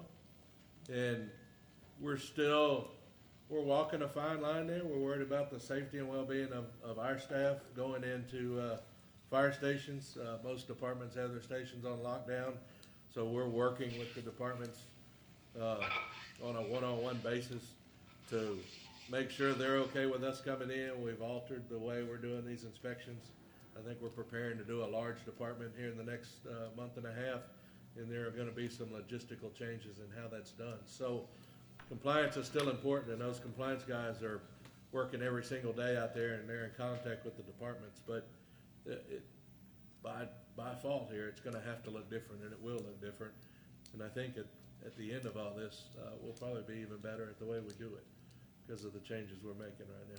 And we're still we're walking a fine line there. We're worried about the safety and well-being of, of our staff going into uh, fire stations. Uh, most departments have their stations on lockdown, so we're working with the departments uh, on a one-on-one basis to make sure they're okay with us coming in. We've altered the way we're doing these inspections. I think we're preparing to do a large department here in the next uh, month and a half, and there are going to be some logistical changes in how that's done. So compliance is still important, and those compliance guys are working every single day out there, and they're in contact with the departments. But it, it, by by fault here, it's going to have to look different, and it will look different. And I think at, at the end of all this, uh, we'll probably be even better at the way we do it because of the changes we're making right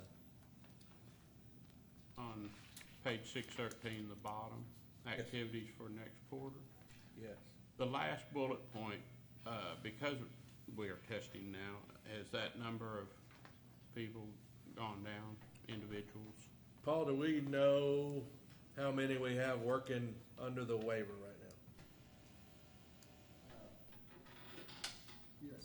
now. On page six thirteen, the bottom, activities for next quarter. Yes. The last bullet point, uh, because we are testing now, has that number of people gone down, individuals? Paul, do we know how many we have working under the waiver right now? Yes.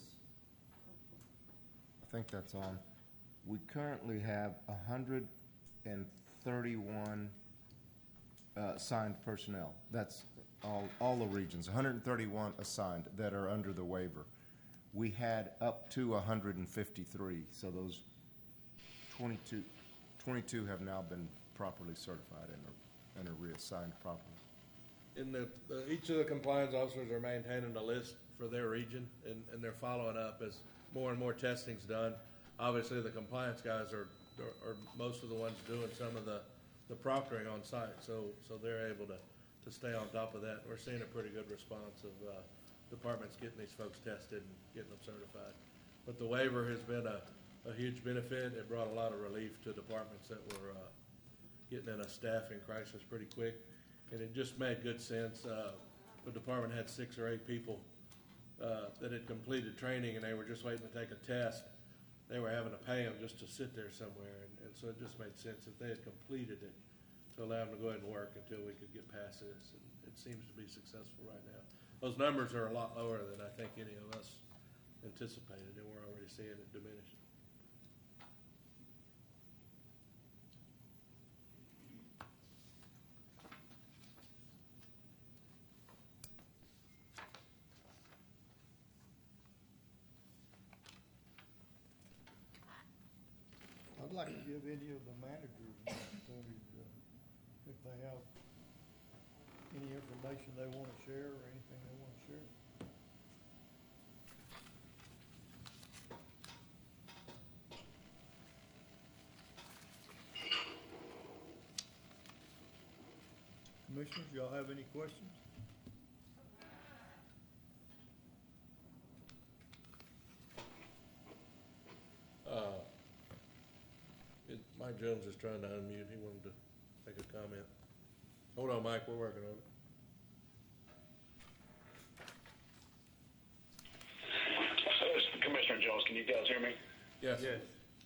I think that's on. We currently have one hundred thirty-one uh, assigned personnel. That's all, all the regions, one hundred thirty-one assigned that are under the waiver. We had up to one hundred fifty-three, so those twenty-two, twenty-two have now been properly certified and are, and are reassigned properly. In the, the each of the compliance officers are maintaining a list for their region, and, and they're following up as more and more testing's done. Obviously, the compliance guys are, are, are most of the ones doing some of the, the proctoring on site, so so they're able to, to stay on top of that. We're seeing a pretty good response of uh, departments getting these folks tested and getting them certified. But the waiver has been a, a huge benefit. It brought a lot of relief to departments that were uh, getting in a staffing crisis pretty quick. And it just made good sense. Uh, the department had six or eight people uh, that had completed training, and they were just waiting to take a test. They were having to pay them just to sit there somewhere, and, and so it just made sense if they had completed it to allow them to go ahead and work until we could get past this. And it seems to be successful right now. Those numbers are a lot lower than I think any of us anticipated, and we're already seeing it diminish. I'd like to give any of the managers an opportunity to, if they have any information they want to share or anything they want to share. Commissioners, y'all have any questions? Uh, it, Mike Jones is trying to unmute. He wanted to make a comment. Hold on, Mike. We're working on it. Commissioner Jones, can you guys hear me? Yes. Yes.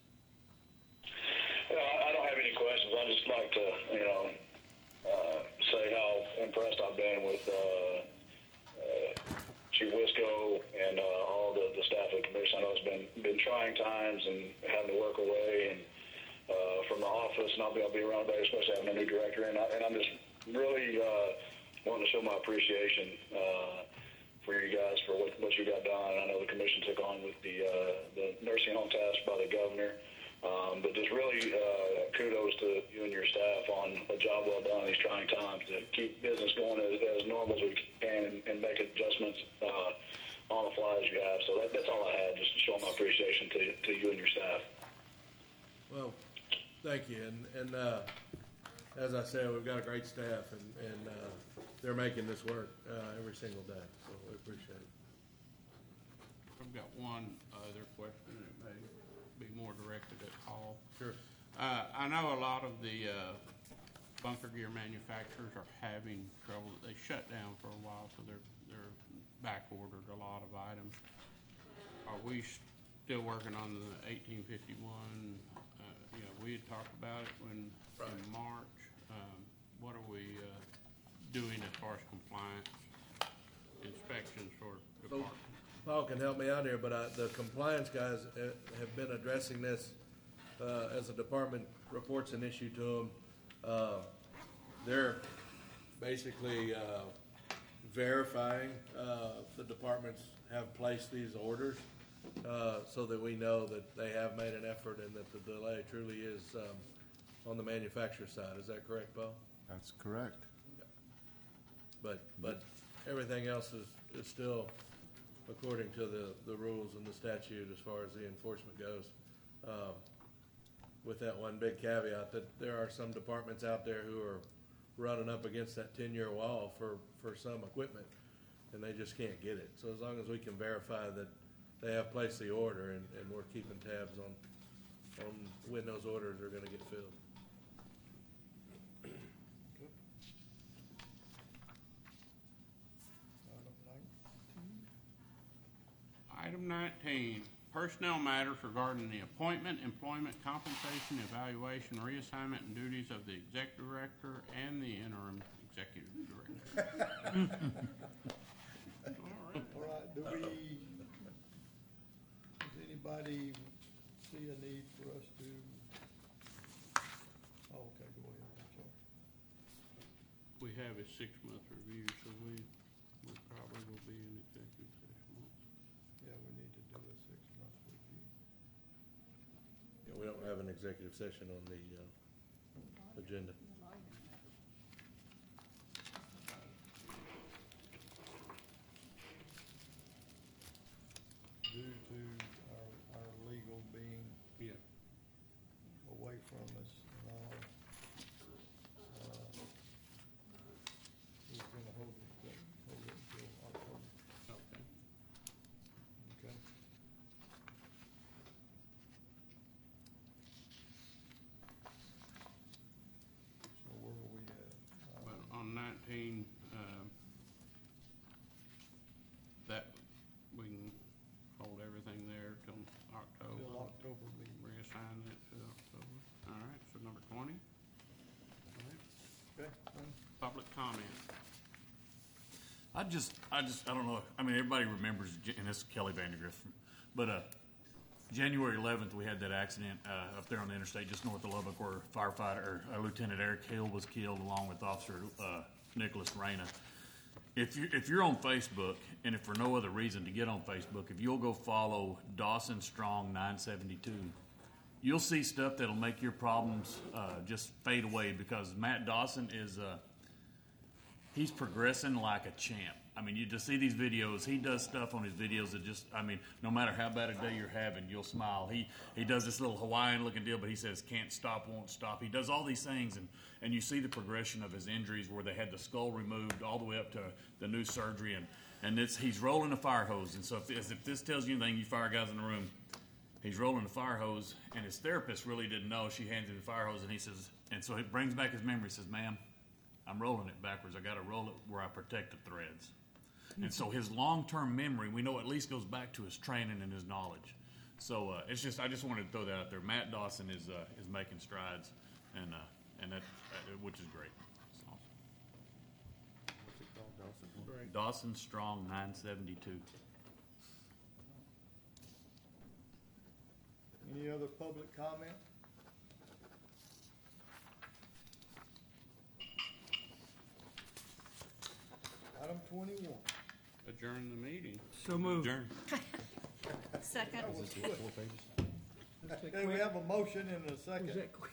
Uh, I don't have any questions. I just like to, you know, uh, say how impressed I've been with uh, uh, Chief Wisco and uh, all the, the staff of the commission. I know it's been been trying times and having to work away and uh, from the office, and I'll be I'll be around there, especially having a new director. And, I, and I'm just really uh, wanting to show my appreciation uh, for you guys for what, what you got done. I know the commission took on with the uh, the nursing home task by the governor. Um, but just really uh, kudos to you and your staff on a job well done in these trying times to keep business going as, as normal as we can and, and make adjustments uh, on the fly as you have. So that, that's all I had, just to show my appreciation to, to you and your staff. Well, thank you. And, and uh, as I said, we've got a great staff, and, and uh, they're making this work uh, every single day. So we appreciate it. I've got one other question that may be more directed at Paul. Sure. Uh, I know a lot of the uh, bunker gear manufacturers are having trouble. They shut down for a while, so they're they're back ordered a lot of items. Are we still working on the eighteen fifty-one? Uh, you know, we had talked about it when Right. in March. Um, what are we uh, doing as far as compliance inspections for departments? Paul can help me out here, but I, the compliance guys uh, have been addressing this uh, as the department reports an issue to them. Uh, they're basically uh, verifying uh, the departments have placed these orders uh, so that we know that they have made an effort and that the delay truly is um, on the manufacturer side. Is that correct, Paul? That's correct. But but everything else is, is still according to the, the rules and the statute as far as the enforcement goes. Um, with that one big caveat that there are some departments out there who are running up against that ten-year wall for, for some equipment, and they just can't get it. So as long as we can verify that they have placed the order and, and we're keeping tabs on, on when those orders are going to get filled. Item nineteen, personnel matters regarding the appointment, employment, compensation, evaluation, reassignment, and duties of the executive director and the interim executive director. All right, do we, does anybody see a need for us to? Oh, okay, go ahead, I'm sorry. We have a six-month review, so we, we probably will be in executive session. Yeah, we need to do a six-month review. Yeah, we don't have an executive session on the uh, agenda. Due to our, our legal being Yeah. away from us and all, uh, we're gonna hold it, hold it until October. Okay. Okay. So where are we at? Uh, Well, on nineteen, um, that, we can hold everything there till October. Till October meeting. Reassign it to October. All right, so number twenty. Okay, fine. Public comment. I just, I just, I don't know. I mean, everybody remembers, and this is Kelly Vandergrift, but uh, January eleventh, we had that accident uh, up there on the interstate just north of Lubbock where firefighter, or uh, Lieutenant Eric Hill was killed along with Officer uh, Nicholas Reyna. If, you, if you're on Facebook, and if for no other reason to get on Facebook, if you'll go follow Dawson Strong nine seventy-two, you'll see stuff that'll make your problems uh, just fade away because Matt Dawson is uh, he's progressing like a champ. I mean, you just see these videos. He does stuff on his videos that just, I mean, no matter how bad a day you're having, you'll smile. He he does this little Hawaiian-looking deal, but he says, can't stop, won't stop. He does all these things, and, and you see the progression of his injuries where they had the skull removed all the way up to the new surgery, and, and it's, he's rolling a fire hose. And so if this, if this tells you anything, you fire guys in the room, he's rolling a fire hose, and his therapist really didn't know. She hands him the fire hose, and he says, and so he brings back his memory, says, ma'am, I'm rolling it backwards. I got to roll it where I protect the threads. And so his long-term memory, we know at least goes back to his training and his knowledge. So uh, it's just, I just wanted to throw that out there. Matt Dawson is uh, is making strides, and uh, and that uh, which is great. So. What's it called, Dawson? Dawson Strong nine seventy-two. Any other public comment? Item twenty-one. Adjourn the meeting. So moved. Adjourn. Second. Is this four pages? Okay, we have a motion and a second. Was that quick?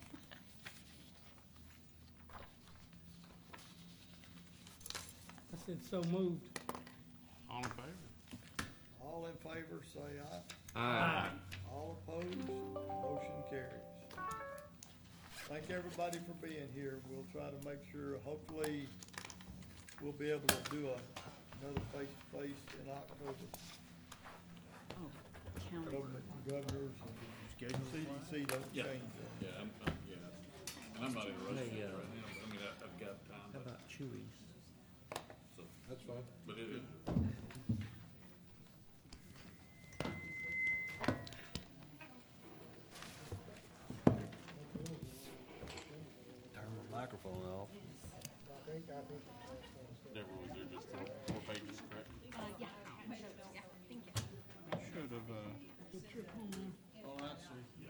I said so moved. All in favor? All in favor, say aye. Aye. All opposed, motion carries. Thank everybody for being here. We'll try to make sure, hopefully, we'll be able to do a, another face-to-face in October. Government, governors, and C D C don't Yeah. change that. Yeah, I'm, I'm, yeah. And I'm not in a rush Hey, for it uh, right now. I mean, I, I've got time. How but- about Chewy's? So, That's fine. but it is. Turn my microphone off. I think, I think. Deborah, was there just four, four pages, correct? Uh, yeah, yeah, thank you. Should have, uh. Oh, I see.